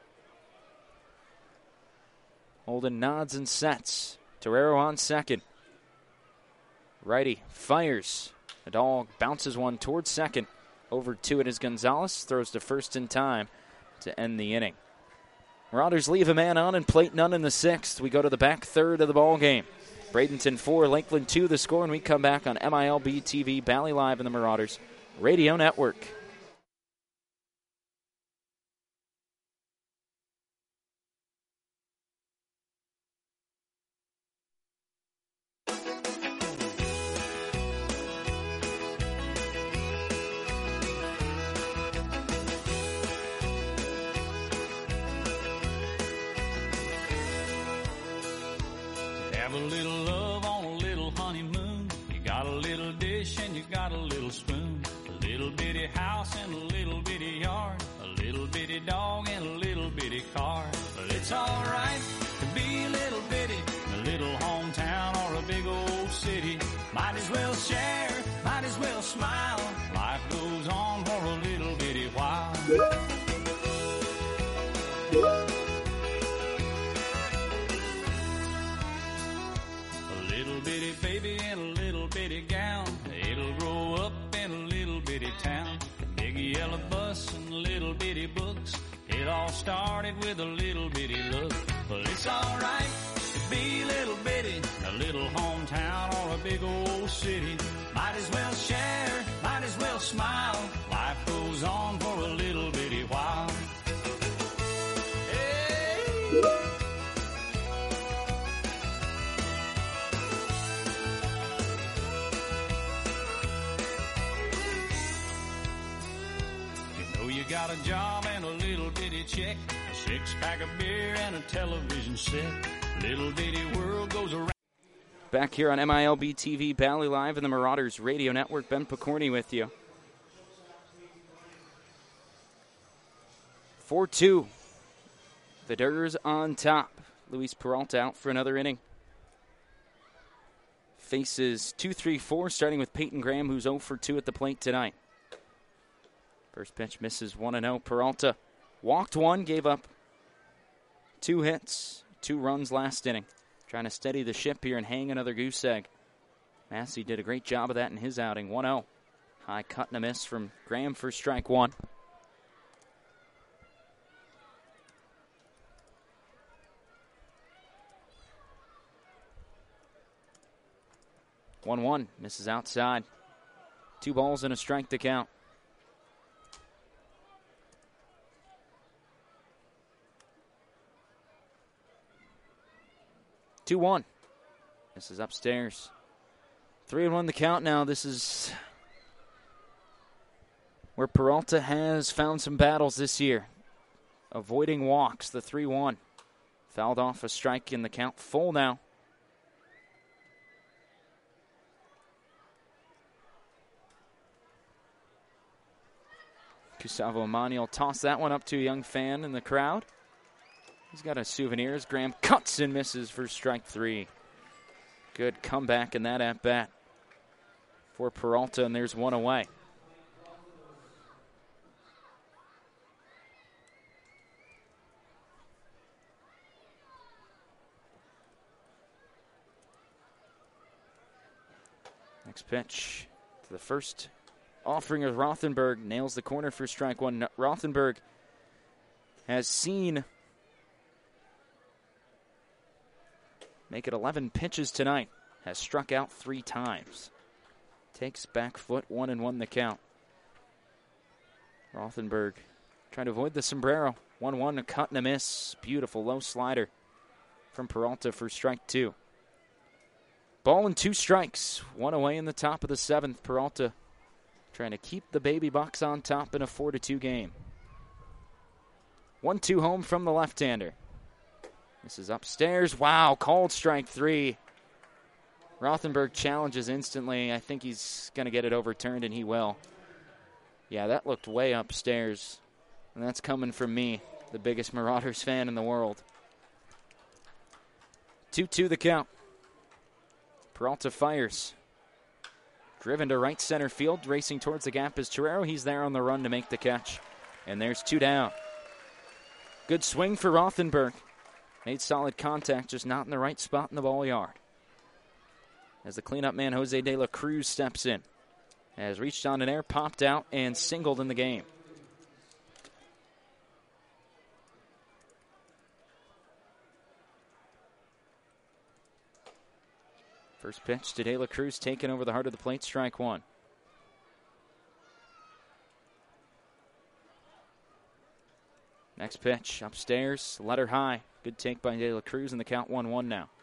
Holden nods and sets. Torero on second. Righty fires. Nadal bounces one towards second. Over to it is Gonzalez. Throws to first in time to end the inning. Marauders leave a man on and plate none in the sixth. We go to the back third of the ball game. Bradenton four, Lakeland two, the score, and we come back on M I L B T V, Bally Live, and the Marauders Radio Network. Have a little love on a little honeymoon. You got a little dish and you got a little spoon. A little bitty house and a little bitty yard. A little bitty dog and a little bitty car. But it's alright to be a little bitty in a little hometown or a big old city. Might as well share, might as well smile. Life goes on for a little bitty while. Bitty baby in a little bitty gown. It'll grow up in a little bitty town. Big yellow bus and little bitty books. It all started with a little bitty look. Well, it's alright to be a little bitty in a little hometown or a big old city. Might as well share, might as well smile. Life goes on for a little bitty while. Hey! You got a job and a little bitty check, a six-pack of beer and a television set. Little bitty world goes around. Back here on M I L B T V, Bally Live, and the Marauders Radio Network. Ben Picorni with you. four two. The Dirgers on top. Luis Peralta out for another inning. Faces two three four, starting with Peyton Graham, who's oh for two at the plate tonight. First pitch misses one and oh. Peralta walked one, gave up two hits, two runs last inning. Trying to steady the ship here and hang another goose egg. Massey did a great job of that in his outing. one oh. High cut and a miss from Graham for strike one. one one, misses outside. Two balls and a strike to count. two one. This is upstairs. three and one the count now. This is where Peralta has found some battles this year. Avoiding walks, the three one. Fouled off a strike in the count. Full now. Gustavo Amani will toss that one up to a young fan in the crowd. He's got a souvenir as Graham cuts and misses for strike three. Good comeback in that at-bat for Peralta, and there's one away. Next pitch to the first offering of Rothenberg. Nails the corner for strike one. Rothenberg has seen make it eleven pitches tonight. Has struck out three times. Takes back foot, one and one the count. Rothenberg trying to avoid the sombrero. one one, a cut and a miss. Beautiful low slider from Peralta for strike two. Ball and two strikes. One away in the top of the seventh. Peralta trying to keep the Baby Bucks on top in a four to two game. one two home from the left-hander. This is upstairs. Wow, called strike three. Rothenberg challenges instantly. I think he's going to get it overturned, and he will. Yeah, that looked way upstairs. And that's coming from me, the biggest Marauders fan in the world. two two the count. Peralta fires. Driven to right center field. Racing towards the gap is Torero. He's there on the run to make the catch. And there's two down. Good swing for Rothenberg. Made solid contact, just not in the right spot in the ball yard. As the cleanup man, Jose De La Cruz, steps in. Has reached on an air, popped out, and singled in the game. First pitch to De La Cruz, taken over the heart of the plate, strike one. Next pitch, upstairs, letter high. Good take by De La Cruz, and the count one one now.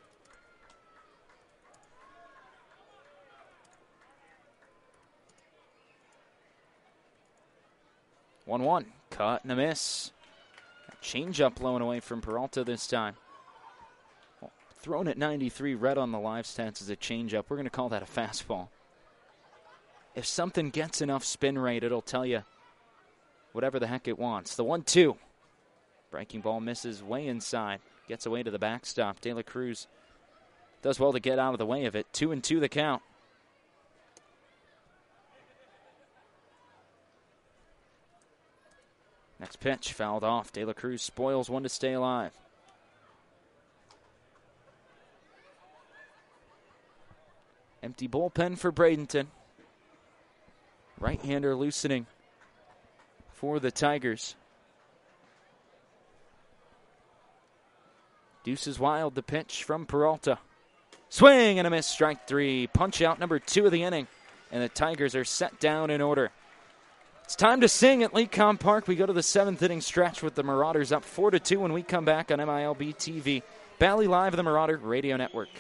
one one, cut and a miss. Change up low and away from Peralta this time. Well, thrown at ninety-three, red on the live stats as a changeup. We're going to call that a fastball. If something gets enough spin rate, it'll tell you whatever the heck it wants. The one two. Breaking ball misses way inside. Gets away to the backstop. De La Cruz does well to get out of the way of it. Two and two the count. Next pitch fouled off. De La Cruz spoils one to stay alive. Empty bullpen for Bradenton. Right-hander loosening for the Tigers. Deuces wild, the pitch from Peralta. Swing and a miss, strike three. Punch out number two of the inning. And the Tigers are set down in order. It's time to sing at Lecom Park. We go to the seventh inning stretch with the Marauders up four to two when we come back on M I L B T V. Bally Live, the Marauder Radio Network.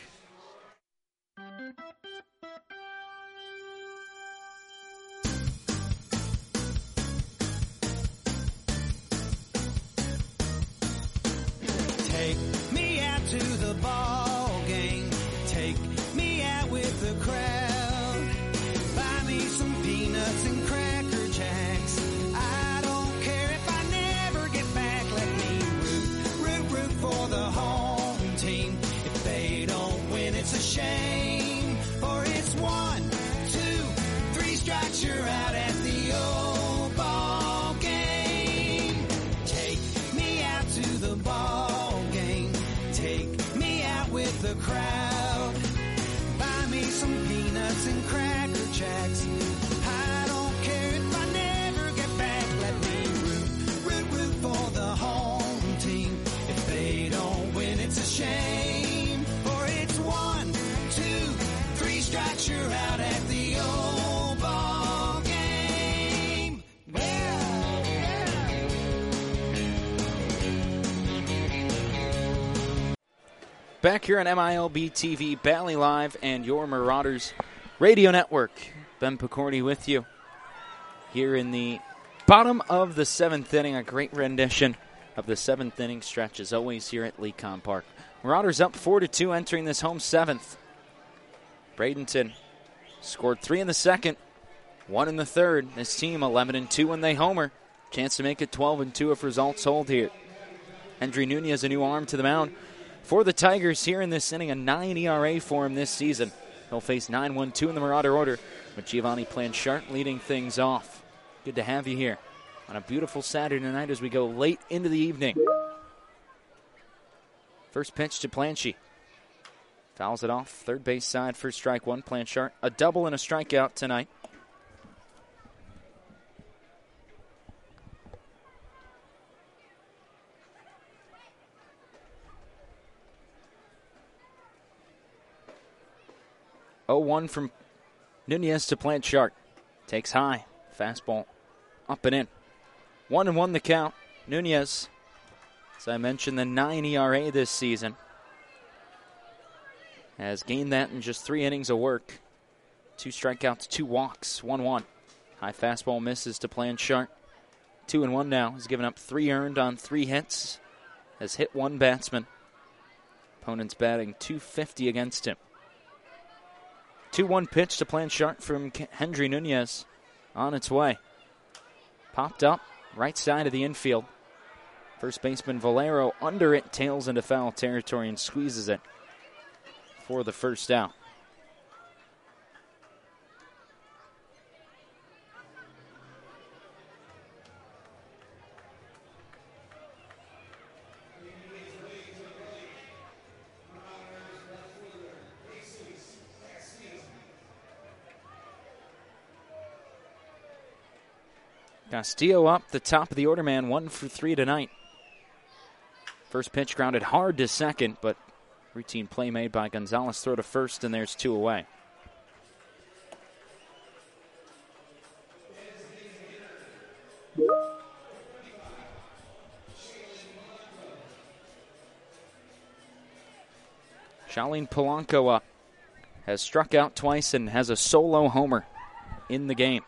Take me out to the ball game. Take me out with the crowd. Buy me some peanuts and cracker jacks. I don't care if I never get back. Let me root, root, root for the home team. If they don't win, it's a shame. For it's one, two, three strikes, you're out at the old ball game. Take me out to the ball game. Take me out with the crowd. Buy me some peanuts back here on M I L B T V, Bally Live, and your Marauders Radio Network. Ben Picorni with you here in the bottom of the seventh inning. A great rendition of the seventh inning stretch, as always, here at Lecom Park. Marauders up four to two entering this home seventh. Bradenton scored three in the second, one in the third. This team eleven and two when they homer. Chance to make it twelve and two if results hold here. Hendry Nunez, a new arm to the mound for the Tigers here in this inning. A nine E R A for him this season. He'll face nine one two in the Marauder order, with Giovanni Planchart leading things off. Good to have you here on a beautiful Saturday night as we go late into the evening. First pitch to Planchy. Fouls it off. Third base side for strike one. Planchart, a double and a strikeout tonight. oh one from Nunez to Planchart. Takes high. Fastball up and in. One and one the count. Nunez, as I mentioned, the nine E R A this season, has gained that in just three innings of work. Two strikeouts, two walks, one one. High fastball misses to Planchart. Two and one now. He's given up three earned on three hits. Has hit one batsman. Opponent's batting two fifty against him. two one pitch to Planchart from Hendry Nunez. On its way. Popped up, right side of the infield. First baseman Valero under it, tails into foul territory and squeezes it for the first out. Castillo up the top of the order, man, one for three tonight. First pitch grounded hard to second, but routine play made by Gonzalez. Throw to first, and there's two away. Charlene Polanco up. Has struck out twice and has a solo homer in the game.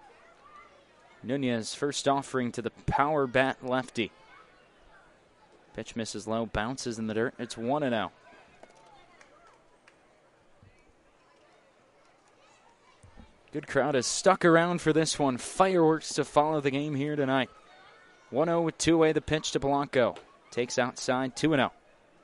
Nunez first offering to the power bat lefty. Pitch misses low, bounces in the dirt. It's one and out. Good crowd has stuck around for this one. Fireworks to follow the game here tonight. one oh with two away, the pitch to Polanco. Takes outside, two and oh.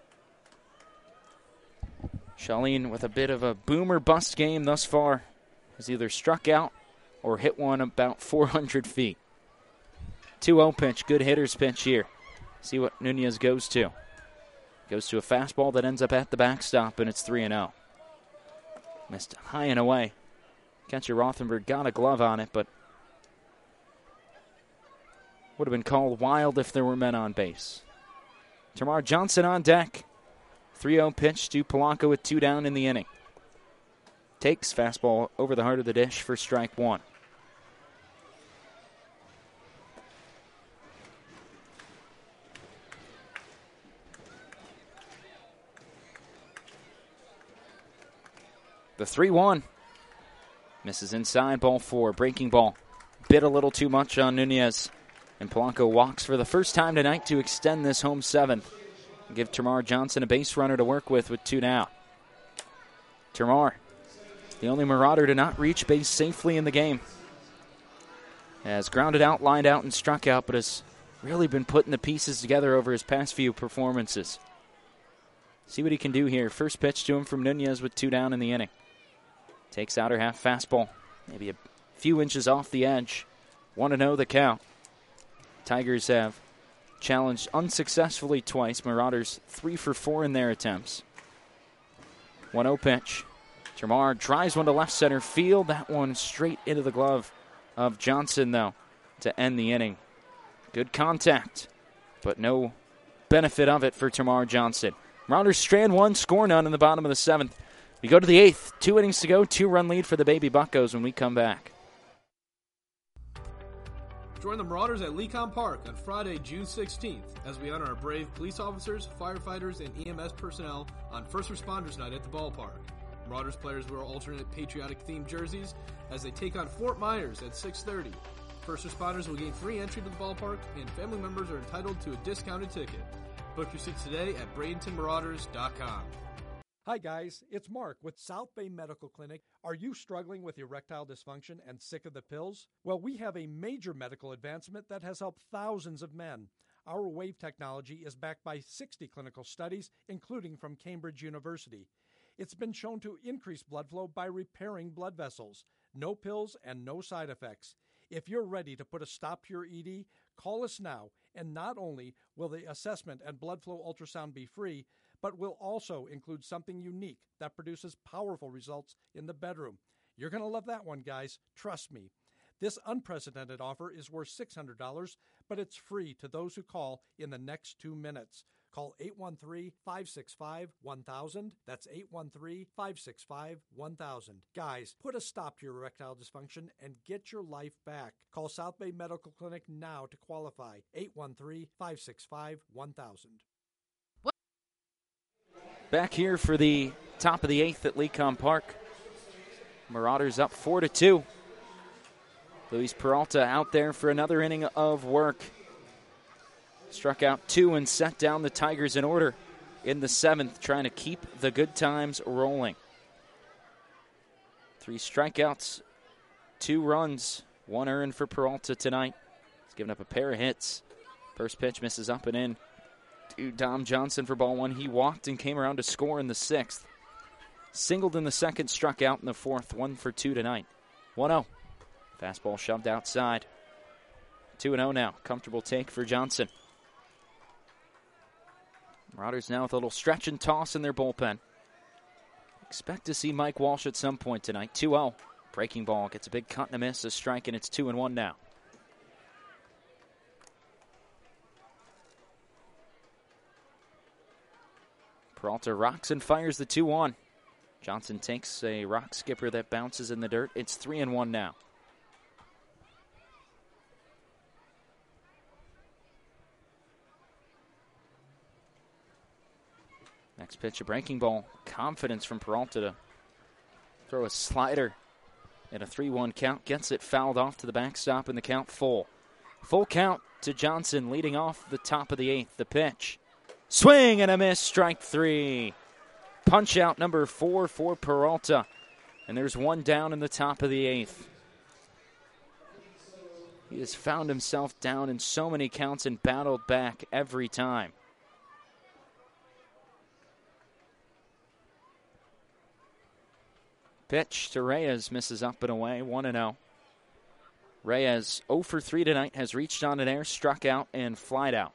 Charlene with a bit of a boomer bust game thus far. Has either struck out or hit one about four hundred feet. two oh pitch, good hitter's pitch here. See what Nunez goes to. Goes to a fastball that ends up at the backstop, and it's three and oh. Missed high and away. Catcher Rothenberg got a glove on it, but would have been called wild if there were men on base. Tamar Johnson on deck. three oh pitch to Polanco with two down in the inning. Takes fastball over the heart of the dish for strike one. The three one. Misses inside, ball four. Breaking ball. Bit a little too much on Nunez. And Polanco walks for the first time tonight to extend this home seventh. Give Tamar Johnson a base runner to work with with two down. Tamar, the only Marauder to not reach base safely in the game. Has grounded out, lined out, and struck out, but has really been putting the pieces together over his past few performances. See what he can do here. First pitch to him from Nunez with two down in the inning. Takes outer half fastball. Maybe a few inches off the edge. one oh the count. Tigers have challenged unsuccessfully twice. Marauders three for four in their attempts. one oh pitch. Tamar drives one to left center field. That one straight into the glove of Johnson, though, to end the inning. Good contact, but no benefit of it for Tamar Johnson. Marauders strand one, score none in the bottom of the seventh. We go to the eighth. Two innings to go, two-run lead for the Baby Buccos when we come back. Join the Marauders at Lecom Park on Friday, June sixteenth, as we honor our brave police officers, firefighters, and E M S personnel on First Responders Night at the ballpark. Marauders players wear alternate patriotic-themed jerseys as they take on Fort Myers at six thirty. First responders will gain free entry to the ballpark, and family members are entitled to a discounted ticket. Book your seats today at Bradenton Marauders dot com. Hi guys, it's Mark with South Bay Medical Clinic. Are you struggling with erectile dysfunction and sick of the pills? Well, we have a major medical advancement that has helped thousands of men. Our WAVE technology is backed by sixty clinical studies, including from Cambridge University. It's been shown to increase blood flow by repairing blood vessels. No pills and no side effects. If you're ready to put a stop to your E D, call us now, and not only will the assessment and blood flow ultrasound be free, but will also include something unique that produces powerful results in the bedroom. You're going to love that one, guys. Trust me. This unprecedented offer is worth six hundred dollars, but it's free to those who call in the next two minutes. Call eight one three, five six five, one thousand. That's eight one three, five six five, one thousand. Guys, put a stop to your erectile dysfunction and get your life back. Call South Bay Medical Clinic now to qualify. eight one three, five six five, one thousand. Back here for the top of the eighth at Lecom Park. Marauders up four to two. Luis Peralta out there for another inning of work. Struck out two and set down the Tigers in order in the seventh, trying to keep the good times rolling. Three strikeouts, two runs, one earned for Peralta tonight. He's given up a pair of hits. First pitch misses up and in to Dom Johnson for ball one. He walked and came around to score in the sixth. Singled in the second, struck out in the fourth. One for two tonight. one oh. Fastball shoved outside. two and oh now. Comfortable take for Johnson. Marauders now with a little stretch and toss in their bullpen. Expect to see Mike Walsh at some point tonight. two oh. Breaking ball gets a big cut and a miss, a strike, and it's two and one now. Peralta rocks and fires the two one. Johnson takes a rock skipper that bounces in the dirt. It's three and one now. Next pitch, a breaking ball. Confidence from Peralta to throw a slider at a three one count. Gets it fouled off to the backstop, and the count full. Full count to Johnson, leading off the top of the eighth. The pitch. Swing and a miss, strike three. Punch out number four for Peralta. And there's one down in the top of the eighth. He has found himself down in so many counts and battled back every time. Pitch to Reyes, misses up and away, one and oh. Reyes, oh for three tonight, has reached on an air, struck out, and flied out.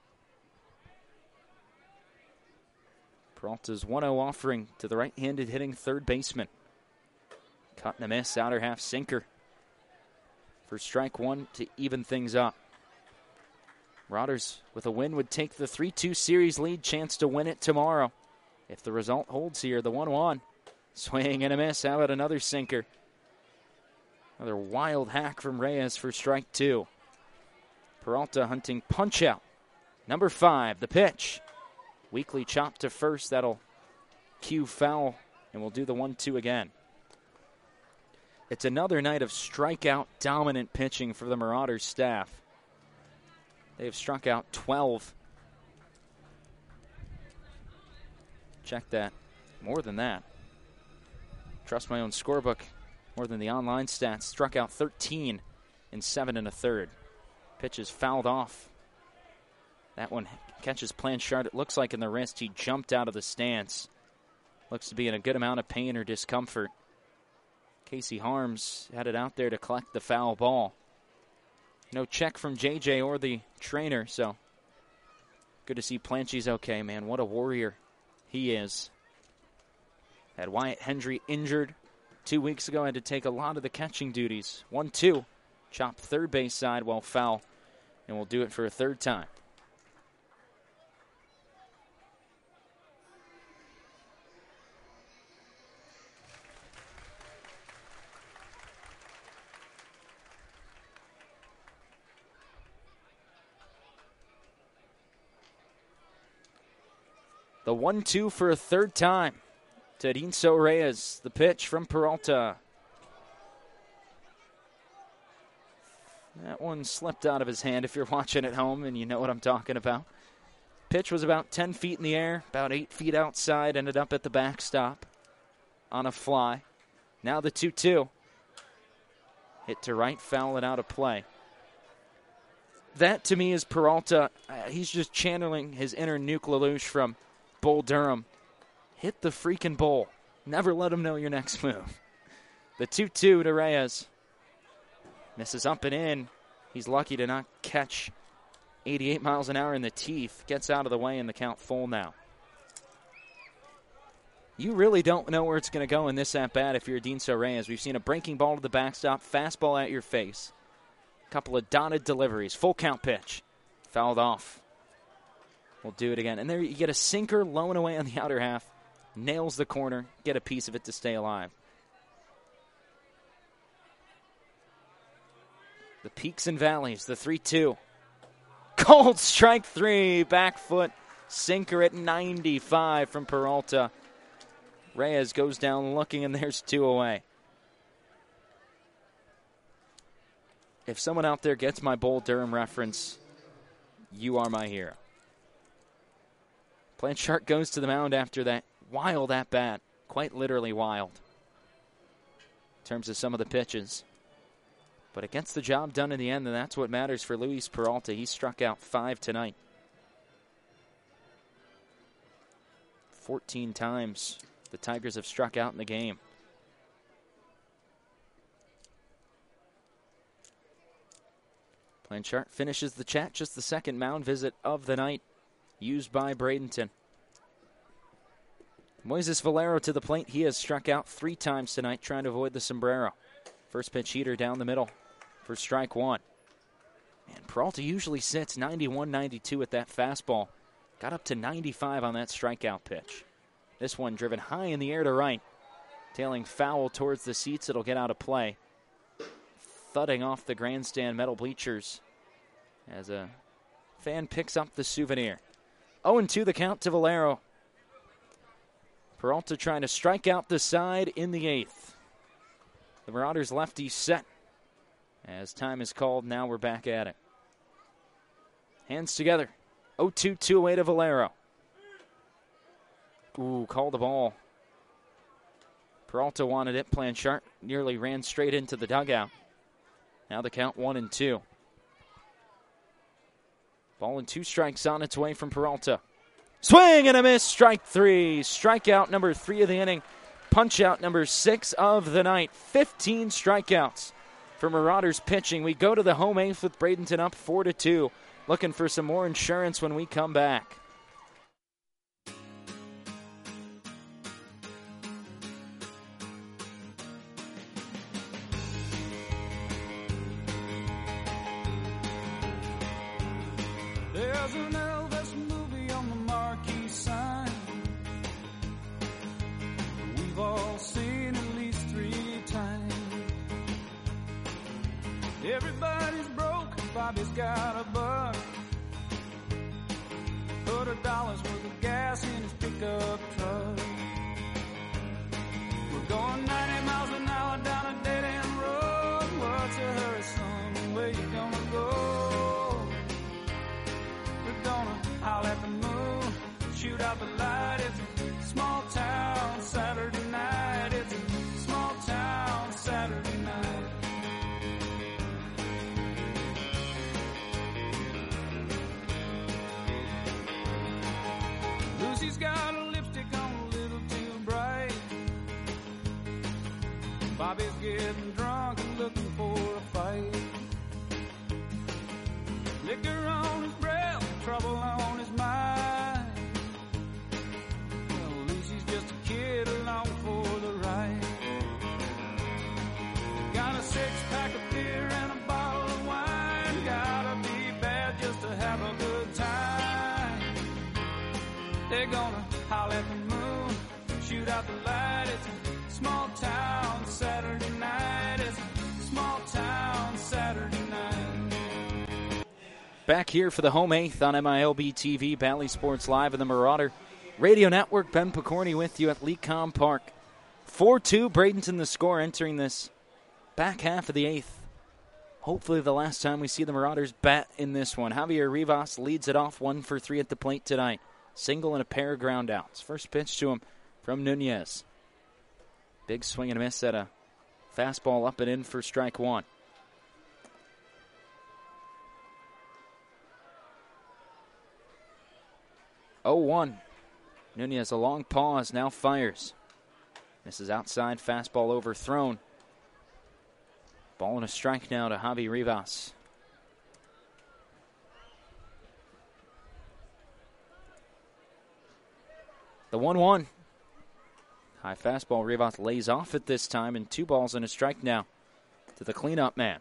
Peralta's one oh offering to the right-handed hitting third baseman. Cut and a miss, outer half sinker for strike one to even things up. Marauders with a win would take the three two series lead, chance to win it tomorrow. If the result holds here, the one one. Swing and a miss, how about another sinker? Another wild hack from Reyes for strike two. Peralta hunting punch out. Number five, the pitch. Weakly chopped to first. That'll cue foul, and we'll do the one two again. It's another night of strikeout dominant pitching for the Marauders staff. They've struck out twelve. Check that. More than that. Trust my own scorebook more than the online stats. Struck out thirteen in seven and a third. Pitch is fouled off. That one catches Blanchard, it looks like, in the wrist. He jumped out of the stance. Looks to be in a good amount of pain or discomfort. Casey Harms had it out there to collect the foul ball. No check from J J or the trainer, so good to see Planchy's okay, man. What a warrior he is. Had Wyatt Hendry injured two weeks ago, had to take a lot of the catching duties. one two. Chop third base side while foul, and we'll do it for a third time. The one two for a third time to Edinso Reyes. The pitch from Peralta. That one slipped out of his hand if you're watching at home and you know what I'm talking about. Pitch was about ten feet in the air, about eight feet outside, ended up at the backstop on a fly. Now the two two. Hit to right, foul it out of play. That, to me, is Peralta. Uh, he's just channeling his inner Nuke LaLoosh from Bull Durham. Hit the freaking bull. Never let him know your next move. The two two to Reyes. Misses up and in. He's lucky to not catch eighty-eight miles an hour in the teeth. Gets out of the way and the count full now. You really don't know where it's going to go in this at-bat if you're Edinso Reyes. We've seen a breaking ball to the backstop, fastball at your face. A couple of dotted deliveries. Full count pitch. Fouled off. We'll do it again. And there you get a sinker low and away on the outer half. Nails the corner. Get a piece of it to stay alive. The peaks and valleys. The three two. Cold strike three. Back foot. Sinker at ninety-five from Peralta. Reyes goes down looking, and there's two away. If someone out there gets my Bull Durham reference, you are my hero. Blanchard goes to the mound after that wild at-bat. Quite literally wild in terms of some of the pitches. But it gets the job done in the end, and that's what matters for Luis Peralta. He struck out five tonight. fourteen times the Tigers have struck out in the game. Blanchard finishes the chat, just the second mound visit of the night used by Bradenton. Moises Valero to the plate. He has struck out three times tonight, trying to avoid the sombrero. First pitch heater down the middle for strike one. And Peralta usually sits ninety-one ninety-two at that fastball. Got up to ninety-five on that strikeout pitch. This one driven high in the air to right. Tailing foul towards the seats. It'll get out of play. Thudding off the grandstand metal bleachers as a fan picks up the souvenir. oh and two the count to Valero. Peralta trying to strike out the side in the eighth. The Marauders lefty set. As time is called, now we're back at it. Hands together. oh two, two away to Valero. Ooh, called the ball. Peralta wanted it. Blanchard nearly ran straight into the dugout. Now the count one and two. Ball and two strikes on its way from Peralta. Swing and a miss. Strike three. Strikeout number three of the inning. Punch out number six of the night. fifteen strikeouts for Marauders pitching. We go to the home eighth with Bradenton up four to two. Looking for some more insurance when we come back. There's an Elvis movie on the marquee sign. We've all seen at least three times. Everybody's broke, Bobby's got a buck. Put a dollar's worth of gas in his pickup truck. We're going ninety miles an hour down a dead-end road. What's a hurry, son? Where you gonna go? We're gonna howl at the moon, shoot out the light. It's a small town Saturday night. It's a small town Saturday night. Lucy's got a lipstick on a little too bright. Bobby's getting drunk and looking for a fight. Liquor on his breath, trouble on his mind. Well, Lucy's just a kid along for the ride. Got a six-pack of beer and a bottle of wine. Gotta be bad just to have a good time. They're gonna howl at the moon, shoot out the light. It's a small town Saturday night. It's a small town Saturday night. Back here for the home eighth on M I L B T V, Bally Sports Live, and the Marauder Radio Network. Ben Picorni with you at Lecom Park. four two, Bradenton the score entering this back half of the eighth. Hopefully the last time we see the Marauders bat in this one. Javier Rivas leads it off, one for three at the plate tonight. Single and a pair of ground outs. First pitch to him from Nunez. Big swing and a miss at a fastball up and in for strike one. oh one. Nunez, a long pause, now fires. Misses outside, fastball overthrown. Ball and a strike now to Javi Rivas. The one one. High fastball, Rivas lays off it this time, and two balls and a strike now to the cleanup man.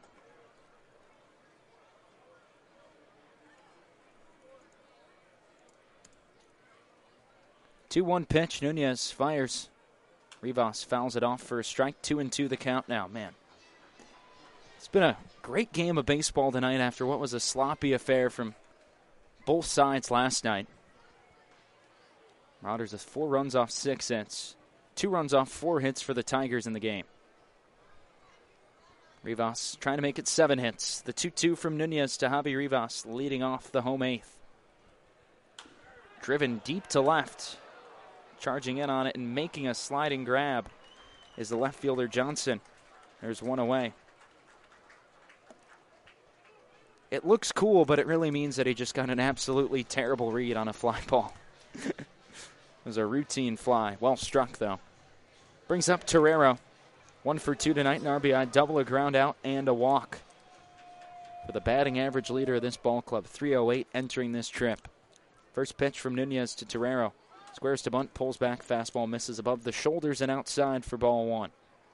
two one pitch, Nunez fires. Rivas fouls it off for a strike, two and two the count now. Man, it's been a great game of baseball tonight after what was a sloppy affair from both sides last night. Marauders with four runs off six hits. Two runs off four hits for the Tigers in the game. Rivas trying to make it seven hits. The two two from Nunez to Javi Rivas leading off the home eighth. Driven deep to left. Charging in on it and making a sliding grab is the left fielder Johnson. There's one away. It looks cool, but it really means that he just got an absolutely terrible read on a fly ball. It was a routine fly. Well struck, though. Brings up Torero. One for two tonight, an R B I double, a ground out, and a walk. For the batting average leader of this ball club, three oh eight entering this trip. First pitch from Nunez to Torero. Squares to bunt, pulls back, fastball misses above the shoulders and outside for ball one.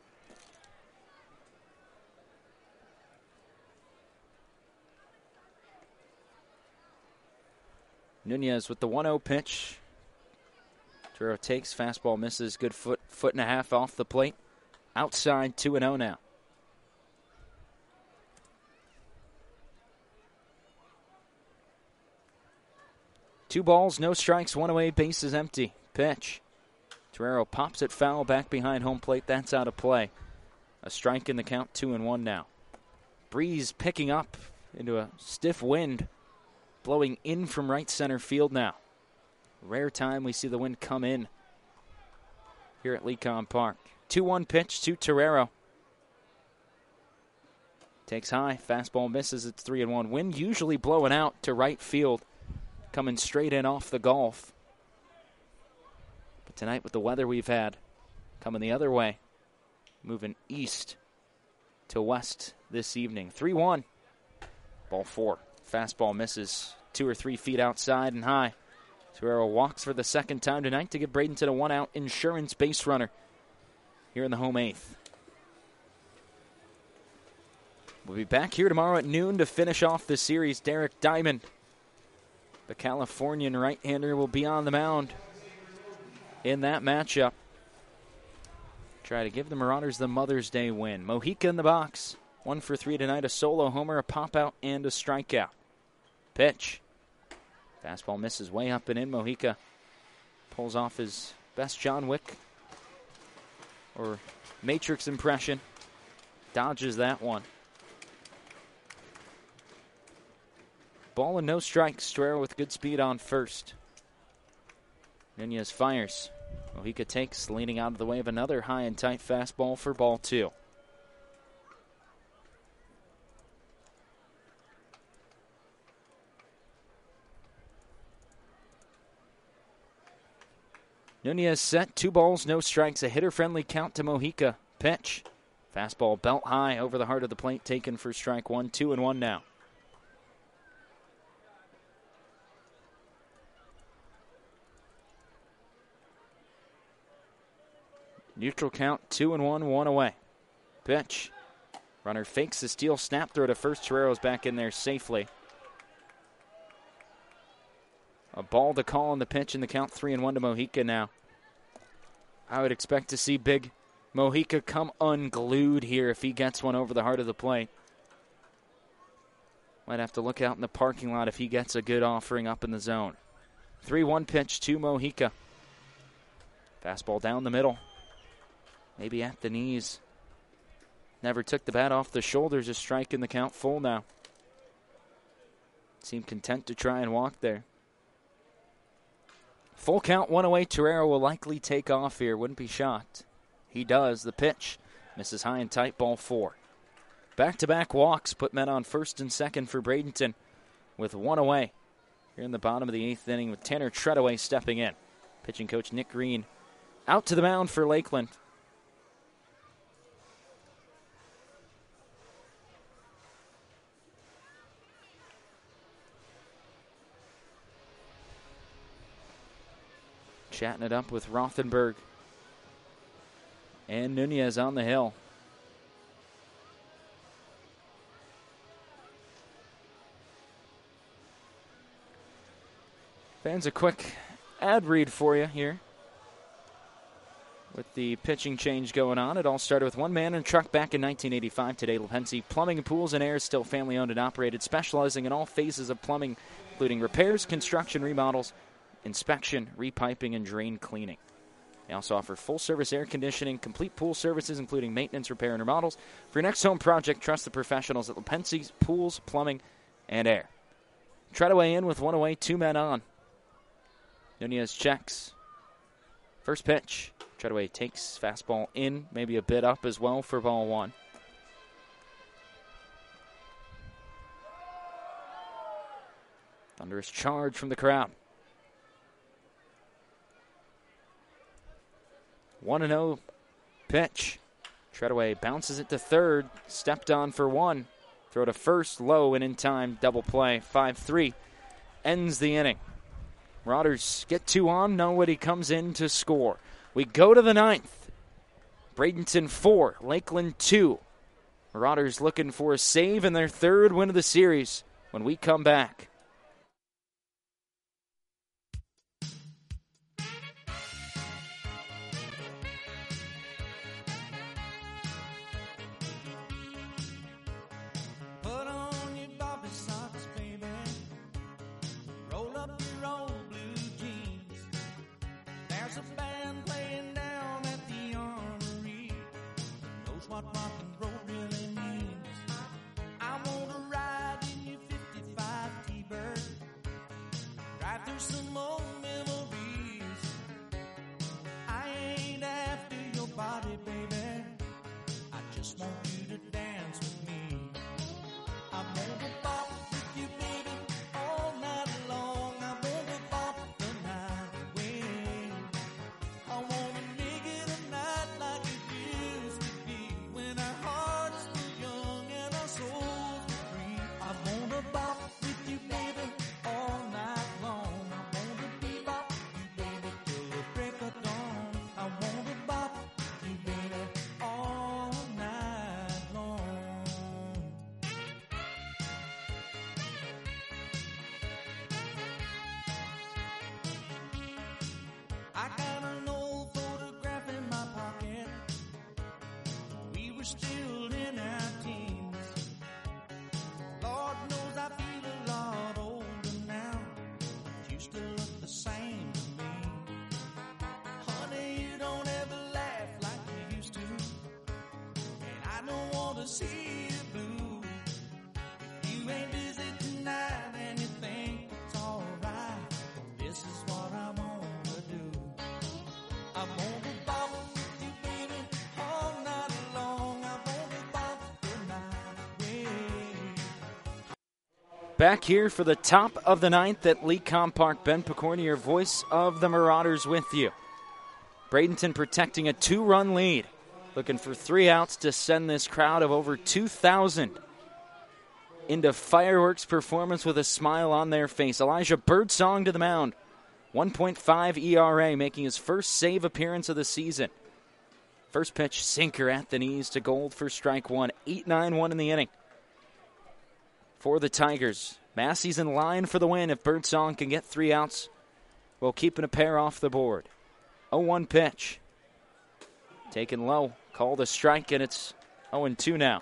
Nunez with the one oh pitch. Torero takes, fastball misses, good foot, foot and a half off the plate. Outside, two and oh now. Two balls, no strikes, one away, base is empty. Pitch. Torero pops it foul back behind home plate. That's out of play. A strike in the count, two and one now. Breeze picking up into a stiff wind, blowing in from right center field now. Rare time we see the wind come in here at Lecom Park. two one pitch to Torero. Takes high, fastball misses, it's three and one. Wind usually blowing out to right field. Coming straight in off the golf. But tonight with the weather we've had, coming the other way, moving east to west this evening. three one. Ball four. Fastball misses two or three feet outside and high. Torero walks for the second time tonight to give Bradenton a one-out insurance base runner here in the home eighth. We'll be back here tomorrow at noon to finish off the series. Derek Diamond, the Californian right-hander, will be on the mound in that matchup. Try to give the Marauders the Mother's Day win. Mojica in the box. One for three tonight, a solo homer, a pop-out, and a strikeout. Pitch. Fastball misses way up and in. Mojica pulls off his best John Wick or Matrix impression. Dodges that one. Ball and no strikes. Torero with good speed on first. Nunez fires. Mojica takes, leaning out of the way of another high and tight fastball for ball two. Nunez set, two balls, no strikes, a hitter-friendly count to Mojica. Pitch. Fastball belt high over the heart of the plate, taken for strike one, two and one now. Neutral count, two and one, one away. Pitch. Runner fakes the steal, snap throw to first. Torero's back in there safely. A ball to call on the pitch in the count, three and one to Mojica now. I would expect to see big Mojica come unglued here if he gets one over the heart of the plate. Might have to look out in the parking lot if he gets a good offering up in the zone. three one pitch to Mojica. Fastball down the middle. Maybe at the knees. Never took the bat off the shoulders. A strike in the count, full now. Seemed content to try and walk there. Full count, one away. Torero will likely take off here. Wouldn't be shocked. He does. The pitch misses high and tight, ball four. Back-to-back walks put men on first and second for Bradenton with one away. Here in the bottom of the eighth inning with Tanner Treadaway stepping in. Pitching coach Nick Green out to the mound for Lakeland. Chatting it up with Rothenberg and Nunez on the hill. Fans, a quick ad read for you here. With the pitching change going on, it all started with one man and truck back in nineteen eighty-five. Today, Lepensi Plumbing, Pools, and Air is still family-owned and operated, specializing in all phases of plumbing, including repairs, construction, remodels, inspection, repiping, and drain cleaning. They also offer full-service air conditioning, complete pool services, including maintenance, repair, and remodels. For your next home project, trust the professionals at Lepensi's Pools, Plumbing, and Air. Treadaway in with one away, two men on. Nunez checks. First pitch. Treadaway takes fastball in, maybe a bit up as well for ball one. Thunderous charge from the crowd. one and oh pitch. Treadaway bounces it to third. Stepped on for one. Throw to first, low and in time. Double play. five three ends the inning. Marauders get two on. Nobody comes in to score. We go to the ninth. Bradenton four, Lakeland two. Marauders looking for a save in their third win of the series when we come back. What rock and roll really means. I want to ride in your fifty-five T-Bird, drive through some old memories. I ain't after your body, baby. I just want you to dance with me. I want to bop with you, baby, all night long. I want to bop the night away. I want to make it a night like it used to be. When our hearts were young and our souls were free. I wanna bop with you, baby, all night long. I wanna bebop you, baby, till the break of dawn. I wanna bop you, baby, all night long. I got an old photograph in my pocket. We were still in our teens. Lord knows I feel a lot older now. But you still look the same to me. Honey, you don't ever laugh like you used to. And I don't want to see you blue. If you ain't busy tonight and you think it's alright, this is what I want to do. I want to bop with you, baby, all night long. I want to bop the night away. Back here for the top of the ninth at Lecom Park. Ben Picorni, your voice of the Marauders, with you. Bradenton protecting a two-run lead. Looking for three outs to send this crowd of over two thousand into fireworks performance with a smile on their face. Elijah Birdsong to the mound. one point five E R A, making his first save appearance of the season. First pitch, sinker at the knees to Gold for strike one. eight nine one in the inning. For the Tigers, Massey's in line for the win. If Birdsong can get three outs, we'll keep a pair off the board. oh one pitch. Taken low, called a strike, and it's oh two now.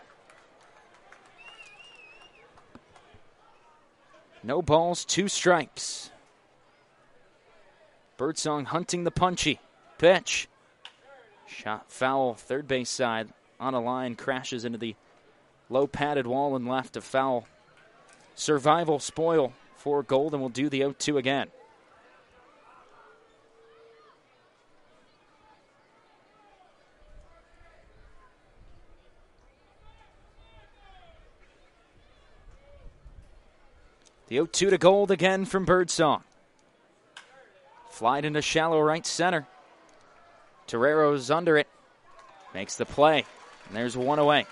No balls, two strikes. Birdsong hunting the punchy. pitch. Shot foul, third base side on a line, crashes into the low padded wall and left. A foul survival spoil for Golden. Will do the oh two again. The oh two to Gold again from Birdsong. Flied into shallow right center. Torero's under it. Makes the play. And there's one away.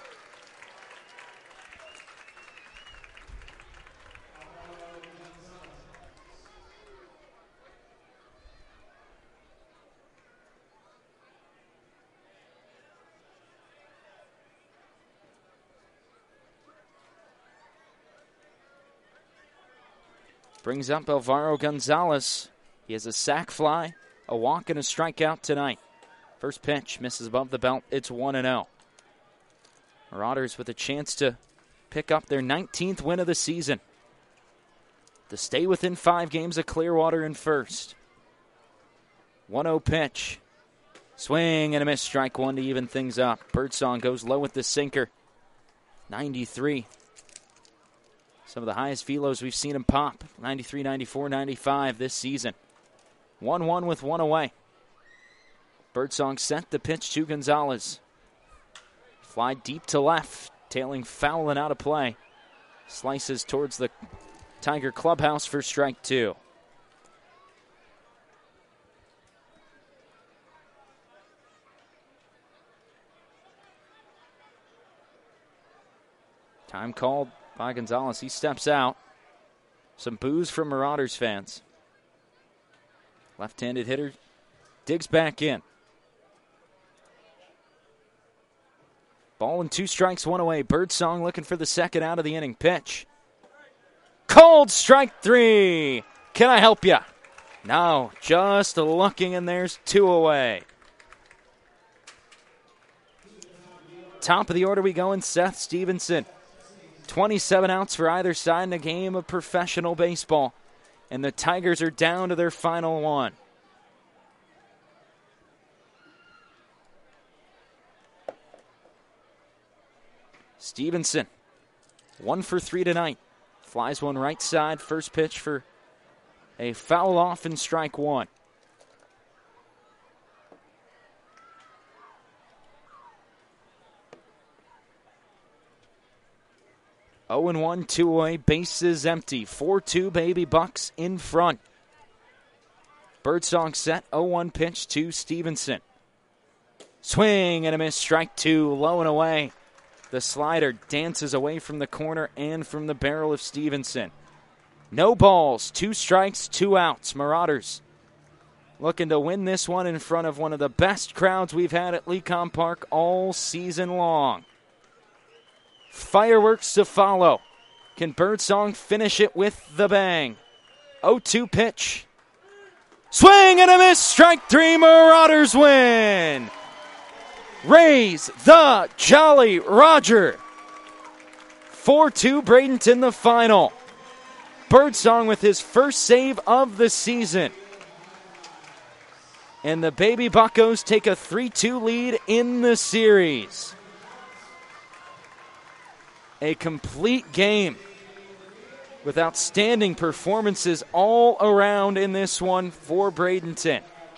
Brings up Alvaro Gonzalez. He has a sac fly, a walk, and a strikeout tonight. First pitch misses above the belt. It's one and oh. Marauders with a chance to pick up their nineteenth win of the season. To stay within five games of Clearwater in first. one oh pitch. Swing and a miss. Strike one to even things up. Birdsong goes low with the sinker. ninety-three. Some of the highest velos we've seen him pop. ninety-three, ninety-four, ninety-five this season. one one with one away. Birdsong sent the pitch to Gonzalez. Fly deep to left, tailing foul and out of play. Slices towards the Tiger clubhouse for strike two. Time called by Gonzalez. He steps out. Some boos from Marauders fans. Left-handed hitter digs back in. Ball and two strikes, one away. Birdsong looking for the second out of the inning. Pitch. Called strike three. Can I help you? No, just looking, and there's two away. Top of the order we go in Seth Stevenson. twenty-seven outs for either side in a game of professional baseball. And the Tigers are down to their final one. Stevenson, one for three tonight. Flies one right side. First pitch for a foul off and strike one. oh and one, two away, bases empty. four two, Baby Bucks in front. Birdsong set, oh one pitch to Stevenson. Swing and a miss, strike two, low and away. The slider dances away from the corner and from the barrel of Stevenson. No balls, two strikes, two outs. Marauders looking to win this one in front of one of the best crowds we've had at Lecom Park all season long. Fireworks to follow. Can Birdsong finish it with the bang? oh two pitch. Swing and a miss. Strike three. Marauders win. Raise the Jolly Roger. four two Bradenton the final. Birdsong with his first save of the season. And the Baby Buccos take a three two lead in the series. A complete game with outstanding performances all around in this one for Bradenton.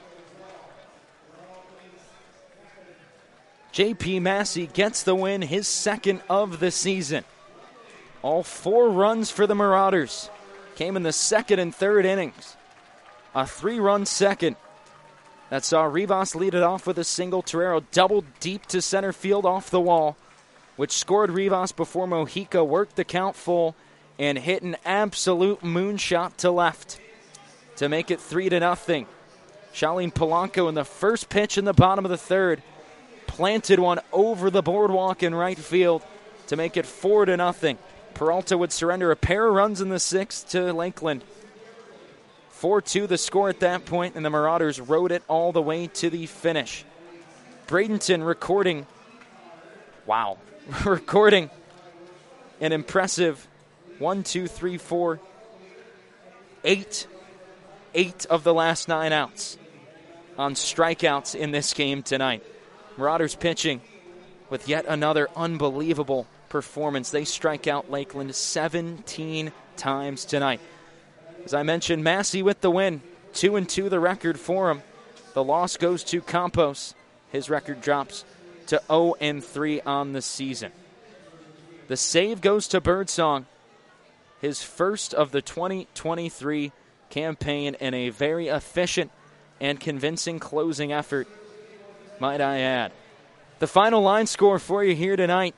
J P Massey gets the win, his second of the season. All four runs for the Marauders came in the second and third innings. A three-run second that saw Rivas lead it off with a single. Torero doubled deep to center field off the wall, which scored Rivas before Mojica worked the count full and hit an absolute moonshot to left to make it three to nothing. Charlene Polanco in the first pitch in the bottom of the third planted one over the boardwalk in right field to make it four to nothing. Peralta would surrender a pair of runs in the sixth to Lakeland. four two the score at that point, and the Marauders rode it all the way to the finish. Bradenton recording, wow, recording an impressive one, two, three, four, eight, eight of the last nine outs. on strikeouts in this game tonight. Marauders pitching with yet another unbelievable performance. They strike out Lakeland seventeen times tonight. As I mentioned, Massey with the win. Two and two the record for him. The loss goes to Campos. His record drops to oh and three on the season. The save goes to Birdsong. His first of the twenty twenty-three campaign in a very efficient and convincing closing effort, might I add. The final line score for you here tonight.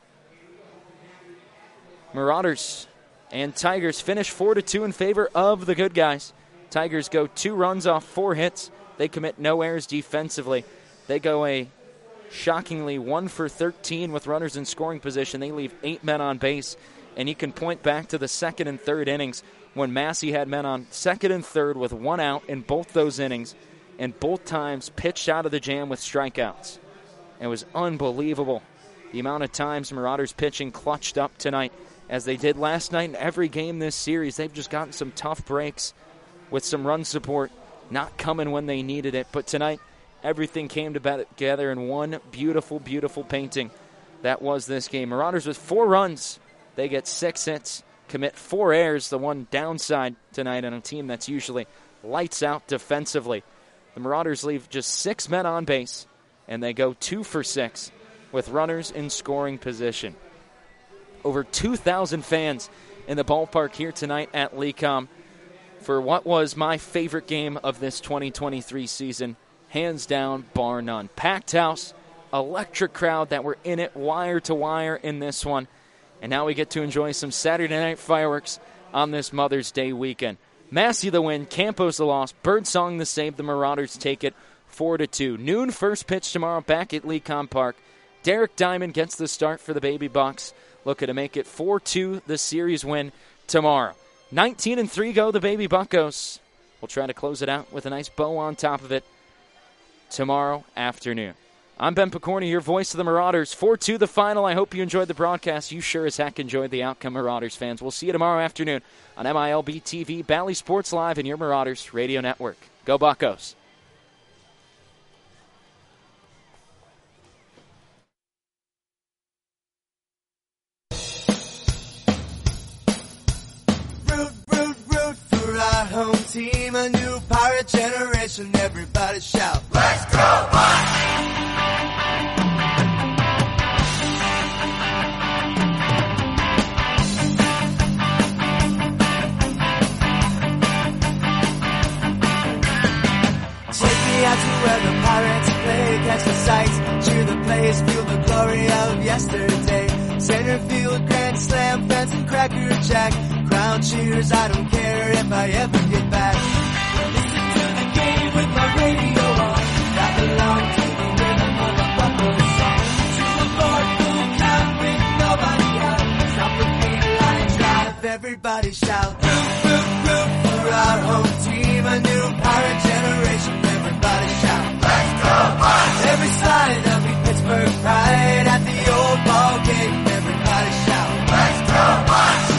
Marauders and Tigers finish four to two in favor of the good guys. Tigers go two runs off four hits. They commit no errors defensively. They go a shockingly one for thirteen with runners in scoring position. They leave eight men on base. And you can point back to the second and third innings when Massey had men on second and third with one out in both those innings, and both times pitched out of the jam with strikeouts. It was unbelievable the amount of times Marauders pitching clutched up tonight, as they did last night in every game this series. They've just gotten some tough breaks with some run support not coming when they needed it. But tonight, everything came together in one beautiful, beautiful painting. That was this game. Marauders with four runs. They get six hits, commit four errors, the one downside tonight on a team that's usually lights out defensively. The Marauders leave just six men on base, and they go two for six with runners in scoring position. Over two thousand fans in the ballpark here tonight at Lecom for what was my favorite game of this twenty twenty-three season, hands down, bar none. Packed house, electric crowd that were in it wire to wire in this one. And now we get to enjoy some Saturday night fireworks on this Mother's Day weekend. Massey the win, Campos the loss, Birdsong the save. The Marauders take it four to two. Noon first pitch tomorrow back at Lecom Park. Derek Diamond gets the start for the Baby Bucks, looking to make it four two the series win tomorrow. nineteen and three go the Baby Buccos. We'll try to close it out with a nice bow on top of it tomorrow afternoon. I'm Ben Picorni, your voice of the Marauders. four two the final. I hope you enjoyed the broadcast. You sure as heck enjoyed the outcome, Marauders fans. We'll see you tomorrow afternoon on M I L B T V, Bally Sports Live, and your Marauders Radio Network. Go Buccos. Root, root, root for our home team, a new pirate generation. Everybody shout, let's go Bucs! Out to where the Pirates play, catch the sights, cheer the plays, feel the glory of yesterday. Center field, grand slam, fence and cracker jack, crowd cheers, I don't care if I ever get back. Listen to the game with my radio on, rap along to the rhythm of a Buffalo song. To a board full count with nobody out, stop the finish line drive, everybody shout. Root, root, root for our home team, a new pirate generation. Everybody shout, let's go Bucs! Every slide, every Pittsburgh pride at the old ball game. Everybody shout, let's go Bucs!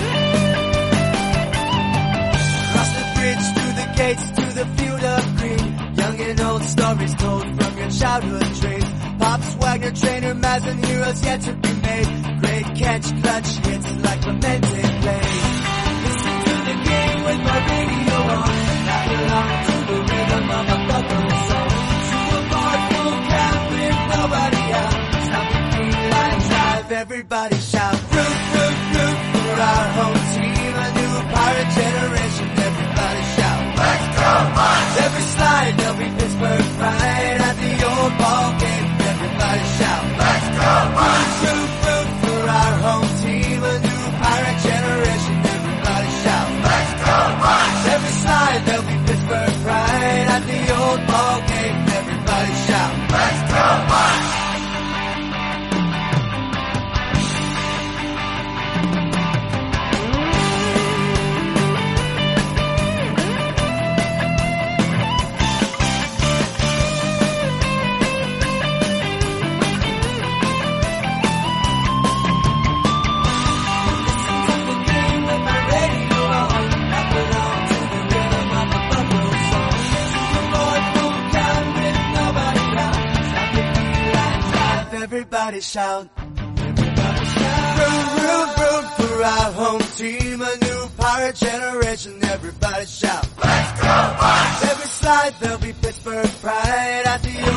Across the bridge, through the gates, to the field of green. Young and old stories told from your childhood dreams. Pops, Wagner, Trainer, Mazin, heroes yet to be made. Great catch, clutch hits like lamented plays. Listen to the game with my radio on. Not belong to the rhythm of a Buffalo song. To a bar full crowd with nobody out. Stop the green line drive, everybody shout. Root, root, root for our home team, a new pirate generation. Everybody shout, let's go Bucs! Every slide, every Pittsburgh pride at the old ball game. Everybody shout, let's go Bucs! Root, root for our home team, a everybody shout. Everybody shout. Root, root, root for our home team, a new pirate generation, everybody shout. Let's go Bucks! Every slide there'll be Pittsburgh pride at the